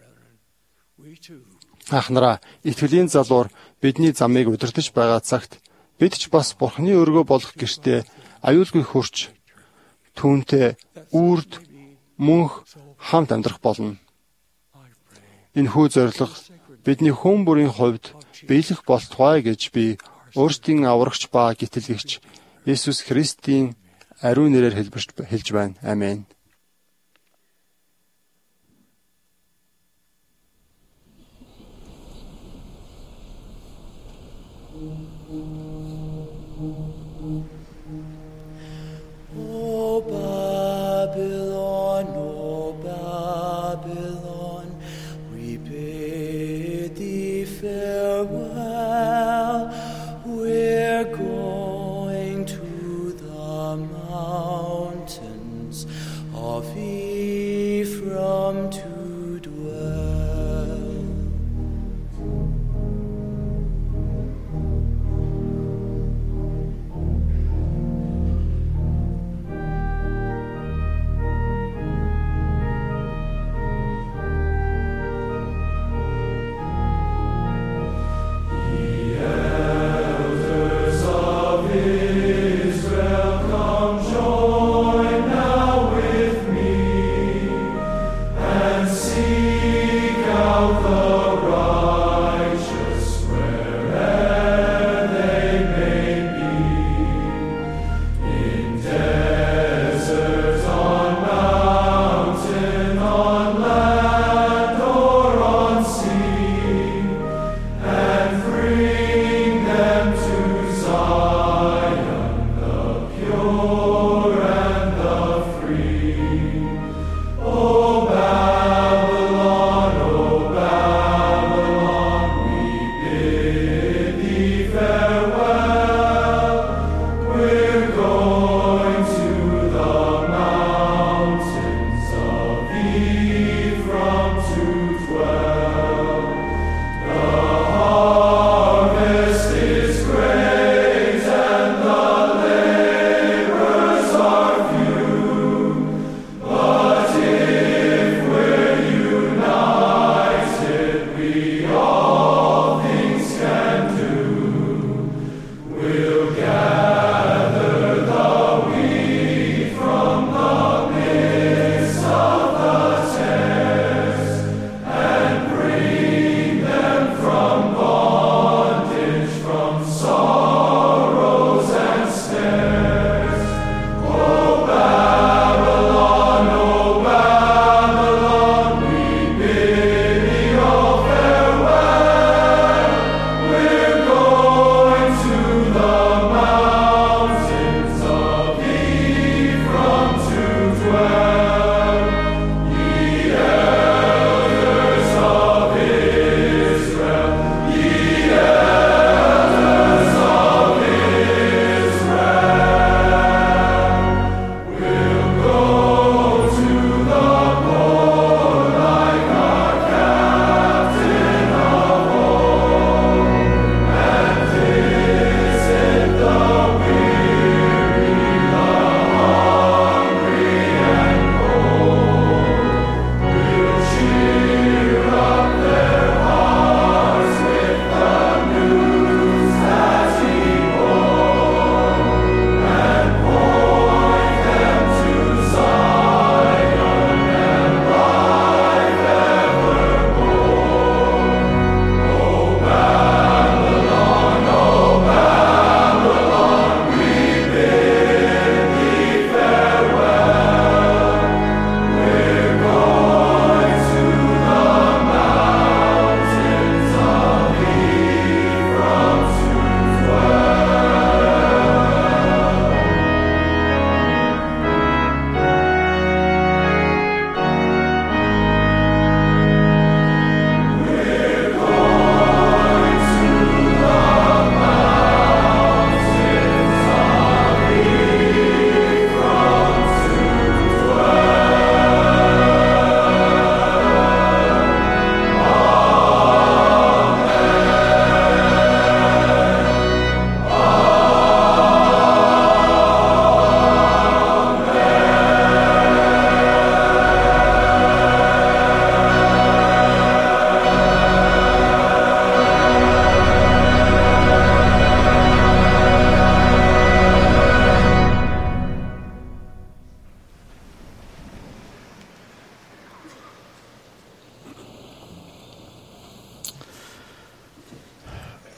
Ахнараа итгэлийн залуур бидний замыг удирдах байгаа цагт бид ч бас Бурхны өргөө болох гэртээ аюулгүй хурч түүнтэй үрд мөнх хамт амьдрах болно. Энэхүү зорилго бидний хүн бүрийн хувьд биелэх болтугай гэж би өөрсдийн аврагч ба гитэлгэгч Иесус Христийн ариун нэрээр хэлж байна. Амен. O Babylon, we bid thee farewell. We're going to the mountains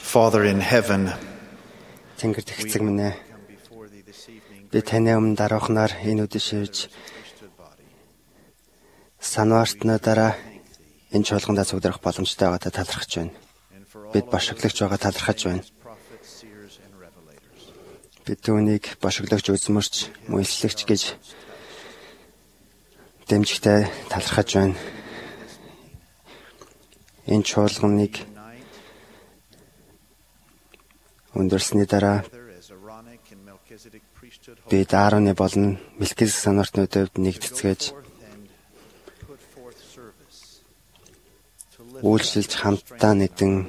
Father in heaven, Тэнгэр тэгцэг минь ээ. Би таны өмнө дараахнаар энэ өдөр ширж санаартнуудаараа энэ чуулгандаа зүгдэрэх боломжтой байгаадаа талархаж байна. Бид бошиглогч байгаа талархаж байна. Бид түүнийг бошиглогч үзмэрч, мөслөгч гэж дэмжигтэй талархаж байна. Энэ чуулганыг өндөрсний дараа бид Аароны болон Мелкизедек санаартнуудад нэгдэцгээж үйлчлж хамтдаа нэгдэн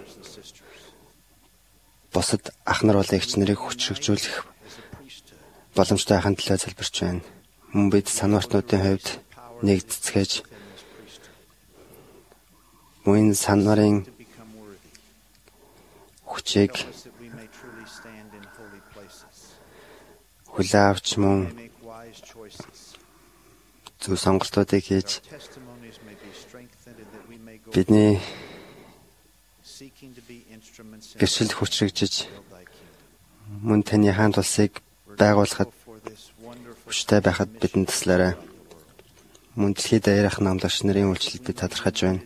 бусад ах нар болон эгч нарыг хүчрхжүүлэх боломжтой байхын төлөө залбирч байна. Мөн бид санаартнуудын хувьд нэгдэцгээж мөн санарын хүчийг хүлээн авч мөн зөв сонголтуудыг хийж бидний гэршил хүчрэгжиж мөн таны хаан тулсыг байгуулахад хүчтэй байхад бидэнд туслаарай. Мөн дэлхийд даяарх намлагч нарын үйлчлэлд бид талархаж байна.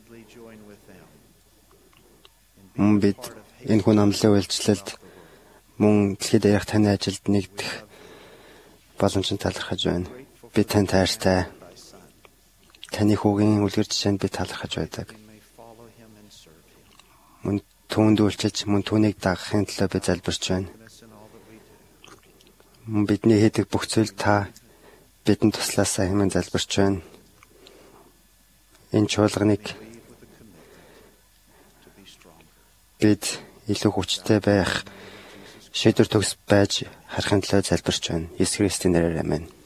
Мөн бид энэ хүн амлалын үйлчлэлд мөн дэлхийд даяарх таны ажилд нэгдэх боломжтой талархаж байна. Би танд хайртай. Таны хүүгийн үлгэр жишээнд би талархаж байдаг. Мөн түүнд үйлчилж, мөн түүнийг дагахын төлөө би залбирч байна. Мөн бидний хийдэг бүх зүйл та бидэнд туслаасаа хэмээн залбирч байна. Энэ чуулганыг бид илүү хүчтэй байх шийдвэр төгс байж харахын төлөө залбирч байна. Есүс Христосийн нэрээр аминь.